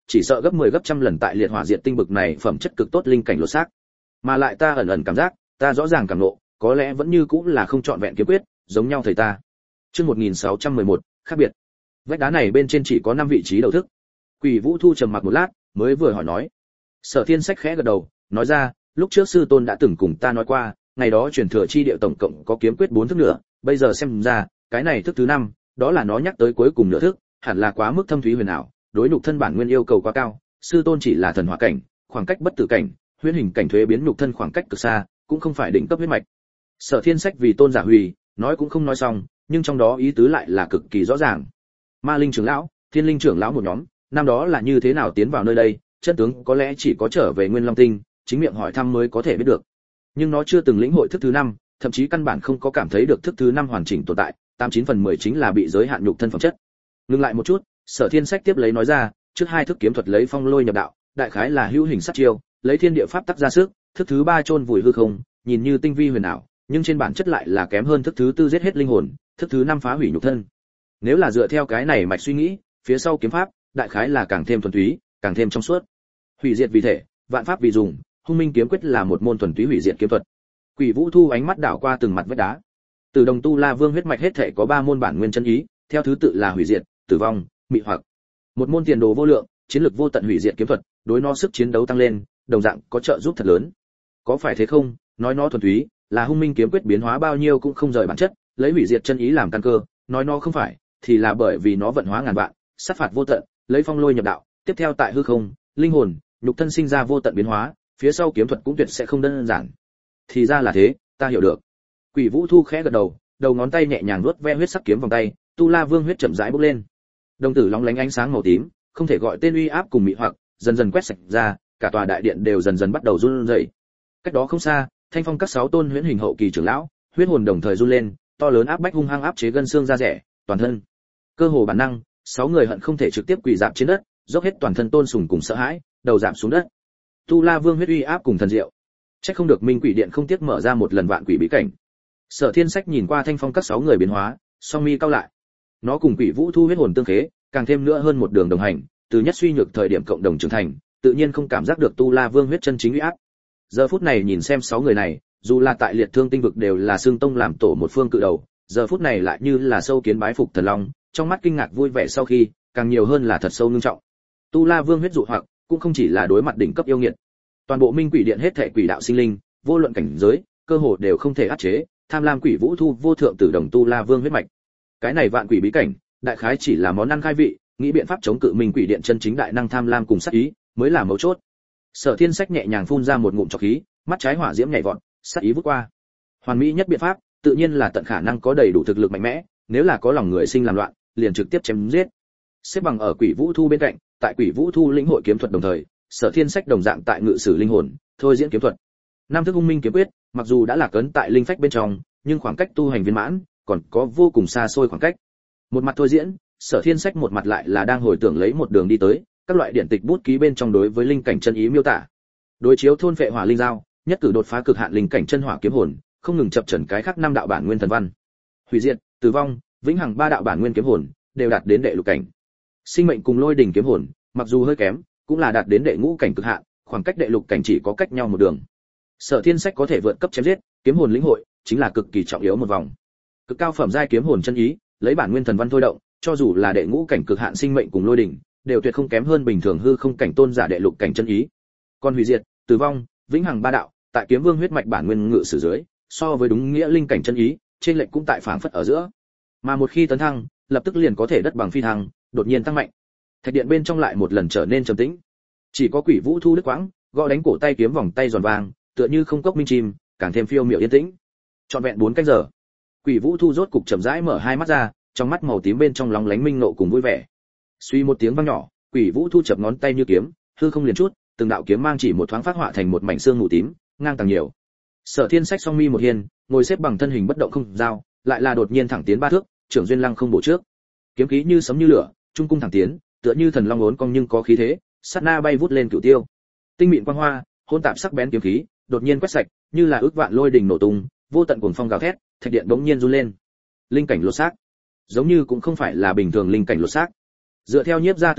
chỉ sợ gấp mười gấp trăm lần tại liệt hỏa diệt tinh bực này phẩm chất cực tốt linh cảnh lột xác. Mà lại ta ẩn ẩn cảm giác, ta rõ ràng cảm ngộ, có lẽ vẫn như cũng là không chọn vẹn kiếm quyết, giống nhau thầy ta. Chương một nghìn sáu trăm mười một, khác biệt. Vách đá này bên trên chỉ có năm vị trí đầu thức. Quỷ Vũ Thu trầm mặc một lát, mới vừa hỏi nói. Sở Thiên Sách khẽ gật đầu, nói ra, lúc trước sư tôn đã từng cùng ta nói qua, ngày đó truyền thừa chi địa tổng cộng có kiếm quyết bốn thức nữa, bây giờ xem ra, cái này thức thứ năm, đó là nó nhắc tới cuối cùng nửa thức, hẳn là quá mức thâm thúy huyền ảo, đối nhục thân bản nguyên yêu cầu quá cao, sư tôn chỉ là thần hỏa cảnh, khoảng cách bất tử cảnh, huyễn hình cảnh thuế biến nhục thân khoảng cách cực xa, cũng không phải đỉnh cấp huyết mạch. Sở Thiên Sách vì tôn giả hủy, nói cũng không nói xong, nhưng trong đó ý tứ lại là cực kỳ rõ ràng. Ma linh trưởng lão, thiên linh trưởng lão một nhóm, năm đó là như thế nào tiến vào nơi đây, chân tướng có lẽ chỉ có trở về Nguyên Long Tinh, chính miệng hỏi thăm mới có thể biết được. Nhưng nó chưa từng lĩnh hội thức thứ năm, thậm chí căn bản không có cảm thấy được thức thứ năm hoàn chỉnh tồn tại, tám chín phần mười chính là bị giới hạn nhục thân phẩm chất. Ngừng lại một chút, Sở Thiên Sách tiếp lấy nói ra, trước hai thức kiếm thuật lấy phong lôi nhập đạo, đại khái là hữu hình sát chiêu, lấy thiên địa pháp tắc ra sức, thức thứ ba chôn vùi hư không, nhìn như tinh vi huyền ảo, nhưng trên bản chất lại là kém hơn thức thứ tư giết hết linh hồn, thức thứ năm phá hủy nhục thân. Nếu là dựa theo cái này mạch suy nghĩ, phía sau kiếm pháp, đại khái là càng thêm thuần túy, càng thêm trong suốt. Hủy diệt vì thể, vạn pháp vì dùng, Hung Minh kiếm quyết là một môn thuần túy hủy diệt kiếm thuật. Quỷ Vũ Thu ánh mắt đảo qua từng mặt vách đá. Từ Đồng Tu La Vương huyết mạch hết thể có ba môn bản nguyên chân ý, theo thứ tự là hủy diệt, tử vong, mị hoặc. Một môn tiền đồ vô lượng, chiến lược vô tận hủy diệt kiếm thuật, đối nó sức chiến đấu tăng lên, đồng dạng có trợ giúp thật lớn. Có phải thế không? Nói nó thuần túy, là Hung Minh kiếm quyết biến hóa bao nhiêu cũng không rời bản chất, lấy hủy diệt chân ý làm căn cơ, nói nó không phải, thì là bởi vì nó vận hóa ngàn vạn, sát phạt vô tận, lấy phong lôi nhập đạo, tiếp theo tại hư không, linh hồn, nhục thân sinh ra vô tận biến hóa, phía sau kiếm thuật cũng tuyệt sẽ không đơn giản. Thì ra là thế, ta hiểu được. Quỷ Vũ Thu khẽ gật đầu, đầu ngón tay nhẹ nhàng vuốt ve huyết sắc kiếm vòng tay, Tu La Vương huyết chậm rãi bốc lên. Đồng tử lóng lánh ánh sáng màu tím, không thể gọi tên uy áp cùng mị hoặc, dần dần quét sạch ra, cả tòa đại điện đều dần dần bắt đầu run rẩy. Cách đó không xa, Thanh Phong các sáu tôn huyễn hình hậu kỳ trưởng lão, huyết hồn đồng thời run lên, to lớn áp bách hung hăng áp chế gân xương da rẻ, toàn thân. Cơ hồ bản năng, sáu người hận không thể trực tiếp quỳ rạp trên đất, dốc hết toàn thân tôn sùng cùng sợ hãi, đầu giảm xuống đất. Tu La Vương huyết uy áp cùng thần diệu. Chắc không được Minh Quỷ Điện không tiếc mở ra một lần vạn quỷ bí cảnh. Sở Thiên Sách nhìn qua Thanh Phong các sáu người biến hóa, song mi cau lại. Nó cùng Quỷ Vũ Thu huyết hồn tương khế, càng thêm nữa hơn một đường đồng hành, từ nhất suy nhược thời điểm cộng đồng trưởng thành, tự nhiên không cảm giác được Tu La Vương huyết chân chính uy áp. Giờ phút này nhìn xem sáu người này, dù là tại liệt thương tinh vực đều là xương tông làm tổ một phương cự đầu, giờ phút này lại như là sâu kiến bái phục thần long, trong mắt kinh ngạc vui vẻ sau khi, càng nhiều hơn là thật sâu nghiêm trọng. Tu La Vương huyết dụ hoặc, cũng không chỉ là đối mặt đỉnh cấp yêu nghiệt. Toàn bộ Minh Quỷ Điện hết thảy quỷ đạo sinh linh, vô luận cảnh giới, cơ hồ đều không thể áp chế, tham lam Quỷ Vũ Thu vô thượng tử đồng Tu La Vương huyết mạch. Cái này vạn quỷ bí cảnh, đại khái chỉ là món ăn khai vị, nghĩ biện pháp chống cự Minh Quỷ Điện chân chính đại năng tham lam cùng sát ý, mới là mấu chốt. Sở Thiên Sách nhẹ nhàng phun ra một ngụm trọc khí, mắt trái hỏa diễm nhảy vọt, sát ý vút qua. Hoàn mỹ nhất biện pháp, tự nhiên là tận khả năng có đầy đủ thực lực mạnh mẽ, nếu là có lòng người sinh làm loạn, liền trực tiếp chém giết. Xếp bằng ở Quỷ Vũ Thu bên cạnh, tại Quỷ Vũ Thu lĩnh hội kiếm thuật đồng thời, Sở Thiên Sách đồng dạng tại ngự sử linh hồn, thôi diễn kiếm thuật. Năm thức Hung Minh kiếm quyết, mặc dù đã là cấn tại linh phách bên trong, nhưng khoảng cách tu hành viên mãn còn có vô cùng xa xôi khoảng cách. Một mặt thôi diễn, Sở Thiên Sách một mặt lại là đang hồi tưởng lấy một đường đi tới, các loại điển tịch bút ký bên trong đối với linh cảnh chân ý miêu tả. Đối chiếu thôn phệ hỏa linh dao, nhất cử đột phá cực hạn linh cảnh chân hỏa kiếm hồn, không ngừng chập chẩn cái khác năm đạo bản nguyên thần văn. Hủy diệt, tử vong, vĩnh hằng ba đạo bản nguyên kiếm hồn, đều đạt đến đệ lục cảnh. Sinh mệnh cùng lôi đỉnh kiếm hồn, mặc dù hơi kém, cũng là đạt đến đệ ngũ cảnh cực hạn, khoảng cách đệ lục cảnh chỉ có cách nhau một đường. Sở Thiên Sách có thể vượt cấp chém giết, kiếm hồn lĩnh hội, chính là cực kỳ trọng yếu một vòng. Cực cao phẩm giai kiếm hồn chân ý, lấy bản nguyên thần văn thôi động, cho dù là đệ ngũ cảnh cực hạn sinh mệnh cùng lôi đỉnh, đều tuyệt không kém hơn bình thường hư không cảnh tôn giả đệ lục cảnh chân ý. Còn hủy diệt, tử vong, vĩnh hằng ba đạo, tại kiếm vương huyết mạch bản nguyên ngự sử dưới, so với đúng nghĩa linh cảnh chân ý, trên lệnh cũng tại phảng phất ở giữa. Mà một khi tấn thăng, lập tức liền có thể đất bằng phi thăng, đột nhiên tăng mạnh. Thạch điện bên trong lại một lần trở nên trầm tĩnh. Chỉ có Quỷ Vũ Thu đứt quãng, gõ đánh cổ tay kiếm vòng tay giòn vàng, tựa như không cốc minh chim, càng thêm phiêu miểu yên tĩnh. Trọn vẹn bốn canh giờ, Quỷ Vũ Thu rốt cục chậm rãi mở hai mắt ra, trong mắt màu tím bên trong lóng lánh minh nộ cùng vui vẻ. Suy một tiếng vang nhỏ, Quỷ Vũ Thu chập ngón tay như kiếm, hư không liền chút, từng đạo kiếm mang chỉ một thoáng phát họa thành một mảnh xương mù tím, ngang tàng nhiều. Sở Thiên Sách song mi một hiên, ngồi xếp bằng thân hình bất động không giao, lại là đột nhiên thẳng tiến ba thước, trưởng duyên lăng không bổ trước. Kiếm khí như sấm như lửa, trung cung thẳng tiến, tựa như thần long uốn cong nhưng có khí thế, sát na bay vút lên cửu tiêu. Tinh mịn quang hoa, hỗn tạp sắc bén kiếm khí, đột nhiên quét sạch, như là ước vạn lôi đình nổ tung, vô tận cuồng phong gào thét, thạch điện bỗng nhiên run lên. Linh cảnh lột xác, giống như cũng không phải là bình thường linh cảnh lột xác. Dựa theo nhiếp ra tư liệu,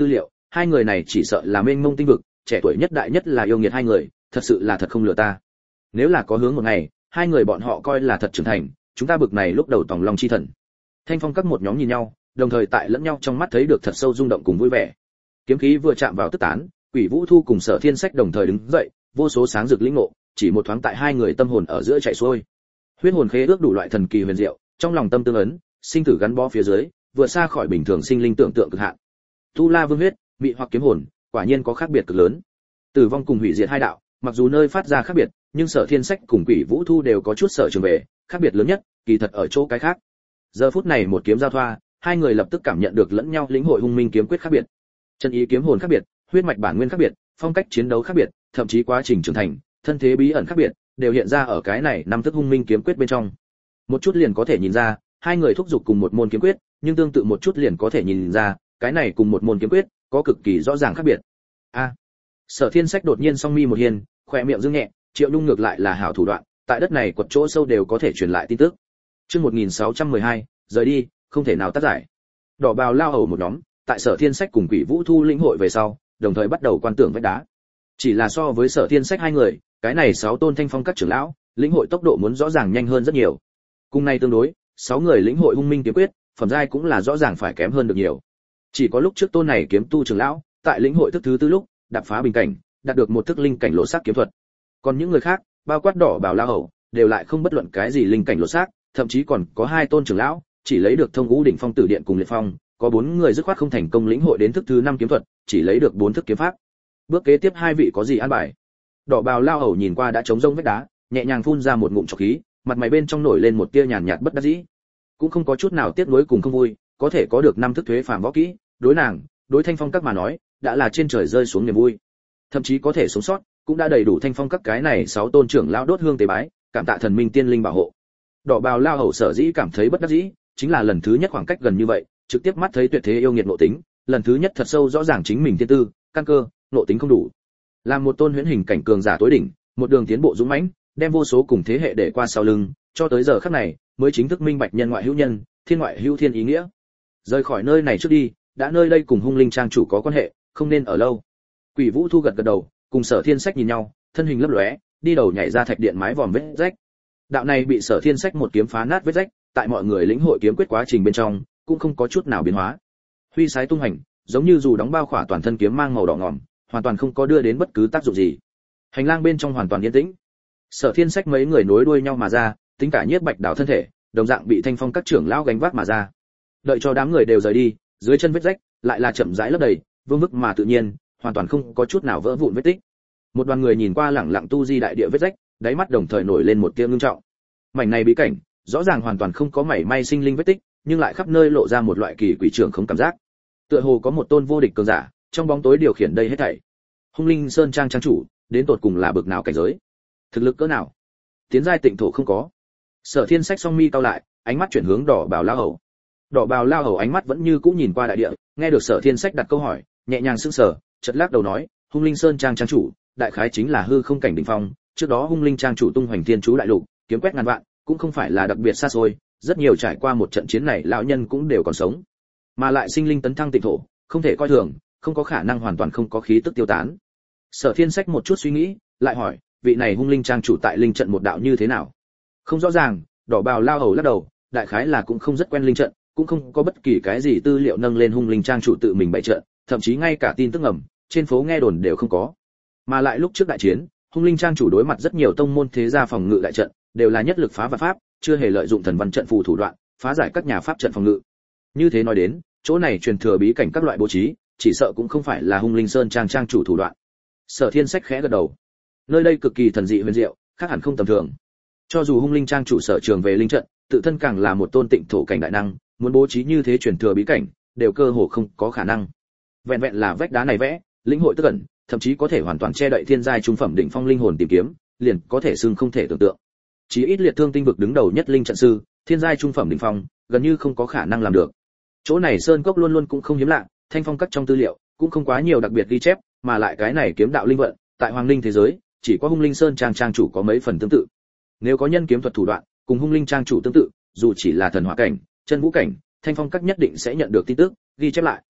hai người này chỉ sợ là mênh mông tinh vực, trẻ tuổi nhất đại nhất là yêu nghiệt hai người, thật sự là thật không lừa ta. Nếu là có hướng một ngày, hai người bọn họ coi là thật trưởng thành, chúng ta bực này lúc đầu tòng long chi thần. Thanh Phong các một nhóm nhìn nhau, đồng thời tại lẫn nhau trong mắt thấy được thật sâu rung động cùng vui vẻ. Kiếm khí vừa chạm vào tức tán, Quỷ Vũ Thu cùng Sở Thiên Sách đồng thời đứng dậy, vô số sáng rực lĩnh ngộ, chỉ một thoáng tại hai người tâm hồn ở giữa chạy xuôi. Huyết hồn khế ước đủ loại thần kỳ huyền diệu, trong lòng tâm tương ấn, sinh tử gắn bó phía dưới, vượt xa khỏi bình thường sinh linh tưởng tượng cực hạn. Tu La Vương huyết, mị hoặc kiếm hồn, quả nhiên có khác biệt cực lớn. Tử vong cùng hủy diệt hai đạo, mặc dù nơi phát ra khác biệt, nhưng Sở Thiên Sách cùng Quỷ Vũ Thu đều có chút sở trường về, khác biệt lớn nhất, kỳ thật ở chỗ cái khác. Giờ phút này một kiếm giao thoa, hai người lập tức cảm nhận được lẫn nhau lĩnh hội hung minh kiếm quyết khác biệt. Chân ý kiếm hồn khác biệt, huyết mạch bản nguyên khác biệt, phong cách chiến đấu khác biệt, thậm chí quá trình trưởng thành, thân thế bí ẩn khác biệt, đều hiện ra ở cái này năm thức hung minh kiếm quyết bên trong. Một chút liền có thể nhìn ra, hai người thúc giục cùng một môn kiếm quyết, nhưng tương tự một chút liền có thể nhìn ra, cái này cùng một môn kiếm quyết, có cực kỳ rõ ràng khác biệt. A. Sở Thiên Sách đột nhiên song mi một hiền, khóe miệng dương nhẹ, Triệu Nhung ngược lại là hảo thủ đoạn, tại đất này quật chỗ sâu đều có thể truyền lại tin tức. Chương một nghìn sáu trăm mười hai, rời đi, không thể nào tác giải. Đỏ bào lao hầu một nhóm, tại Sở Thiên Sách cùng Quỷ Vũ Thu lĩnh hội về sau, đồng thời bắt đầu quan tưởng vách đá. Chỉ là so với Sở Thiên Sách hai người, cái này sáu tôn Thanh Phong các trưởng lão, lĩnh hội tốc độ muốn rõ ràng nhanh hơn rất nhiều. Cùng này tương đối, sáu người lĩnh hội hung minh kiếm quyết, phẩm giai cũng là rõ ràng phải kém hơn được nhiều. Chỉ có lúc trước tôn này kiếm tu trưởng lão, tại lĩnh hội thức thứ tư lúc, đạp phá bình cảnh, đạt được một thức linh cảnh lộ sắc kiếm thuật. Còn những người khác, bao quát đỏ bào lao hầu, đều lại không bất luận cái gì linh cảnh lộ sắc, thậm chí còn có hai tôn trưởng lão, chỉ lấy được thông ngũ đỉnh phong tử điện cùng liệt phong, có bốn người dứt khoát không thành công lĩnh hội đến thức thứ năm kiếm thuật, chỉ lấy được bốn thức kiếm pháp. Bước kế tiếp hai vị có gì an bài? Đỏ bào lao hầu nhìn qua đã trống rông vách đá, nhẹ nhàng phun ra một ngụm trọc khí, mặt mày bên trong nổi lên một tia nhàn nhạt bất đắc dĩ, cũng không có chút nào tiếc nuối cùng không vui, có thể có được năm thức thuế phàm võ kỹ, đối nàng, đối Thanh Phong các mà nói, đã là trên trời rơi xuống niềm vui. Thậm chí có thể sống sót, cũng đã đầy đủ Thanh Phong các cái này sáu tôn trưởng lão đốt hương tế bái, cảm tạ thần minh tiên linh bảo hộ. Đỏ bào lao hầu sở dĩ cảm thấy bất đắc dĩ, chính là lần thứ nhất khoảng cách gần như vậy, trực tiếp mắt thấy tuyệt thế yêu nghiệt nội tính, lần thứ nhất thật sâu rõ ràng chính mình thiên tư, căn cơ, nội tính không đủ. Làm một tôn huyễn hình cảnh cường giả tối đỉnh, một đường tiến bộ dũng mãnh, đem vô số cùng thế hệ để qua sau lưng, cho tới giờ khắc này, mới chính thức minh bạch nhân ngoại hữu nhân, thiên ngoại hữu thiên ý nghĩa. Rời khỏi nơi này trước đi, đã nơi đây cùng hung linh trang chủ có quan hệ, không nên ở lâu. Quỷ Vũ Thu gật gật đầu, cùng Sở Thiên Sách nhìn nhau, thân hình lấp lóe, đi đầu nhảy ra thạch điện mái vòm vết rách. Đạo này bị Sở Thiên Sách một kiếm phá nát vết rách, tại mọi người lĩnh hội kiếm quyết quá trình bên trong, cũng không có chút nào biến hóa. Huy sái tung hành, giống như dù đóng bao khỏa toàn thân kiếm mang màu đỏ ngòm, hoàn toàn không có đưa đến bất cứ tác dụng gì. Hành lang bên trong hoàn toàn yên tĩnh. Sở Thiên Sách mấy người nối đuôi nhau mà ra, tính cả Nhiếp Bạch Đảo thân thể, đồng dạng bị Thanh Phong các trưởng lão gánh vác mà ra. Đợi cho đám người đều rời đi, dưới chân vết rách lại là chậm rãi lấp đầy, vương vức mà tự nhiên, hoàn toàn không có chút nào vỡ vụn vết tích. Một đoàn người nhìn qua lẳng lặng tu di đại địa vết rách, đáy mắt đồng thời nổi lên một tia ngưng trọng. Mảnh này bí cảnh, rõ ràng hoàn toàn không có mảy may sinh linh vết tích, nhưng lại khắp nơi lộ ra một loại kỳ quỷ trưởng không cảm giác. Tựa hồ có một tôn vô địch cường giả, trong bóng tối điều khiển đây hết thảy. Hung Linh Sơn Trang trang chủ, đến tột cùng là bực nào cảnh giới? Thực lực cỡ nào? Tiến giai tịnh thổ không có. Sở Thiên Sách song mi cau lại, ánh mắt chuyển hướng đỏ bào lao hầu. Đỏ bào lao hầu ánh mắt vẫn như cũ nhìn qua đại địa, nghe được Sở Thiên Sách đặt câu hỏi, nhẹ nhàng sững sờ, chợt lắc đầu nói, Hung Linh Sơn Trang trang chủ, đại khái chính là hư không cảnh đỉnh phong, trước đó Hung Linh Trang chủ tung hoành thiên chú đại lục, kiếm quét ngàn vạn, cũng không phải là đặc biệt xa xôi, rất nhiều trải qua một trận chiến này lão nhân cũng đều còn sống. Mà lại sinh linh tấn thăng tịnh thổ, không thể coi thường, không có khả năng hoàn toàn không có khí tức tiêu tán. Sở Thiên Sách một chút suy nghĩ, lại hỏi, vị này Hung Linh Trang chủ tại linh trận một đạo như thế nào? Không rõ ràng, đỏ bào lao hầu lắc đầu, đại khái là cũng không rất quen linh trận, cũng không có bất kỳ cái gì tư liệu nâng lên Hung Linh Trang chủ tự mình bày trận, thậm chí ngay cả tin tức ngầm trên phố nghe đồn đều không có. Mà lại lúc trước đại chiến, Hung Linh Trang chủ đối mặt rất nhiều tông môn thế gia phòng ngự đại trận, đều là nhất lực phá vạn pháp, chưa hề lợi dụng thần văn trận phù thủ đoạn, phá giải các nhà pháp trận phòng ngự. Như thế nói đến, chỗ này truyền thừa bí cảnh các loại bố trí, chỉ sợ cũng không phải là Hung Linh Sơn Trang trang chủ thủ đoạn. Sở Thiên Sách khẽ gật đầu. Nơi đây cực kỳ thần dị huyền diệu, khác hẳn không tầm thường. Cho dù Hung Linh Trang chủ sở trường về linh trận, tự thân càng là một tôn tịnh thổ cảnh đại năng, muốn bố trí như thế truyền thừa bí cảnh, đều cơ hồ không có khả năng. Vẹn vẹn là vách đá này vẽ, lĩnh hội tức ẩn, thậm chí có thể hoàn toàn che đậy thiên giai trung phẩm đỉnh phong linh hồn tìm kiếm, liền có thể xưng không thể tưởng tượng. Chí ít liệt thương tinh vực đứng đầu nhất linh trận sư, thiên giai trung phẩm đỉnh phong, gần như không có khả năng làm được. Chỗ này sơn cốc luôn luôn cũng không hiếm lạ, Thanh Phong các trong tư liệu cũng không quá nhiều đặc biệt ghi chép, mà lại cái này kiếm đạo linh vận, tại Hoàng Linh thế giới, chỉ có Hung Linh Sơn Trang trang chủ có mấy phần tương tự. Nếu có nhân kiếm thuật thủ đoạn, cùng Hung Linh trang chủ tương tự, dù chỉ là thần hỏa cảnh, chân vũ cảnh, Thanh Phong các nhất định sẽ nhận được tin tức, ghi chép lại.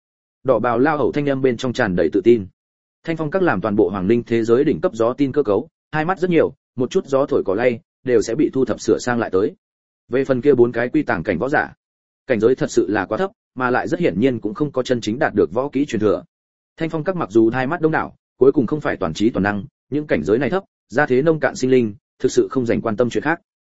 Đỏ bào lao hầu thanh âm bên trong tràn đầy tự tin. Thanh phong các làm toàn bộ hoàng linh thế giới đỉnh cấp gió tin cơ cấu, hai mắt rất nhiều, một chút gió thổi cỏ lay đều sẽ bị thu thập sửa sang lại tới. Về phần kia bốn cái quy tàng cảnh võ giả, cảnh giới thật sự là quá thấp, mà lại rất hiển nhiên cũng không có chân chính đạt được võ kỹ truyền thừa. Thanh phong các mặc dù hai mắt đông đảo, cuối cùng không phải toàn trí toàn năng, những cảnh giới này thấp, ra thế nông cạn sinh linh, thực sự không dành quan tâm chuyện khác,